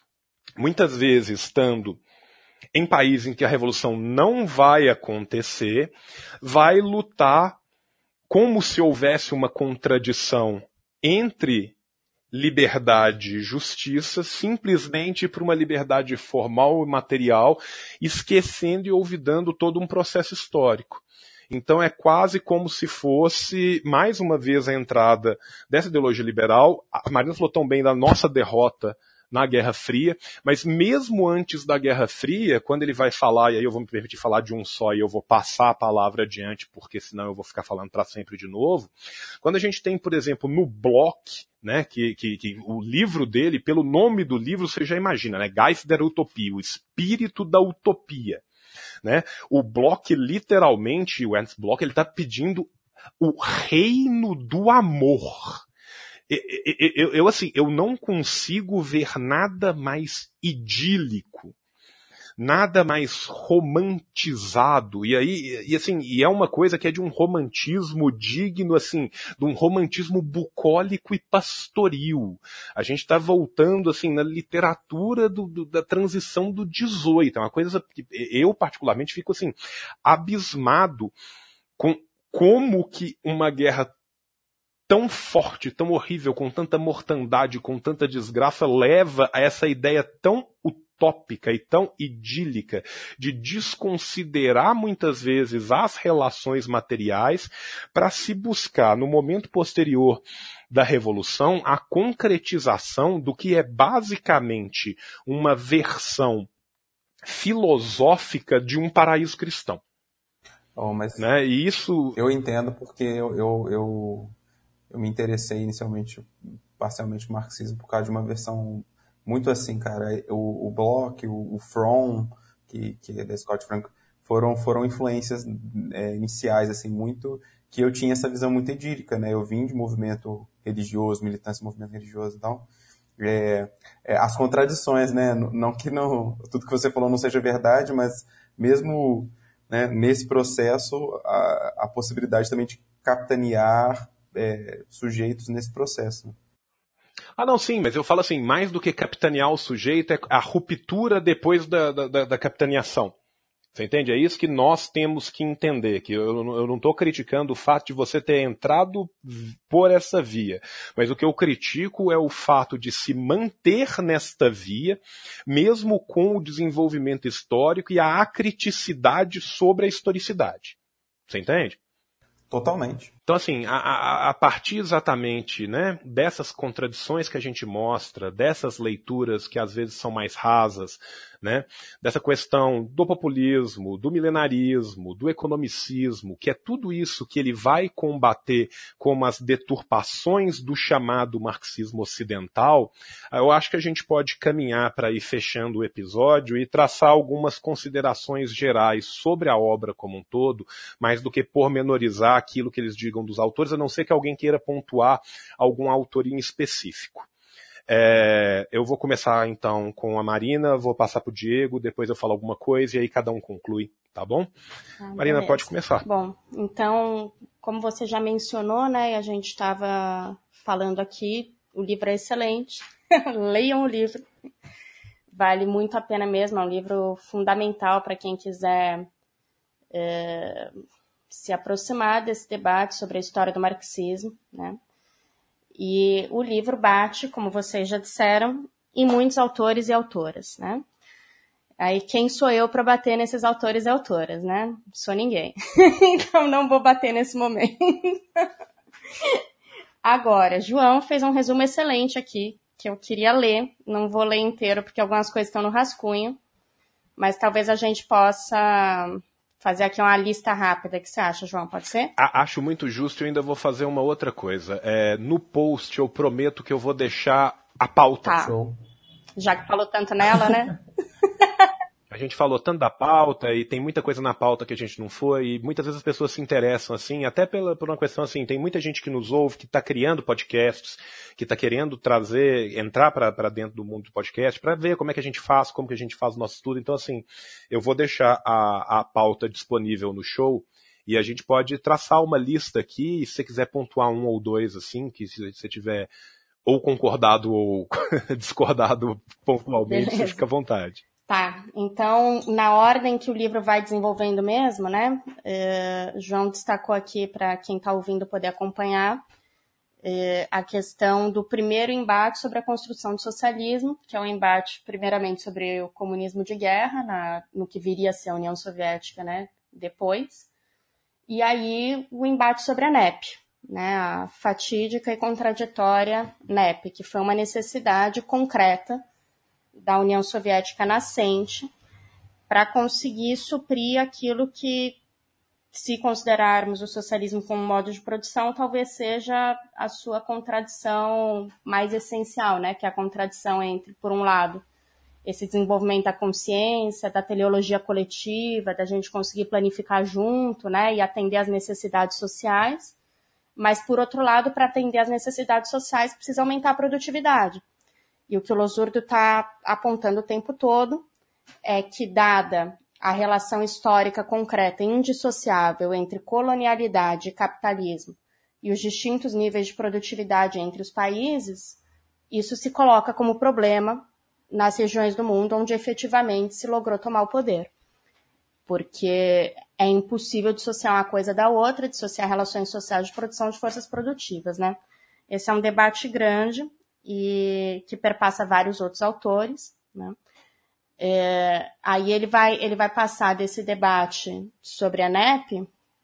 Speaker 1: muitas vezes estando em países em que a revolução não vai acontecer, vai lutar como se houvesse uma contradição entre liberdade e justiça, simplesmente por uma liberdade formal e material, esquecendo e olvidando todo um processo histórico. Então é quase como se fosse, mais uma vez, a entrada dessa ideologia liberal. A Marina falou tão bem da nossa derrota na Guerra Fria, mas mesmo antes da Guerra Fria, quando ele vai falar, e aí eu vou me permitir falar de um só e eu vou passar a palavra adiante, porque senão eu vou ficar falando para sempre de novo, quando a gente tem, por exemplo, no Bloch, né, que, que, que o livro dele, pelo nome do livro, você já imagina, né, Geist der Utopie, o espírito da utopia. Né? O Bloch, literalmente, o Ernst Bloch, ele está pedindo o reino do amor. Eu, eu, eu, assim, eu não consigo ver nada mais idílico, nada mais romantizado, e aí, e assim, e é uma coisa que é de um romantismo digno, assim, de um romantismo bucólico e pastoril. A gente está voltando, assim, na literatura do, do, da transição do dezoito, é uma coisa que eu particularmente fico, assim, abismado com como que uma guerra tão forte, tão horrível, com tanta mortandade, com tanta desgraça, leva a essa ideia tão utópica e tão idílica de desconsiderar muitas vezes as relações materiais para se buscar, no momento posterior da Revolução, a concretização do que é basicamente uma versão filosófica de um paraíso cristão.
Speaker 3: Oh, mas
Speaker 1: né? E isso...
Speaker 3: Eu entendo porque eu... eu, eu... Eu me interessei inicialmente, parcialmente, no marxismo por causa de uma versão muito assim, cara. O, o Bloch, o, o Fromm, que, que é da Scott Frank, foram, foram influências é, iniciais, assim, muito, que eu tinha essa visão muito idílica, né? Eu vim de movimento religioso, militância de movimento religioso, então, é, é, as contradições, né? Não que não, tudo que você falou não seja verdade, mas mesmo, né, nesse processo, a, a possibilidade também de capitanear É, sujeitos nesse processo.
Speaker 1: Ah, não, sim, mas eu falo assim, mais do que capitanear o sujeito, é a ruptura depois da, da, da capitaneação. Você entende? É isso que nós temos que entender, que eu, eu não estou criticando o fato de você ter entrado por essa via, mas o que eu critico é o fato de se manter nesta via, mesmo com o desenvolvimento histórico e a acriticidade sobre a historicidade. Você entende?
Speaker 3: Totalmente.
Speaker 1: Então, assim, a, a, a partir exatamente, né, dessas contradições que a gente mostra, dessas leituras que às vezes são mais rasas, né, dessa questão do populismo, do milenarismo, do economicismo, que é tudo isso que ele vai combater como as deturpações do chamado marxismo ocidental, eu acho que a gente pode caminhar para ir fechando o episódio e traçar algumas considerações gerais sobre a obra como um todo, mais do que pormenorizar aquilo que eles digam dos autores, a não ser que alguém queira pontuar algum autor em específico. É, eu vou começar então com a Marina, vou passar para o Diego, depois eu falo alguma coisa e aí cada um conclui, tá bom? Ah, Marina, beleza. Pode começar.
Speaker 2: Bom, então, como você já mencionou, né, e a gente estava falando aqui, o livro é excelente, leiam o livro, vale muito a pena mesmo, é um livro fundamental para quem quiser é, se aproximar desse debate sobre a história do marxismo, né? E o livro bate, como vocês já disseram, em muitos autores e autoras, né? Aí quem sou eu para bater nesses autores e autoras, né? Sou ninguém. Então não vou bater nesse momento. Agora, João fez um resumo excelente aqui, que eu queria ler. Não vou ler inteiro, porque algumas coisas estão no rascunho. Mas talvez a gente possa fazer aqui uma lista rápida. O que você acha, João? Pode ser?
Speaker 1: Acho muito justo e eu ainda vou fazer uma outra coisa. É, no post eu prometo que eu vou deixar a pauta.
Speaker 2: Tá. Já que falou tanto nela, né?
Speaker 1: A gente falou tanto da pauta e tem muita coisa na pauta que a gente não foi e muitas vezes as pessoas se interessam assim, até pela, por uma questão assim, tem muita gente que nos ouve, que está criando podcasts, que está querendo trazer, entrar para dentro do mundo do podcast, para ver como é que a gente faz, como que a gente faz o nosso estudo. Então assim, eu vou deixar a, a pauta disponível no show e a gente pode traçar uma lista aqui, e se você quiser pontuar um ou dois assim, que se você tiver ou concordado ou discordado pontualmente, Beleza. Você fica à vontade.
Speaker 2: Tá, então, na ordem que o livro vai desenvolvendo mesmo, né, é, João destacou aqui para quem está ouvindo poder acompanhar é, a questão do primeiro embate sobre a construção do socialismo, que é um embate, primeiramente, sobre o comunismo de guerra, na, no que viria a ser a União Soviética, né, depois, e aí o embate sobre a N E P, né, a fatídica e contraditória N E P, que foi uma necessidade concreta da União Soviética nascente para conseguir suprir aquilo que, se considerarmos o socialismo como modo de produção, talvez seja a sua contradição mais essencial, né? Que é a contradição entre, por um lado, esse desenvolvimento da consciência, da teleologia coletiva, da gente conseguir planificar junto, né? E atender às necessidades sociais, mas, por outro lado, para atender às necessidades sociais, precisa aumentar a produtividade. E o que o Losurdo está apontando o tempo todo é que, dada a relação histórica concreta e indissociável entre colonialidade e capitalismo e os distintos níveis de produtividade entre os países, isso se coloca como problema nas regiões do mundo onde efetivamente se logrou tomar o poder. Porque é impossível dissociar uma coisa da outra, dissociar relações sociais de produção de forças produtivas, né? Esse é um debate grande e que perpassa vários outros autores, né? É, aí ele vai, ele vai passar desse debate sobre a N E P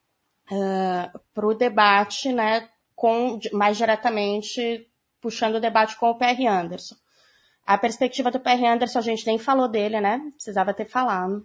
Speaker 2: uh, para o debate, né, com, mais diretamente puxando o debate com o P R Anderson. A perspectiva do P R Anderson, a gente nem falou dele, né? Precisava ter falado.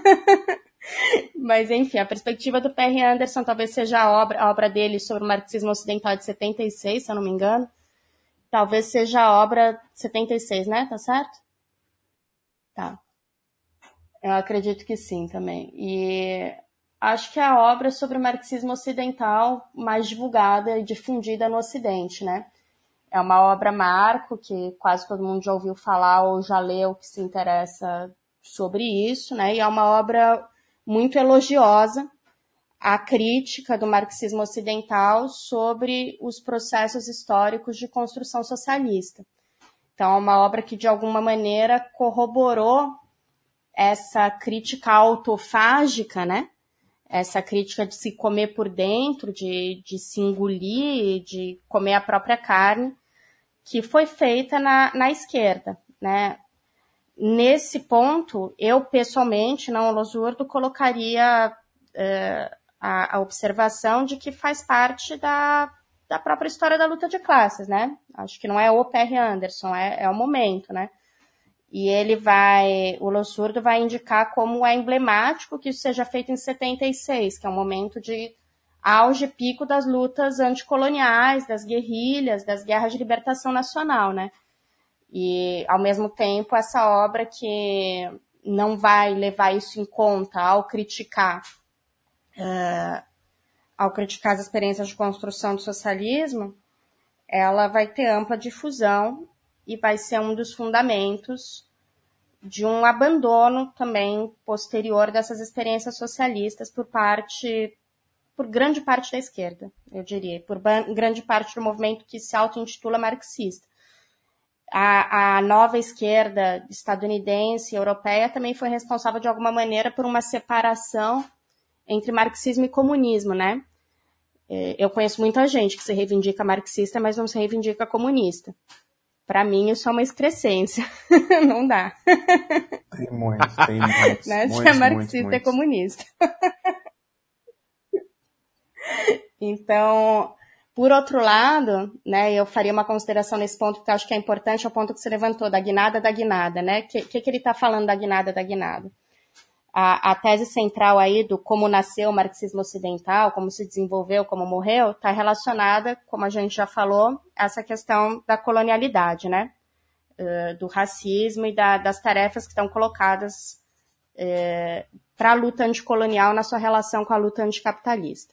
Speaker 2: Mas, enfim, a perspectiva do P R Anderson talvez seja a obra, a obra dele sobre o marxismo ocidental de setenta e seis, se eu não me engano. Talvez seja a obra setenta e seis, né? Tá certo? Tá. Eu acredito que sim também. E acho que é a obra sobre o marxismo ocidental mais divulgada e difundida no Ocidente, né? É uma obra marco que quase todo mundo já ouviu falar ou já leu que se interessa sobre isso, né? E é uma obra muito elogiosa à crítica do marxismo ocidental sobre os processos históricos de construção socialista. Então, é uma obra que, de alguma maneira, corroborou essa crítica autofágica, né? Essa crítica de se comer por dentro, de, de se engolir, de comer a própria carne, que foi feita na, na esquerda, né? Nesse ponto, eu, pessoalmente, não, o Losurdo, colocaria uh, a, a observação de que faz parte da, da própria história da luta de classes, né? Acho que não é o P R Anderson, é, é o momento, né? E ele vai, o Lossurdo vai indicar como é emblemático que isso seja feito em setenta e seis, que é um momento de auge, pico das lutas anticoloniais, das guerrilhas, das guerras de libertação nacional, né? E, ao mesmo tempo, essa obra que não vai levar isso em conta ao criticar, uh, ao criticar as experiências de construção do socialismo, ela vai ter ampla difusão e vai ser um dos fundamentos de um abandono também posterior dessas experiências socialistas por parte, por grande parte da esquerda, eu diria, por grande parte do movimento que se auto-intitula marxista. A, a nova esquerda estadunidense e europeia também foi responsável de alguma maneira por uma separação entre marxismo e comunismo, né? Eu conheço muita gente que se reivindica marxista, mas não se reivindica comunista. Para mim, isso é uma excrescência. Não dá.
Speaker 3: Tem muitos, tem muitos.
Speaker 2: Né?
Speaker 3: muitos
Speaker 2: Se é marxista,
Speaker 3: muitos,
Speaker 2: é comunista. Então, por outro lado, né, eu faria uma consideração nesse ponto que eu acho que é importante, é o ponto que você levantou, da guinada da guinada, né? O que, que, que ele está falando da guinada da guinada? A, a tese central aí do como nasceu o marxismo ocidental, como se desenvolveu, como morreu, está relacionada, como a gente já falou, a essa questão da colonialidade, né? Uh, do racismo e da, das tarefas que estão colocadas uh, para a luta anticolonial na sua relação com a luta anticapitalista.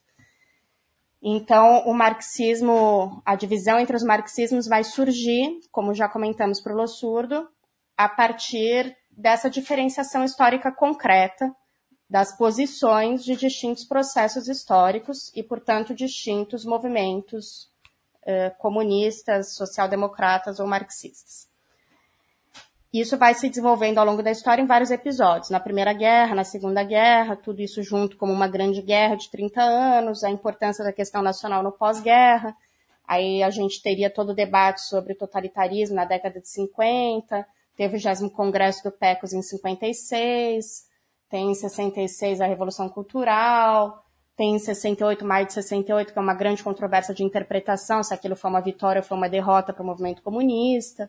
Speaker 2: Então, o marxismo, a divisão entre os marxismos vai surgir, como já comentamos para o Lossurdo, a partir dessa diferenciação histórica concreta das posições de distintos processos históricos e, portanto, distintos movimentos eh, comunistas, social-democratas ou marxistas. Isso vai se desenvolvendo ao longo da história em vários episódios. Na Primeira Guerra, na Segunda Guerra, tudo isso junto como uma grande guerra de trinta anos, a importância da questão nacional no pós-guerra. Aí a gente teria todo o debate sobre totalitarismo na década de cinquenta, teve o vigésimo Congresso do P E C O S em cinquenta e seis, tem em sessenta e seis a Revolução Cultural, tem em sessenta e oito, maio de sessenta e oito, que é uma grande controvérsia de interpretação, se aquilo foi uma vitória ou foi uma derrota para o movimento comunista.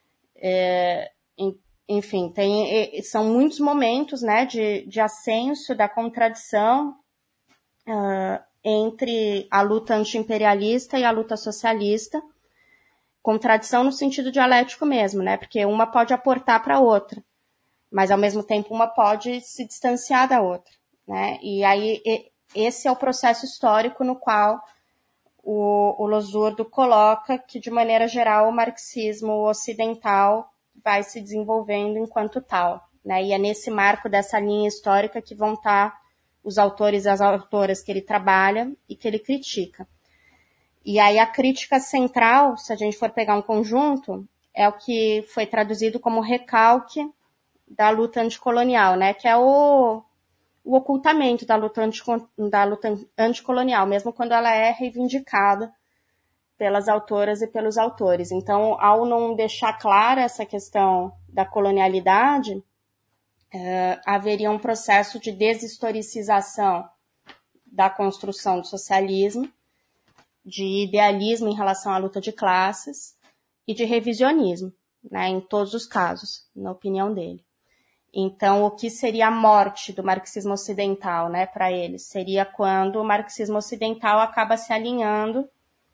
Speaker 2: É, enfim, tem, são muitos momentos, né, de, de ascenso da contradição uh, entre a luta anti-imperialista e a luta socialista, contradição no sentido dialético mesmo, né? Porque uma pode aportar para a outra, mas ao mesmo tempo uma pode se distanciar da outra, né? E aí esse é o processo histórico no qual o, o Lossurdo coloca que, de maneira geral, o marxismo ocidental vai se desenvolvendo enquanto tal, né? E é nesse marco dessa linha histórica que vão estar os autores e as autoras que ele trabalha e que ele critica. E aí a crítica central, se a gente for pegar um conjunto, é o que foi traduzido como recalque da luta anticolonial, né? Que é o, o ocultamento da luta, anti, da luta anticolonial, mesmo quando ela é reivindicada pelas autoras e pelos autores. Então, ao não deixar clara essa questão da colonialidade, é, haveria um processo de deshistoricização da construção do socialismo, de idealismo em relação à luta de classes e de revisionismo, né, em todos os casos, na opinião dele. Então, o que seria a morte do marxismo ocidental, né, para ele? Seria quando o marxismo ocidental acaba se alinhando,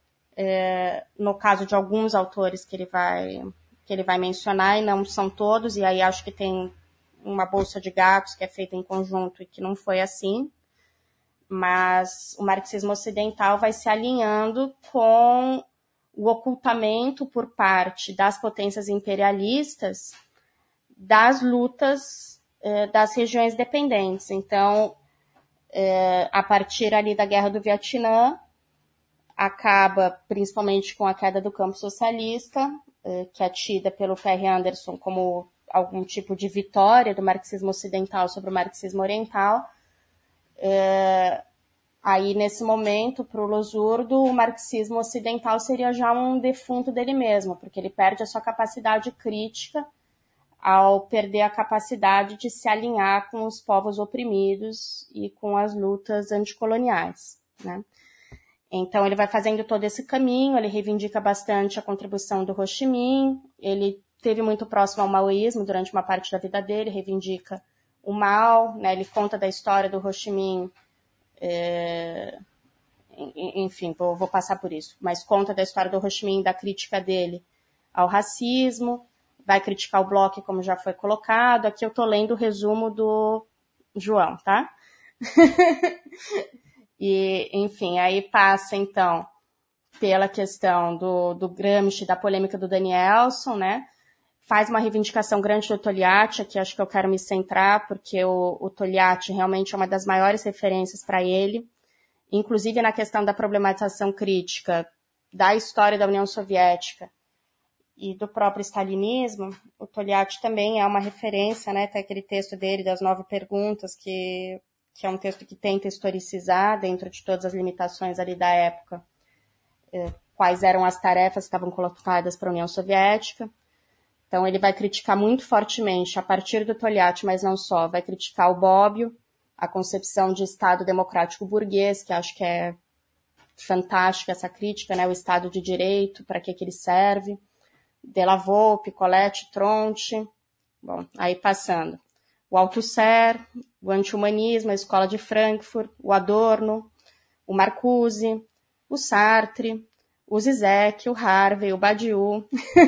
Speaker 2: é, no caso de alguns autores que ele vai, que ele vai mencionar, e não são todos, e aí acho que tem uma bolsa de gatos que é feita em conjunto e que não foi assim, mas o marxismo ocidental vai se alinhando com o ocultamento por parte das potências imperialistas das lutas eh, das regiões dependentes. Então, eh, a partir ali da Guerra do Vietnã, acaba principalmente com a queda do campo socialista, eh, que é tida pelo P R Anderson como algum tipo de vitória do marxismo ocidental sobre o marxismo oriental. É, aí, nesse momento, para o Lossurdo, o marxismo ocidental seria já um defunto dele mesmo, porque ele perde a sua capacidade crítica ao perder a capacidade de se alinhar com os povos oprimidos e com as lutas anticoloniais, né? Então, ele vai fazendo todo esse caminho, ele reivindica bastante a contribuição do Ho Chi Minh, ele esteve muito próximo ao maoísmo durante uma parte da vida dele, reivindica o Mao, né? Ele conta da história do Ho Chi Minh, é... enfim, vou, vou passar por isso, mas conta da história do Ho Chi Minh, da crítica dele ao racismo, vai criticar o bloco, como já foi colocado. Aqui eu tô lendo o resumo do João, tá? E, enfim, aí passa, então, pela questão do, do Gramsci, da polêmica do Danielson, né? Faz uma reivindicação grande do Togliatti, aqui acho que eu quero me centrar, porque o, o Togliatti realmente é uma das maiores referências para ele, inclusive na questão da problematização crítica da história da União Soviética e do próprio stalinismo. O Togliatti também é uma referência, né? Tem aquele texto dele das nove perguntas, que, que é um texto que tenta historicizar, dentro de todas as limitações ali da época, eh, quais eram as tarefas que estavam colocadas para a União Soviética. Então ele vai criticar muito fortemente, a partir do Togliatti, mas não só, vai criticar o Bobbio, a concepção de Estado democrático burguês, que acho que é fantástica essa crítica, né? O Estado de Direito, para que que ele serve. Della Volpe, Colette, Tronti, bom, aí passando. O Althusser, o anti-humanismo, a Escola de Frankfurt, o Adorno, o Marcuse, o Sartre, o Zizek, o Harvey, o Badiou.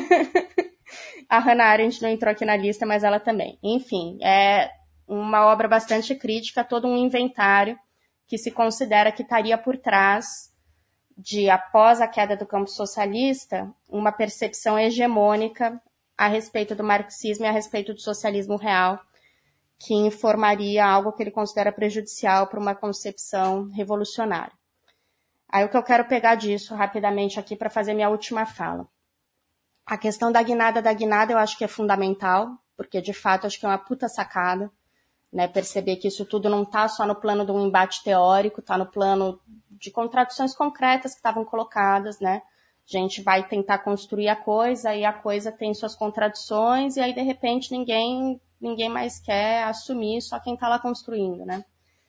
Speaker 2: A Hannah Arendt não entrou aqui na lista, mas ela também. Enfim, é uma obra bastante crítica, todo um inventário que se considera que estaria por trás de, após a queda do campo socialista, uma percepção hegemônica a respeito do marxismo e a respeito do socialismo real, que informaria algo que ele considera prejudicial para uma concepção revolucionária. Aí o que eu quero pegar disso rapidamente aqui para fazer minha última fala. A questão da guinada da guinada eu acho que é fundamental, porque de fato acho que é uma puta sacada, né, perceber que isso tudo não está só no plano de um embate teórico, está no plano de contradições concretas que estavam colocadas, né? A gente vai tentar construir a coisa e a coisa tem suas contradições e aí, de repente, ninguém, ninguém mais quer assumir, só quem está lá construindo, né?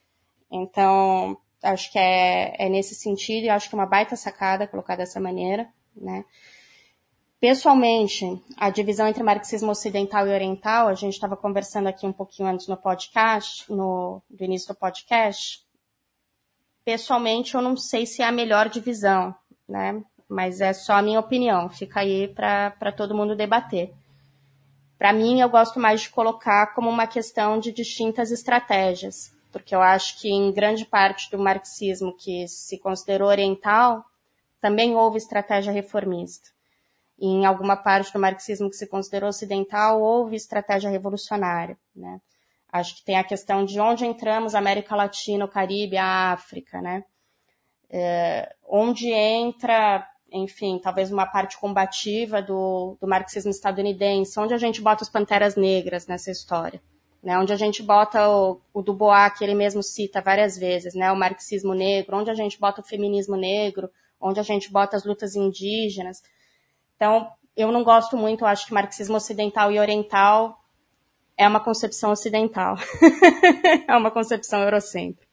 Speaker 2: Então, acho que é, é nesse sentido e acho que é uma baita sacada colocar dessa maneira, né? Pessoalmente, a divisão entre marxismo ocidental e oriental, a gente estava conversando aqui um pouquinho antes no podcast, no, do início do podcast. Pessoalmente, eu não sei se é a melhor divisão, né? Mas é só a minha opinião, fica aí para todo mundo debater. Para mim, eu gosto mais de colocar como uma questão de distintas estratégias, porque eu acho que em grande parte do marxismo que se considerou oriental, também houve estratégia reformista. E em alguma parte do marxismo que se considerou ocidental, houve estratégia revolucionária, né? Acho que tem a questão de onde entramos, América Latina, o Caribe, a África, né? É, onde entra, enfim, talvez uma parte combativa do, do marxismo estadunidense, onde a gente bota os Panteras Negras nessa história, né? Onde a gente bota o, o Dubois, que ele mesmo cita várias vezes, né? O marxismo negro, onde a gente bota o feminismo negro, onde a gente bota as lutas indígenas. Então, eu não gosto muito, eu acho que marxismo ocidental e oriental é uma concepção ocidental. É uma concepção eurocêntrica.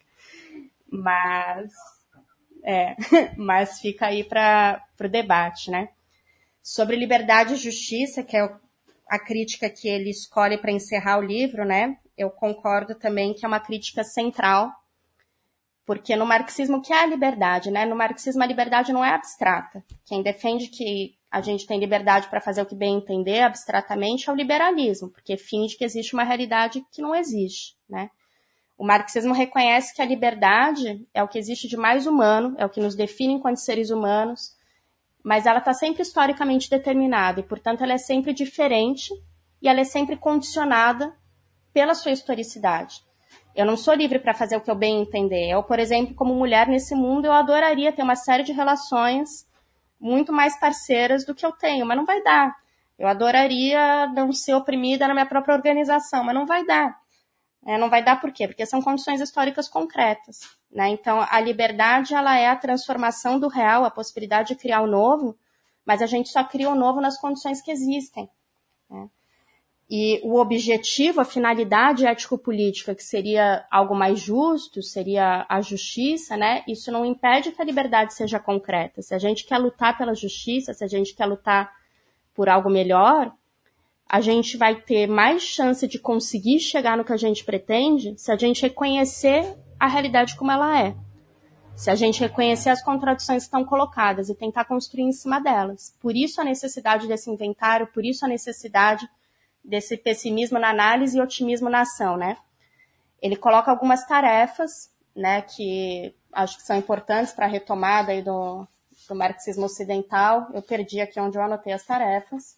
Speaker 2: Mas, é, mas fica aí para o debate, né? Sobre liberdade e justiça, que é a crítica que ele escolhe para encerrar o livro, né? Eu concordo também que é uma crítica central, porque no marxismo, o que é a liberdade, né? No marxismo, a liberdade não é abstrata. Quem defende que a gente tem liberdade para fazer o que bem entender abstratamente é o liberalismo, porque finge que existe uma realidade que não existe, né? O marxismo reconhece que a liberdade é o que existe de mais humano, é o que nos define enquanto seres humanos, mas ela está sempre historicamente determinada e, portanto, ela é sempre diferente e ela é sempre condicionada pela sua historicidade. Eu não sou livre para fazer o que eu bem entender. Eu, por exemplo, como mulher nesse mundo, eu adoraria ter uma série de relações muito mais parceiras do que eu tenho, mas não vai dar. Eu adoraria não ser oprimida na minha própria organização, mas não vai dar. É, não vai dar por quê? Porque são condições históricas concretas, né? Então, a liberdade, ela é a transformação do real, a possibilidade de criar o novo, mas a gente só cria o novo nas condições que existem, né? E o objetivo, a finalidade ético-política, que seria algo mais justo, seria a justiça, né? Isso não impede que a liberdade seja concreta. Se a gente quer lutar pela justiça, se a gente quer lutar por algo melhor, a gente vai ter mais chance de conseguir chegar no que a gente pretende se a gente reconhecer a realidade como ela é. Se a gente reconhecer as contradições que estão colocadas e tentar construir em cima delas. Por isso a necessidade desse inventário, por isso a necessidade desse pessimismo na análise e otimismo na ação, né? Ele coloca algumas tarefas, né, que acho que são importantes para a retomada aí do, do marxismo ocidental. Eu perdi aqui onde eu anotei as tarefas.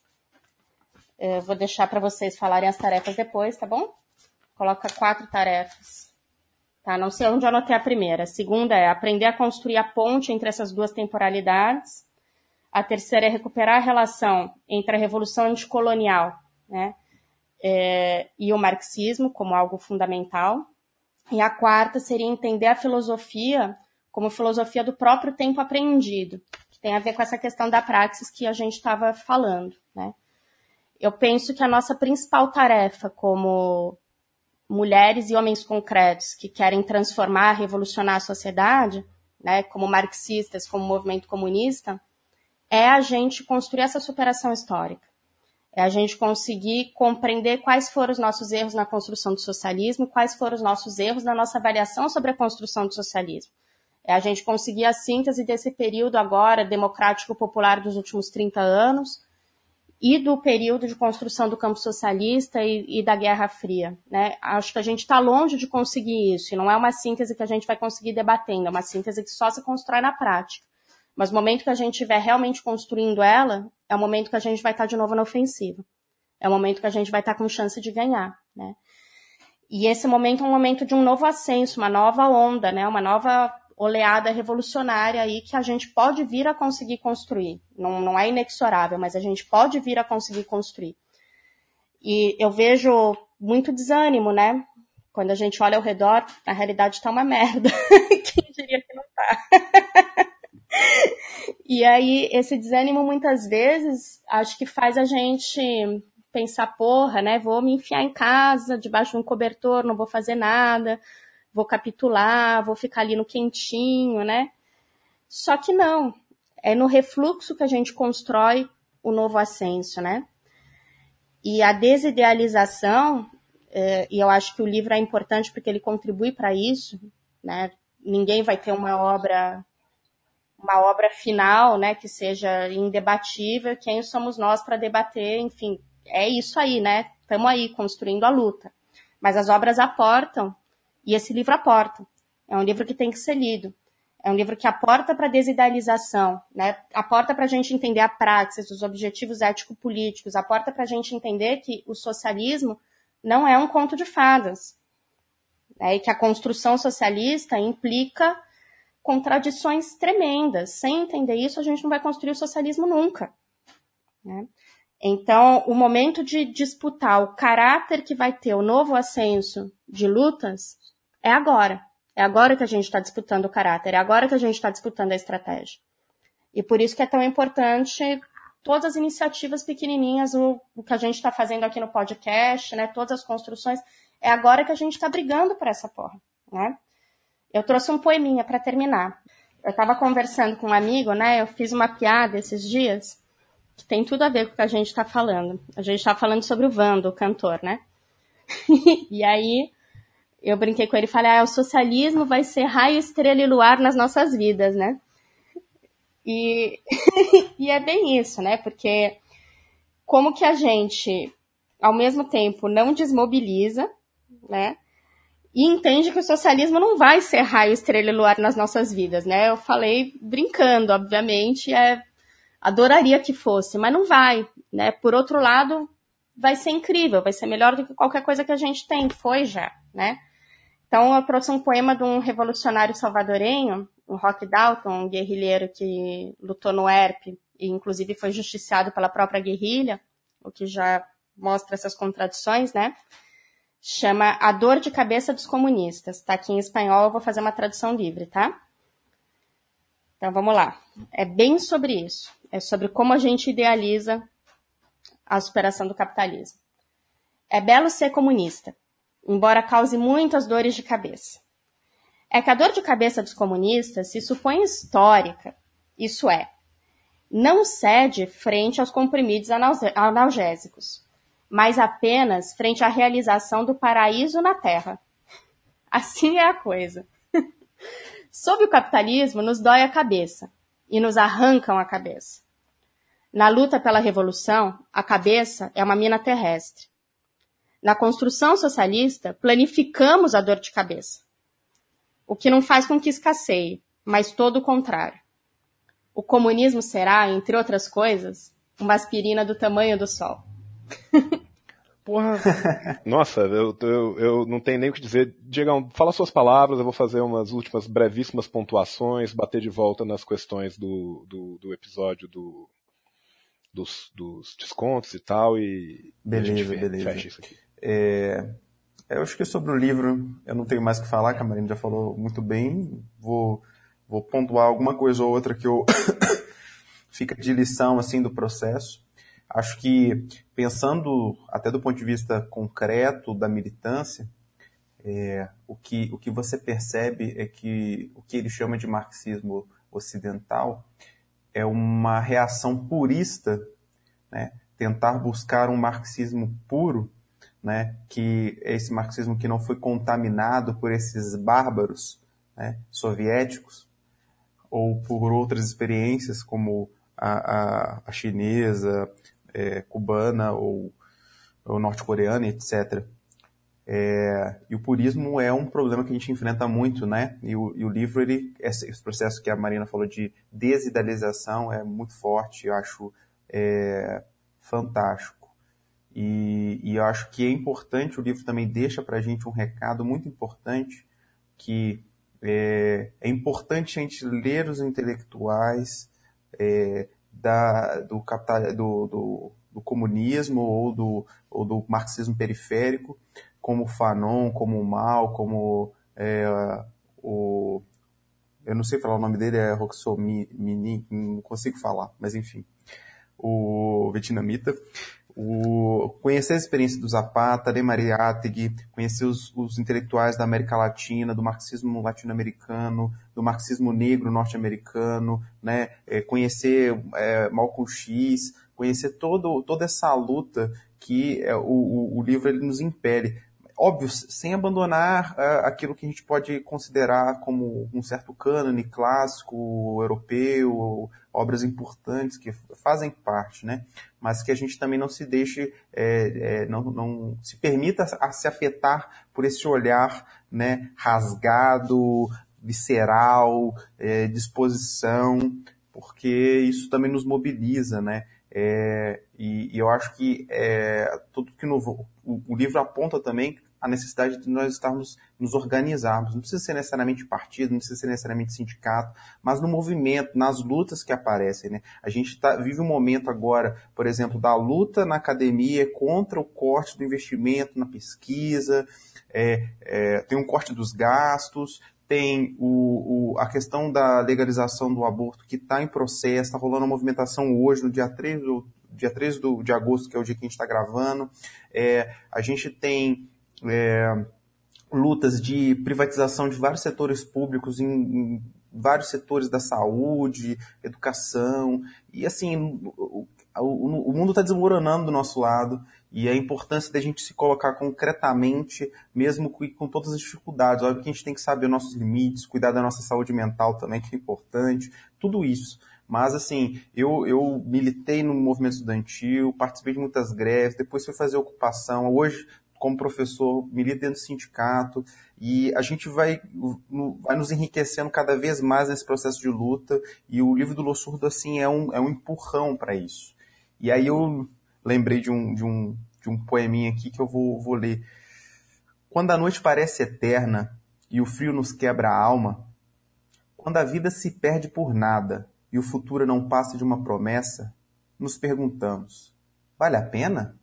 Speaker 2: Eu vou deixar para vocês falarem as tarefas depois, tá bom? Coloca quatro tarefas. Tá? Não sei onde eu anotei a primeira. A segunda é aprender a construir a ponte entre essas duas temporalidades. A terceira é recuperar a relação entre a revolução anticolonial, né, é, e o marxismo como algo fundamental. E a quarta seria entender a filosofia como filosofia do próprio tempo apreendido, que tem a ver com essa questão da praxis que a gente estava falando, né? Eu penso que a nossa principal tarefa como mulheres e homens concretos que querem transformar, revolucionar a sociedade, né, como marxistas, como movimento comunista, é a gente construir essa superação histórica. É a gente conseguir compreender quais foram os nossos erros na construção do socialismo, quais foram os nossos erros na nossa avaliação sobre a construção do socialismo. É a gente conseguir a síntese desse período agora democrático-popular dos últimos trinta anos e do período de construção do campo socialista e, e da Guerra Fria, né? Acho que a gente está longe de conseguir isso, e não é uma síntese que a gente vai conseguir debatendo, é uma síntese que só se constrói na prática. Mas no momento que a gente estiver realmente construindo ela, é o momento que a gente vai estar de novo na ofensiva. É o momento que a gente vai estar com chance de ganhar, né? E esse momento é um momento de um novo ascenso, uma nova onda, né? Uma nova oleada revolucionária aí que a gente pode vir a conseguir construir. Não, não é inexorável, mas a gente pode vir a conseguir construir. E eu vejo muito desânimo, né? Quando a gente olha ao redor, a realidade tá uma merda. Quem diria que não tá? E aí, esse desânimo, muitas vezes, acho que faz a gente pensar, porra, né, vou me enfiar em casa, debaixo de um cobertor, não vou fazer nada, vou capitular, vou ficar ali no quentinho, né? Só que não. É no refluxo que a gente constrói o novo ascenso, né? E a desidealização, é, e eu acho que o livro é importante porque ele contribui para isso, né? Ninguém vai ter uma obra... uma obra final, né, que seja indebatível, quem somos nós para debater, enfim, é isso aí, né, estamos aí construindo a luta. Mas as obras aportam, e esse livro aporta. É um livro que tem que ser lido. É um livro que aporta para a desidealização, né, aporta para a gente entender a praxis, os objetivos ético-políticos, aporta para a gente entender que o socialismo não é um conto de fadas, né, e que a construção socialista implica contradições tremendas. Sem entender isso, a gente não vai construir o socialismo nunca, né? Então, o momento de disputar o caráter que vai ter o novo ascenso de lutas é agora. É agora que a gente está disputando o caráter, é agora que a gente está disputando a estratégia. E por isso que é tão importante todas as iniciativas pequenininhas, o, o que a gente está fazendo aqui no podcast, né, todas as construções, é agora que a gente está brigando por essa porra, né? Eu trouxe um poeminha para terminar. Eu estava conversando com um amigo, né? Eu fiz uma piada esses dias que tem tudo a ver com o que a gente está falando. A gente está falando sobre o Vando, o cantor, né? E aí eu brinquei com ele e falei, ah, o socialismo vai ser raio, estrela e luar nas nossas vidas, né? E, e é bem isso, né? Porque como que a gente, ao mesmo tempo, não desmobiliza, né? E entende que o socialismo não vai ser raio, estrela e luar nas nossas vidas, né? Eu falei brincando, obviamente, é, adoraria que fosse, mas não vai, né? Por outro lado, vai ser incrível, vai ser melhor do que qualquer coisa que a gente tem, foi já, né? Então, eu trouxe um poema de um revolucionário salvadorenho, o Roque Dalton, um guerrilheiro que lutou no E R P e, inclusive, foi justiciado pela própria guerrilha, o que já mostra essas contradições, né? Chama A Dor de Cabeça dos Comunistas. Tá aqui em espanhol, eu vou fazer uma tradução livre, tá? Então, vamos lá. É bem sobre isso. É sobre como a gente idealiza a superação do capitalismo. É belo ser comunista, embora cause muitas dores de cabeça. É que a dor de cabeça dos comunistas se supõe histórica, isso é, não cede frente aos comprimidos analgésicos, mas apenas frente à realização do paraíso na Terra. Assim é a coisa. Sob o capitalismo, nos dói a cabeça e nos arrancam a cabeça. Na luta pela revolução, a cabeça é uma mina terrestre. Na construção socialista, planificamos a dor de cabeça, o que não faz com que escasseie, mas todo o contrário. O comunismo será, entre outras coisas, uma aspirina do tamanho do Sol.
Speaker 1: Porra, nossa, eu, eu, eu não tenho nem o que dizer. Diegão, fala suas palavras, eu vou fazer umas últimas brevíssimas pontuações, bater de volta nas questões do, do, do episódio do, dos, dos descontos e tal, e
Speaker 3: beleza,
Speaker 1: a gente
Speaker 3: beleza.
Speaker 1: fecha isso aqui.
Speaker 3: É, eu acho que sobre o livro eu não tenho mais o que falar, que a Marina já falou muito bem. Vou, vou pontuar alguma coisa ou outra que eu fica de lição assim do processo. Acho que, pensando até do ponto de vista concreto da militância, é, o, que, o que você percebe é que o que ele chama de marxismo ocidental é uma reação purista, né? Tentar buscar um marxismo puro, né? Que é esse marxismo que não foi contaminado por esses bárbaros, né? Soviéticos, ou por outras experiências como a, a, a chinesa, é, cubana ou, ou norte-coreana, etcétera. É, e o purismo é um problema que a gente enfrenta muito, né? E o, e o livro, ele, esse, esse processo que a Marina falou de desidealização é muito forte, eu acho é, fantástico. E, e eu acho que é importante, o livro também deixa pra gente um recado muito importante, que é, é importante a gente ler os intelectuais é, da, do, capital, do, do, do comunismo ou do, ou do marxismo periférico, como o Fanon, como o Mao, como é, o... eu não sei falar o nome dele, é Roxo Mini, não consigo falar, mas enfim, o vietnamita. O, conhecer a experiência do Zapata, de Mariátegui, conhecer os, os intelectuais da América Latina, do marxismo latino-americano, do marxismo negro norte-americano, né? É, conhecer é, Malcolm X, conhecer todo, toda essa luta que é, o, o, o livro ele nos impele. Óbvio, sem abandonar uh, aquilo que a gente pode considerar como um certo cânone clássico, europeu, obras importantes que fazem parte, né? Mas que a gente também não se deixe, é, é, não, não se permita a se afetar por esse olhar, né, rasgado, visceral, é, disposição, porque isso também nos mobiliza, né? É, e, e eu acho que é, tudo que no, o, o livro aponta também a necessidade de nós estarmos, nos organizarmos. Não precisa ser necessariamente partido, não precisa ser necessariamente sindicato, mas no movimento, nas lutas que aparecem, né? A gente tá, vive um momento agora, por exemplo, da luta na academia contra o corte do investimento na pesquisa, é, é, tem um corte dos gastos, tem o, o, a questão da legalização do aborto que está em processo, está rolando uma movimentação hoje, no dia três, do, dia três do, de agosto, que é o dia que a gente está gravando. É, a gente tem é, lutas de privatização de vários setores públicos em, em vários setores da saúde, educação, e assim, o, o, o mundo está desmoronando do nosso lado, e a importância da gente se colocar concretamente, mesmo com, com todas as dificuldades. Óbvio que a gente tem que saber os nossos limites, cuidar da nossa saúde mental também, que é importante, tudo isso. Mas, assim, eu, eu militei no movimento estudantil, participei de muitas greves, depois fui fazer ocupação. Hoje, como professor, milito dentro do sindicato, e a gente vai, vai nos enriquecendo cada vez mais nesse processo de luta, e o livro do Los Surdo, assim, é um, é um empurrão para isso. E aí eu lembrei de um, de um, de um poeminha aqui que eu vou, vou ler. Quando a noite parece eterna e o frio nos quebra a alma, quando a vida se perde por nada e o futuro não passa de uma promessa, nos perguntamos, vale a pena?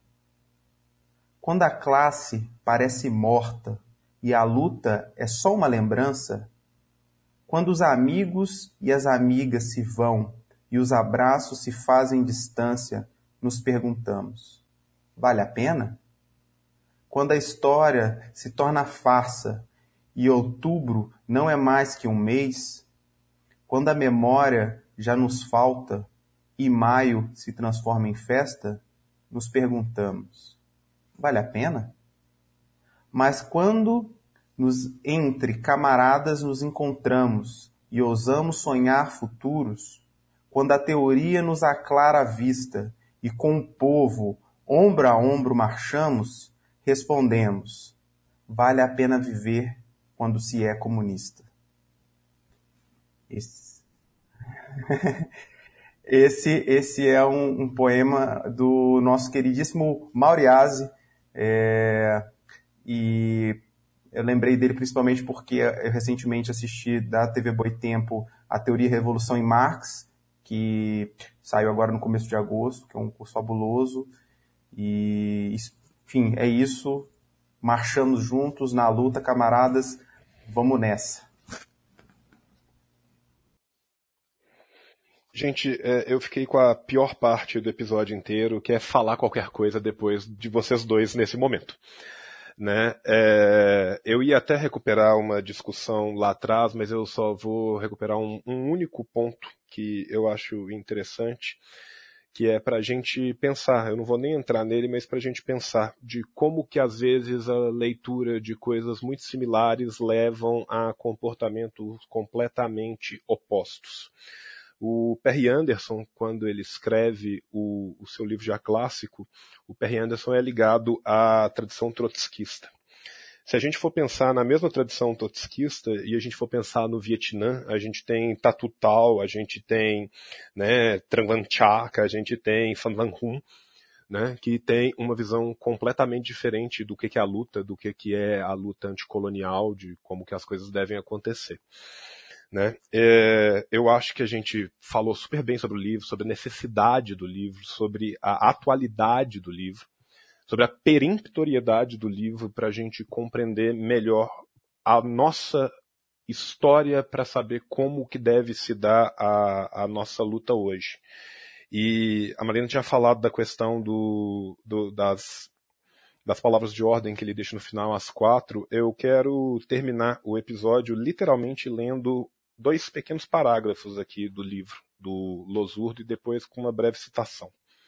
Speaker 3: Quando a classe parece morta e a luta é só uma lembrança, quando os amigos e as amigas se vão e os abraços se fazem distância, nos perguntamos, vale a pena? quando a história se torna farsa e outubro não é mais que um mês, quando a memória já nos falta e maio se transforma em festa, nos perguntamos, vale a pena? Mas quando nos, entre camaradas nos encontramos e ousamos sonhar futuros, quando a teoria nos aclara a vista e com o povo, ombro a ombro marchamos, respondemos, vale a pena viver quando se é comunista. Esse, esse, esse é um, um poema do nosso queridíssimo Mauriase, é, e eu lembrei dele principalmente porque eu recentemente assisti da T V Boitempo a Teoria e Revolução em Marx, que saiu agora no começo de agosto, que é um curso fabuloso. E, enfim, é isso. Marchamos juntos na luta, camaradas. Vamos nessa.
Speaker 1: Gente, eu fiquei com a pior parte do episódio inteiro, que é falar qualquer coisa depois de vocês dois nesse momento. Né? É, eu ia até recuperar uma discussão lá atrás, mas eu só vou recuperar um, um único ponto que eu acho interessante, que é para a gente pensar, eu não vou nem entrar nele, mas para a gente pensar de como que às vezes a leitura de coisas muito similares levam a comportamentos completamente opostos. O Perry Anderson, quando ele escreve o, o seu livro já clássico, o Perry Anderson é ligado à tradição trotskista. Se a gente for pensar na mesma tradição trotskista e a gente for pensar no Vietnã, a gente tem Tatu Thao, a gente tem, né, Trang Van Chak, a gente tem Phan Van Hun, né, que tem uma visão completamente diferente do que, que é a luta, do que, que é a luta anticolonial, de como que as coisas devem acontecer. Né? É, eu acho que a gente falou super bem sobre o livro, sobre a necessidade do livro, sobre a atualidade do livro, sobre a peremptoriedade do livro para a gente compreender melhor a nossa história para saber como que deve se dar a, a nossa luta hoje. E a Marina tinha falado da questão do, do, das, das palavras de ordem que ele deixa no final, às quatro. Eu quero terminar o episódio literalmente lendo dois pequenos parágrafos aqui do livro do Losurdo e depois com uma breve citação.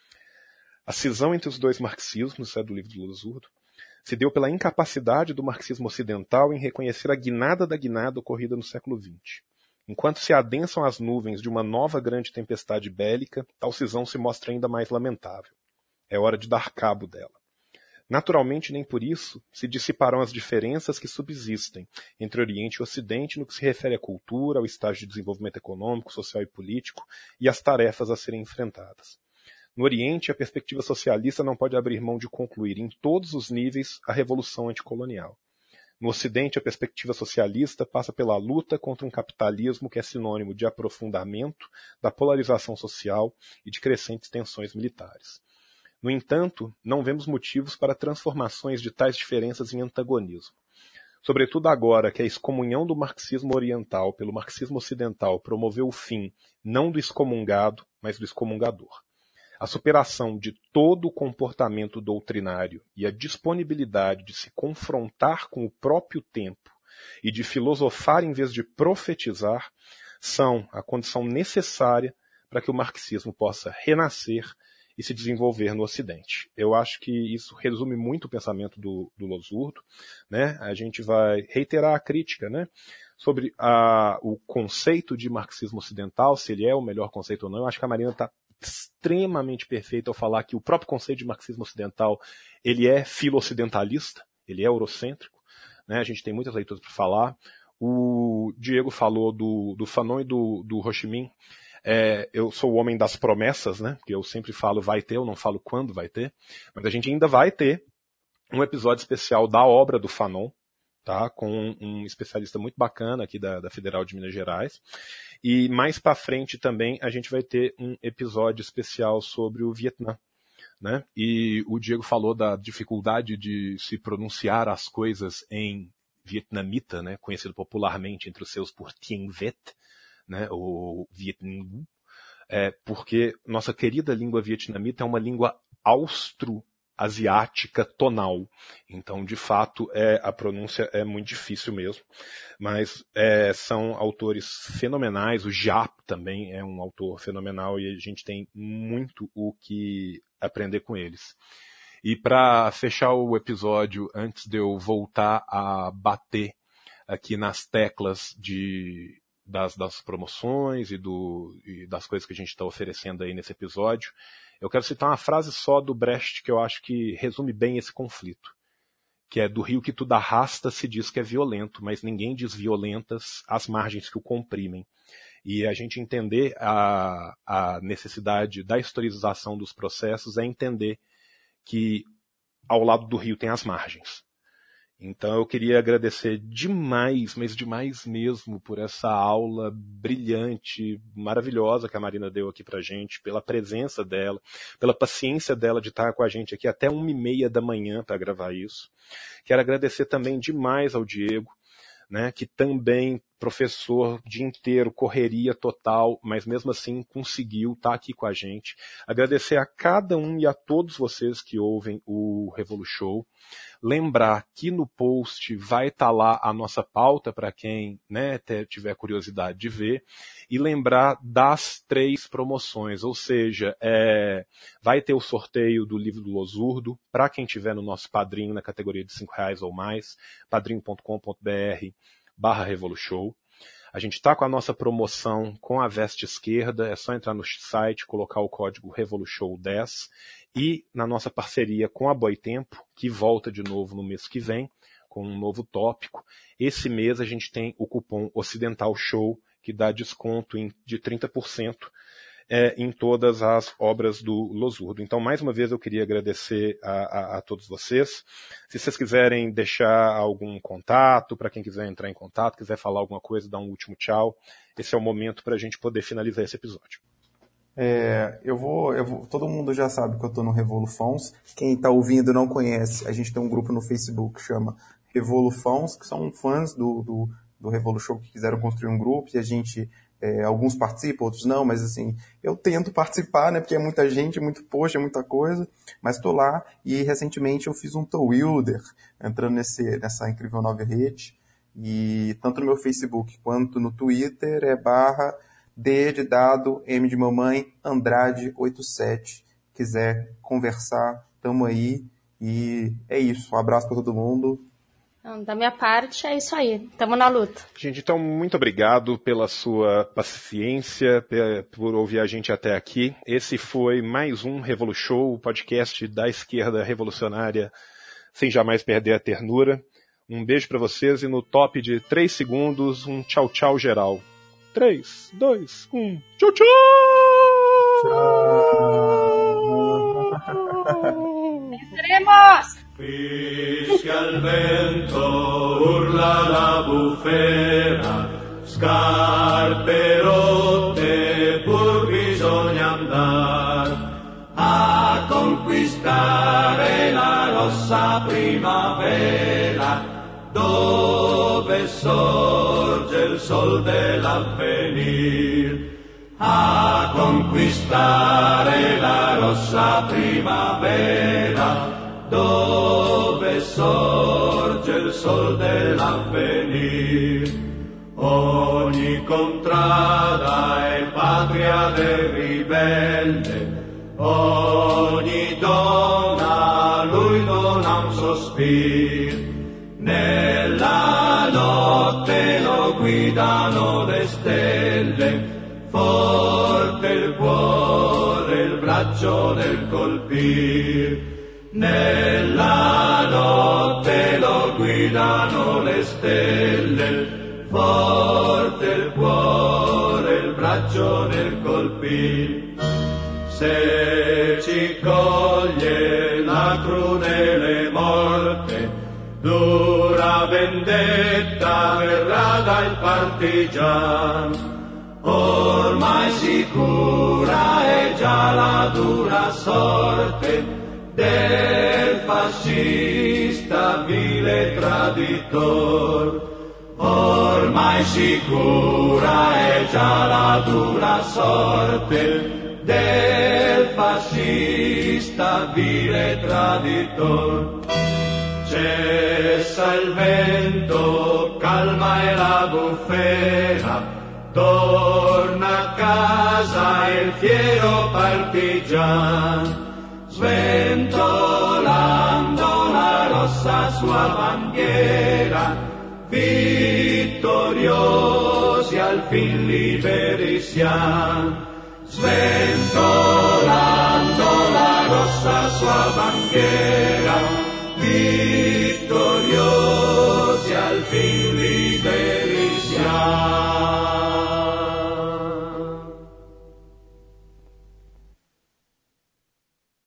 Speaker 1: A cisão entre os dois marxismos, isso é do livro do Losurdo, se deu pela incapacidade do marxismo ocidental em reconhecer a guinada da guinada ocorrida no século vinte. Enquanto se adensam as nuvens de uma nova grande tempestade bélica, tal cisão se mostra ainda mais lamentável. É hora de dar cabo dela. Naturalmente, nem por isso se dissiparão as diferenças que subsistem entre Oriente e Ocidente no que se refere à cultura, ao estágio de desenvolvimento econômico, social e político e às tarefas a serem enfrentadas. No Oriente, a perspectiva socialista não pode abrir mão de concluir em todos os níveis a revolução anticolonial. No Ocidente, a perspectiva socialista passa pela luta contra um capitalismo que é sinônimo de aprofundamento da polarização social e de crescentes tensões militares. No entanto, não vemos motivos para transformações de tais diferenças em antagonismo. Sobretudo agora que a excomunhão do marxismo oriental pelo marxismo ocidental promoveu o fim, não do excomungado, mas do excomungador. A superação de todo o comportamento doutrinário e a disponibilidade de se confrontar com o próprio tempo e de filosofar em vez de profetizar são a condição necessária para que o marxismo possa renascer e se desenvolver no Ocidente. Eu acho que isso resume muito o pensamento do, do Losurdo, né? A gente vai reiterar a crítica, né, sobre a, o conceito de marxismo ocidental, se ele é o melhor conceito ou não. Eu acho que a Marina está extremamente perfeita ao falar que o próprio conceito de marxismo ocidental ele é filo-ocidentalista, ele é eurocêntrico, né? A gente tem muitas leituras para falar. O Diego falou do, do Fanon e do, do Ho Chi Minh. É, eu sou o homem das promessas, né? Porque eu sempre falo vai ter, eu não falo quando vai ter, mas a gente ainda vai ter um episódio especial da obra do Fanon, tá? Com um especialista muito bacana aqui da, da Federal de Minas Gerais. E mais para frente também a gente vai ter um episódio especial sobre o Vietnã, né? E o Diego falou da dificuldade de se pronunciar as coisas em vietnamita, né? Conhecido popularmente entre os seus por Tien Viet, né, o Vietnam, é, porque nossa querida língua vietnamita é uma língua austro asiática tonal. Então, de fato, é, a pronúncia é muito difícil mesmo. Mas é, são autores fenomenais. O Jap também é um autor fenomenal e a gente tem muito o que aprender com eles. E para fechar o episódio, antes de eu voltar a bater aqui nas teclas de, das, das promoções e, do, e das coisas que a gente está oferecendo aí nesse episódio, eu quero citar uma frase só do Brecht que eu acho que resume bem esse conflito, que é: do rio que tudo arrasta se diz que é violento, mas ninguém diz violentas as margens que o comprimem. E a gente entender a, a necessidade da historização dos processos é entender que ao lado do rio tem as margens. Então eu queria agradecer demais, mas demais mesmo, por essa aula brilhante, maravilhosa que a Marina deu aqui pra gente, pela presença dela, pela paciência dela de estar com a gente aqui até uma e meia da manhã para gravar isso. Quero agradecer também demais ao Diego, né, que também, professor, dia inteiro, correria total, mas mesmo assim conseguiu estar aqui com a gente. Agradecer a cada um e a todos vocês que ouvem o RevoluShow. Lembrar que no post vai estar lá a nossa pauta para quem, né, tiver curiosidade de ver. E lembrar das três promoções, ou seja, é, vai ter o sorteio do livro do Losurdo para quem tiver no nosso Padrim na categoria de cinco reais ou mais, padrim ponto com ponto br barra RevoluShow. A gente está com a nossa promoção com a Veste Esquerda, é só entrar no site, colocar o código RevoluShow dez, e na nossa parceria com a Boitempo, que volta de novo no mês que vem, com um novo tópico. Esse mês a gente tem o cupom Ocidental Show, que dá desconto em, de trinta por cento é, em todas as obras do Losurdo. Então, mais uma vez, eu queria agradecer a, a, a todos vocês. Se vocês quiserem deixar algum contato, para quem quiser entrar em contato, quiser falar alguma coisa, dar um último tchau, esse é o momento para a gente poder finalizar esse episódio.
Speaker 3: É, eu vou, eu vou, todo mundo já sabe que eu estou no Revolufons. Quem está ouvindo e não conhece, a gente tem um grupo no Facebook que chama Revolufons, que são fãs do, do, do RevoluShow que quiseram construir um grupo, e a gente, é, alguns participam, outros não, mas assim, eu tento participar, né, porque é muita gente, muito post, é muita coisa, mas estou lá, e recentemente eu fiz um Towilder, entrando nesse, nessa incrível nova rede, e tanto no meu Facebook quanto no Twitter é barra D de dado, M de mamãe, Andrade oitenta e sete. Quiser conversar, tamo aí. E é isso. Um abraço para todo mundo.
Speaker 2: Da minha parte, é isso aí. Tamo na luta.
Speaker 1: Gente, então, muito obrigado pela sua paciência, por ouvir a gente até aqui. Esse foi mais um RevoluShow, o podcast da esquerda revolucionária, sem jamais perder a ternura. Um beijo para vocês e no top de três segundos, um tchau tchau geral. três, dois, um. Tchau, tchau!
Speaker 2: Tchau! Venceremos!
Speaker 4: Fischia il vento, urla la bufera, scarpe rotte, pur bisogna andar a conquistare la rossa primavera, dove sorge il sol dell'avvenir, a conquistare la rossa primavera, dove sorge il sol dell'avvenir. Ogni contrada è patria del ribelle, ogni donna a lui dona un sospir. Nella notte lo guidano le stelle, forte il cuore, il braccio nel colpir. Nella notte lo guidano le stelle, forte il cuore, il braccio nel colpir. Se ci coglie la crudele morte, dura vendetta verrà dal partigian. Ormai sicura è già la dura sorte del fascista vile traditor. Ormai sicura è già la dura sorte del fascista fascista vile traditor. Cessa il vento, calma è la bufera, torna a casa il fiero partigian, sventolando la rossa sua bandiera, vittoriosi al fin liberi siam. Sventolando la rossa sua bandiera, vittoriosi al fin